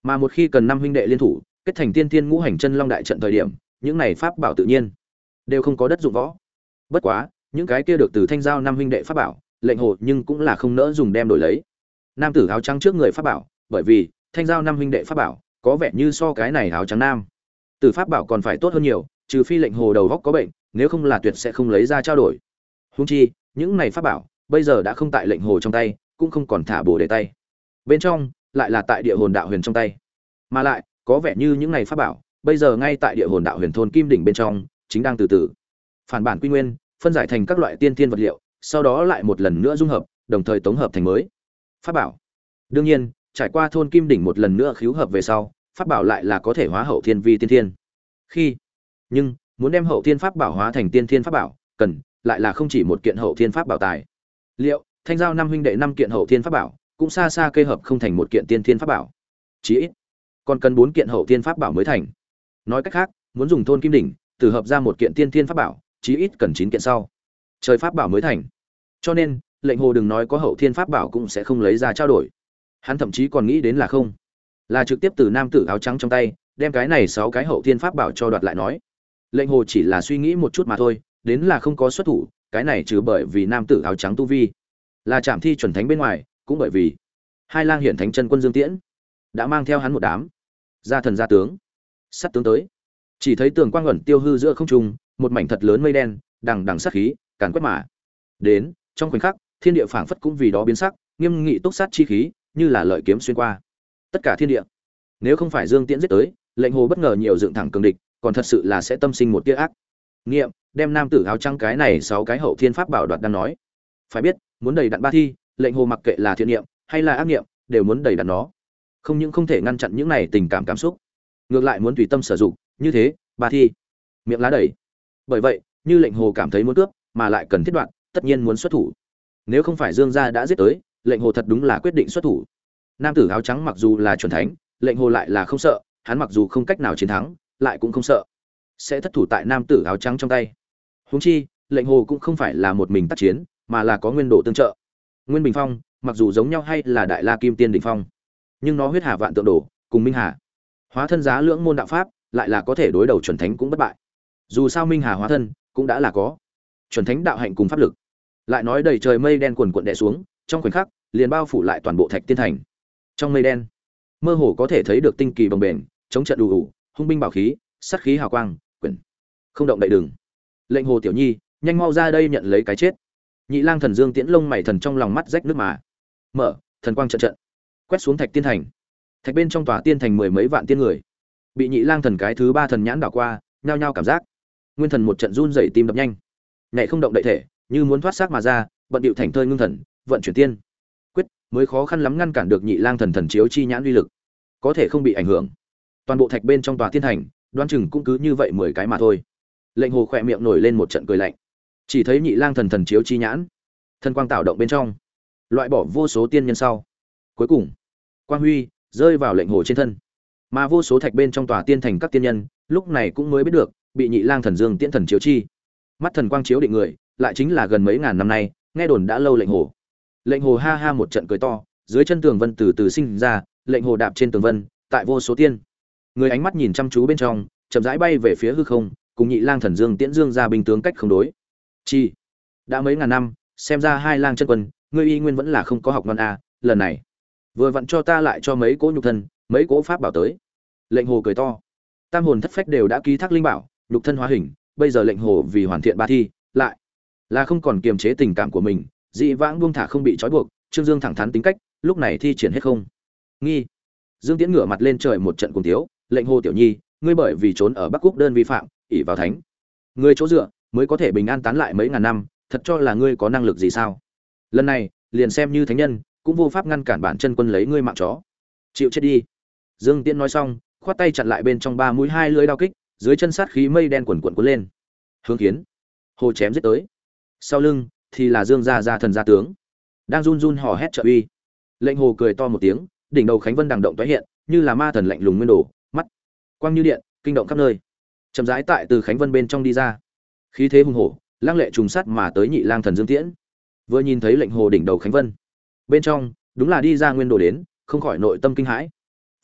Mà một khi cần năm huynh đệ liên thủ kết thành tiên tiên ngũ hành chân long đại trận thời điểm, những này pháp bảo tự nhiên đều không có đất dụng võ. Bất quá những cái kia được từ Thanh Giao năm huynh đệ pháp bảo, lệnh hồ nhưng cũng là không nỡ dùng đem đổi lấy nam tử áo trắng trước người pháp bảo, bởi vì Thanh Giao năm huynh đệ pháp bảo có vẻ như so cái này áo trắng nam tử pháp bảo còn phải tốt hơn nhiều, trừ phi lệnh hồ đầu góc có bệnh, nếu không là tuyệt sẽ không lấy ra trao đổi. Huống chi những này pháp bảo bây giờ đã không tại lệnh hồ trong tay, cũng không còn thả bổ để tay, bên trong lại là tại địa hồn đạo huyền trong tay, mà lại có vẻ như những này pháp bảo bây giờ ngay tại địa hồn đạo huyền thôn kim đỉnh bên trong chính đang từ từ phản bản quy nguyên, phân giải thành các loại tiên tiên vật liệu, sau đó lại một lần nữa dung hợp, đồng thời tổng hợp thành mới pháp bảo. Đương nhiên trải qua thôn kim đỉnh một lần nữa khứu hợp về sau, pháp bảo lại là có thể hóa hậu thiên vi tiên thiên. Khi nhưng muốn đem hậu thiên pháp bảo hóa thành tiên thiên pháp bảo, cần lại là không chỉ một kiện hậu thiên pháp bảo tài liệu. Thanh Giao năm huynh đệ năm kiện hậu thiên pháp bảo cũng xa xa kê hợp không thành một kiện tiên thiên pháp bảo, chí ít còn cần bốn kiện hậu thiên pháp bảo mới thành. Nói cách khác, muốn dùng thôn kim đỉnh từ hợp ra một kiện tiên thiên pháp bảo, chí ít cần chín kiện sau trời pháp bảo mới thành. Cho nên lệnh hồ đừng nói có hậu thiên pháp bảo cũng sẽ không lấy ra trao đổi, hắn thậm chí còn nghĩ đến là không là trực tiếp từ nam tử áo trắng trong tay đem cái này sáu cái hậu thiên pháp bảo cho đoạt lại. Nói lệnh hồ chỉ là suy nghĩ một chút mà thôi, đến là không có xuất thủ. Cái này trừ bởi vì nam tử áo trắng tu vi là trảm thi chuẩn thánh bên ngoài, cũng bởi vì hai lang hiển thánh chân quân Dương Tiễn đã mang theo hắn một đám gia thần gia tướng sắt tướng tới. Chỉ thấy tường quang ẩn tiêu hư giữa không trung, một mảnh thật lớn mây đen đằng đằng sát khí càn quét mà đến. Trong khoảnh khắc thiên địa phảng phất cũng vì đó biến sắc, nghiêm nghị túc sát chi khí như là lợi kiếm xuyên qua tất cả thiên địa. Nếu không phải Dương Tiễn giết tới, lệnh hồ bất ngờ nhiều dựng thẳng cường địch, còn thật sự là sẽ tâm sinh một tia ác nghiệm, đem nam tử áo trắng cái này sáu cái hậu thiên pháp bảo đoạt đang nói. Phải biết muốn đầy đặn ba thi, lệnh hồ mặc kệ là thiện niệm hay là ác niệm đều muốn đầy đặn nó, không những không thể ngăn chặn những này tình cảm cảm xúc, ngược lại muốn tùy tâm sử dụng, như thế ba thi miệng lá đầy. Bởi vậy như lệnh hồ cảm thấy muốn cướp mà lại cần thiết đoạn, tất nhiên muốn xuất thủ. Nếu không phải Dương gia đã giết tới, lệnh hồ thật đúng là quyết định xuất thủ. Nam tử áo trắng mặc dù là chuẩn thánh, lệnh hồ lại là không sợ, hắn mặc dù không cách nào chiến thắng, lại cũng không sợ sẽ thất thủ tại nam tử áo trắng trong tay. Huống chi lệnh hồ cũng không phải là một mình tác chiến, mà là có nguyên đồ tương trợ. Nguyên Bình Phong mặc dù giống nhau hay là Đại La Kim Tiên đỉnh phong, nhưng nó huyết hà vạn tượng đồ cùng Minh Hà hóa thân giá lưỡng môn đạo pháp lại là có thể đối đầu chuẩn thánh cũng bất bại. Dù sao Minh Hà hóa thân cũng đã là có chuẩn thánh đạo hạnh cùng pháp lực. Lại nói đầy trời mây đen quần quần đè xuống, trong khoảnh khắc liền bao phủ lại toàn bộ Thạch Tiên thành. Trong mây đen mơ hồ có thể thấy được tinh kỳ bồng bềnh, chống trận đủ đủ, hung binh bảo khí, sát khí hào quang, quyển không động đậy đường. Lệnh hồ tiểu nhi, nhanh mau ra đây nhận lấy cái chết. Nhị lang thần Dương Tiễn lông mày thần trong lòng mắt rách nước mà mở, thần quang trận trận quét xuống Thạch Tiên thành. Thạch bên trong tòa tiên thành mười mấy vạn tiên người bị nhị lang thần cái thứ ba thần nhãn đảo qua, nhao nhao cảm giác nguyên thần một trận run rẩy, tim đập nhanh, nhảy không động đậy thể, như muốn thoát xác mà ra, bận điệu thành thơi ngưng thần, vận chuyển tiên quyết mới khó khăn lắm ngăn cản được nhị lang thần thần chiếu chi nhãn uy lực, có thể không bị ảnh hưởng. Toàn bộ thạch bên trong tòa tiên thành đoan chừng cũng cứ như vậy mười cái mà thôi. Lệnh hồ khỏe miệng nổi lên một trận cười lạnh, chỉ thấy nhị lang thần thần chiếu chi nhãn thần quang tạo động bên trong loại bỏ vô số tiên nhân sau, cuối cùng quang huy rơi vào lệnh hồ trên thân. Mà vô số thạch bên trong tòa tiên thành các tiên nhân lúc này cũng mới biết được bị nhị lang thần Dương Tiễn thần chiếu chi mắt thần quang chiếu định người lại chính là gần mấy ngàn năm nay nghe đồn đã lâu lệnh hồ. Lệnh hồ ha ha một trận cười to, dưới chân tường vân từ từ sinh ra, lệnh hồ đạp trên tường vân, tại vô số tiên người ánh mắt nhìn chăm chú bên trong, chậm rãi bay về phía hư không, cùng nhị lang thần Dương Tiễn Dương ra binh tướng cách không đối chi. Đã mấy ngàn năm, xem ra hai lang chân quân ngươi y nguyên vẫn là không có học ngon a, lần này vừa vặn cho ta lại cho mấy cỗ nhục thân, mấy cỗ pháp bảo tới. Lệnh hồ cười to, tam hồn thất phách đều đã ký thác linh bảo, nhục thân hóa hình, bây giờ lệnh hồ vì hoàn thiện ba thi, lại là không còn kiềm chế tình cảm của mình, dị vãng buông thả không bị trói buộc, Trương Dương thẳng thắn tính cách, lúc này thi triển hết không nghi. Dương Tiễn ngửa mặt lên trời một trận cùng thiếu, lệnh hồ tiểu nhi, ngươi bởi vì trốn ở Bắc Quốc đơn vi phạm, ỷ vào thánh ngươi chỗ dựa mới có thể bình an tán lại mấy ngàn năm, thật cho là ngươi có năng lực gì sao? Lần này liền xem như thánh nhân cũng vô pháp ngăn cản bản chân quân lấy ngươi mạng chó, chịu chết đi. Dương Tiễn nói xong, khoát tay chặn lại bên trong ba mũi hai lưỡi đao kích, dưới chân sát khí mây đen quần quần cuốn lên, hướng kiến hồ chém giết tới. Sau lưng thì là Dương gia gia thần gia tướng đang run run hò hét trợ uy. Lệnh hồ cười to một tiếng, đỉnh đầu khánh vân đằng động tái hiện, như là ma thần lạnh lùng nguyên đồ, mắt quang như điện, kinh động khắp nơi. Chậm rãi tại từ khánh vân bên trong đi ra, khí thế hùng hổ, lang lệ trùng sát mà tới nhị lang thần Dương Tiễn. Vừa nhìn thấy lệnh hồ đỉnh đầu khánh vân bên trong, đúng là đi ra nguyên đồ đến, không khỏi nội tâm kinh hãi. Phải biết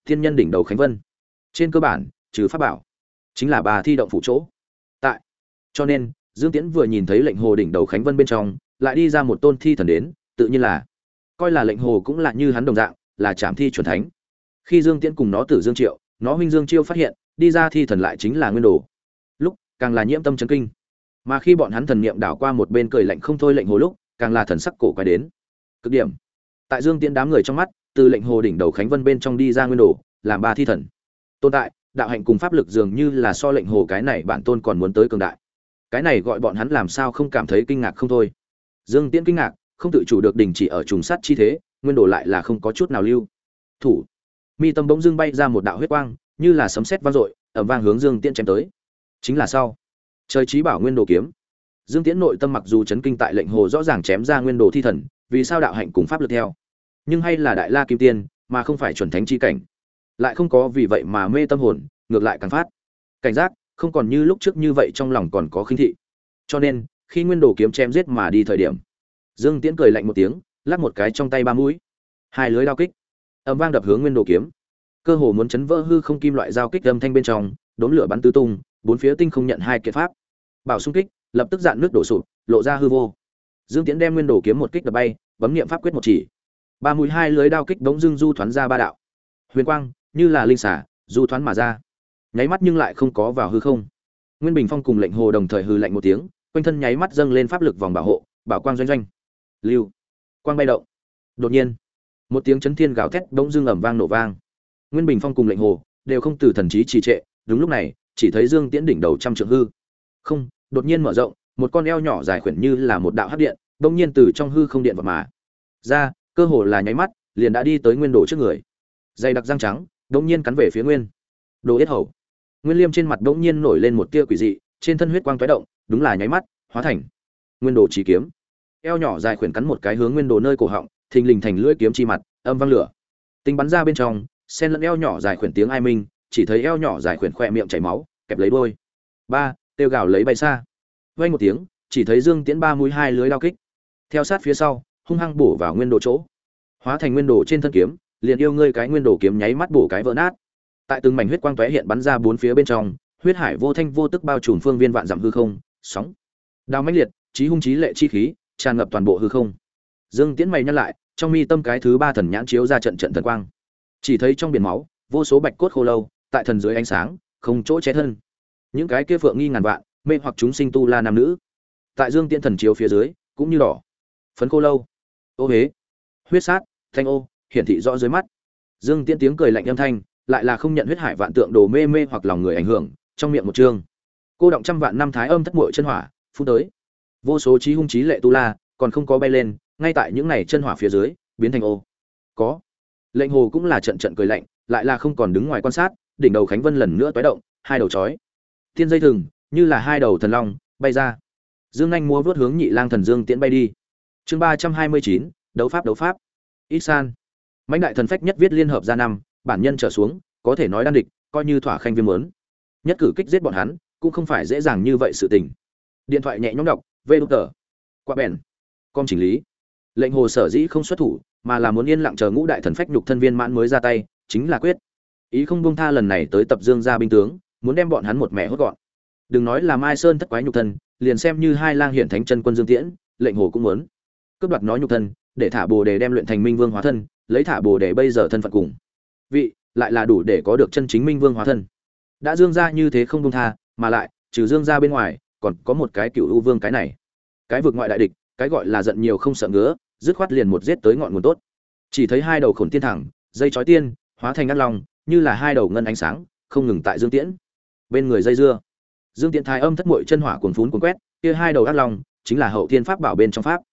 thiên nhân đỉnh đầu khánh vân. Trên cơ bản, trừ pháp bảo, chính là bà thi động phủ chỗ. Tại. Cho nên, Dương Tiễn vừa nhìn thấy lệnh hồ đỉnh đầu khánh vân bên trong, lại đi ra một tôn thi thần đến, tự nhiên là coi là lệnh hồ cũng là như hắn đồng dạng, là trảm thi chuẩn thánh. Khi Dương Tiễn cùng nó Tử Dương Triệu, nó huynh Dương Chiêu phát hiện, đi ra thi thần lại chính là nguyên đồ. Lúc, càng là nhiễm tâm chấn kinh. Mà khi bọn hắn thần niệm đảo qua một bên cười lạnh không thôi lệnh hồ lúc, càng là thần sắc cổ quái đến. Cực điểm. Tại Dương Tiễn đám người trong mắt, từ lệnh hồ đỉnh đầu khánh vân bên trong đi ra nguyên đồ, làm ba thi thần. Tồn tại, đạo hạnh cùng pháp lực dường như là so lệnh hồ cái này bản tôn còn muốn tới cường đại. Cái này gọi bọn hắn làm sao không cảm thấy kinh ngạc không thôi. Dương Tiễn kinh ngạc, không tự chủ được đình chỉ ở trùng sát chi thế, nguyên đồ lại là không có chút nào lưu. Thủ. Mi tâm bỗng dưng bay ra một đạo huyết quang, như là sấm sét vang dội, ầm vang hướng Dương Tiễn chém tới. Chính là sau. Trời chí bảo nguyên đồ kiếm. Dương Tiễn nội tâm mặc dù chấn kinh tại lệnh hồ rõ ràng chém ra nguyên đồ thi thần, vì sao đạo hạnh cùng pháp lực theo, nhưng hay là đại la kim tiên, mà không phải chuẩn thánh chi cảnh. Lại không có vì vậy mà mê tâm hồn, ngược lại càng phát cảnh giác, không còn như lúc trước như vậy trong lòng còn có khinh thị. Cho nên, khi nguyên đồ kiếm chém giết mà đi thời điểm, Dương Tiễn cười lạnh một tiếng, lắc một cái trong tay ba mũi, hai lưới đao kích, ầm vang đập hướng nguyên đồ kiếm. Cơ hồ muốn chấn vỡ hư không kim loại dao kích âm thanh bên trong, đốn lửa bắn tứ tung, bốn phía tinh không nhận hai kiện pháp bảo xung kích, lập tức dạn nước đổ sụp, lộ ra hư vô. Dương Tiễn đem nguyên đồ kiếm một kích đập bay, bấm niệm pháp quyết một chỉ, ba mũi hai lưới đao kích bỗng dưng du thoán ra ba đạo huyền quang, như là linh xả, du thoán mà ra, nháy mắt nhưng lại không có vào hư không. Nguyên Bình Phong cùng lệnh hồ đồng thời hư lạnh một tiếng, quanh thân nháy mắt dâng lên pháp lực vòng bảo hộ, bảo quang doanh doanh, lưu quang bay động. Đột nhiên, một tiếng chấn thiên gào thét bỗng dưng ầm vang nổ vang. Nguyên Bình Phong cùng lệnh hồ đều không từ thần trí trì trệ, đúng lúc này, chỉ thấy Dương Tiễn đỉnh đầu trăm trượng hư không đột nhiên mở rộng, một con eo nhỏ dài khuyển như là một đạo hắc điện, bỗng nhiên từ trong hư không điện vào mà ra, cơ hồ là nháy mắt, liền đã đi tới nguyên đồ trước người. Dây đặc răng trắng, bỗng nhiên cắn về phía nguyên đồ yết hầu. Nguyên Liêm trên mặt bỗng nhiên nổi lên một tia quỷ dị, trên thân huyết quang tóe động, đúng là nháy mắt, hóa thành nguyên đồ chí kiếm. Eo nhỏ dài khuyển cắn một cái hướng nguyên đồ nơi cổ họng, thình lình thành lưỡi kiếm chi mặt, âm vang lửa. Tinh bắn ra bên trong, xen lẫn eo nhỏ dài khuyển tiếng ai minh, chỉ thấy eo nhỏ dài khuyển khỏe miệng chảy máu, kẹp lấy đôi. Ba, tiêu gào lấy bay xa. Vang một tiếng, chỉ thấy Dương Tiễn ba mũi hai lưới đao kích. Theo sát phía sau, hung hăng bổ vào nguyên đồ chỗ. Hóa thành nguyên đồ trên thân kiếm, liền yêu ngươi cái nguyên đồ kiếm nháy mắt bổ cái vỡ nát. Tại từng mảnh huyết quang tóe hiện bắn ra bốn phía bên trong, huyết hải vô thanh vô tức bao trùm phương viên vạn dặm hư không, sóng đao mãnh liệt, chí hung chí lệ chi khí tràn ngập toàn bộ hư không. Dương Tiễn mày nhăn lại, trong mi tâm cái thứ ba thần nhãn chiếu ra trận trận thần quang. Chỉ thấy trong biển máu, vô số bạch cốt khô lâu, tại thần dưới ánh sáng, không chỗ che thân. Những cái kia phượng nghi ngàn vạn, mê hoặc chúng sinh tu la nam nữ. Tại Dương Tiễn thần chiếu phía dưới, cũng như đỏ, phấn khô lâu, ô hế, huyết sát, thanh ô, hiển thị rõ dưới mắt. Dương Tiễn tiếng cười lạnh âm thanh, lại là không nhận huyết hải vạn tượng đồ mê mê hoặc lòng người ảnh hưởng, trong miệng một chương, cô động trăm vạn năm thái âm thất muội chân hỏa, phun tới. Vô số chí hung chí lệ tu la, còn không có bay lên, ngay tại những này chân hỏa phía dưới, biến thành ô. Có. Lệnh hồ cũng là trận trận cười lạnh, lại là không còn đứng ngoài quan sát, đỉnh đầu Khánh Vân lần nữa tóe động, hai đầu chói thiên dây thừng, như là hai đầu thần long, bay ra. Dương Anh múa vút hướng Nhị Lang Thần Dương Tiễn bay đi. Chương ba trăm hai mươi chín, đấu pháp đấu pháp. Ít san. Mãnh đại thần phách nhất viết liên hợp ra năm, bản nhân trở xuống, có thể nói đan địch, coi như thỏa khanh viêm muốn. Nhất cử kích giết bọn hắn, cũng không phải dễ dàng như vậy sự tình. Điện thoại nhẹ nhõm đọc, vê đút tờ. Qua bèn. Com chỉnh lý. Lệnh hồ sở dĩ không xuất thủ, mà là muốn yên lặng chờ ngũ đại thần phách nhục thân viên mãn mới ra tay, chính là quyết ý không buông tha lần này tới tập Dương gia binh tướng, muốn đem bọn hắn một mẹ hốt gọn. Đừng nói là Mai Sơn thất quái nhục thân, liền xem như hai lang hiển thánh chân quân Dương Tiễn, lệnh hồ cũng muốn cướp đoạt nó nhục thân, để thả Bồ Đề đem luyện thành Minh Vương hóa thân, lấy thả Bồ Đề bây giờ thân phận cùng vị, lại là đủ để có được chân chính Minh Vương hóa thân. Đã Dương gia như thế không buông tha, mà lại, trừ Dương gia bên ngoài, còn có một cái Cửu U Vương cái này. Cái vực ngoại đại địch, cái gọi là giận nhiều không sợ ngứa, dứt khoát liền một giết tới ngọn nguồn tốt. Chỉ thấy hai đầu khổn tiên thẳng, dây chói tiên, hóa thành ác long, như là hai đầu ngân ánh sáng, không ngừng tại Dương Tiễn bên người dây dưa. Dương Tiễn thái âm thất muội chân hỏa cuồn phún cuồn quét, kia hai đầu ác long chính là hậu thiên pháp bảo bên trong pháp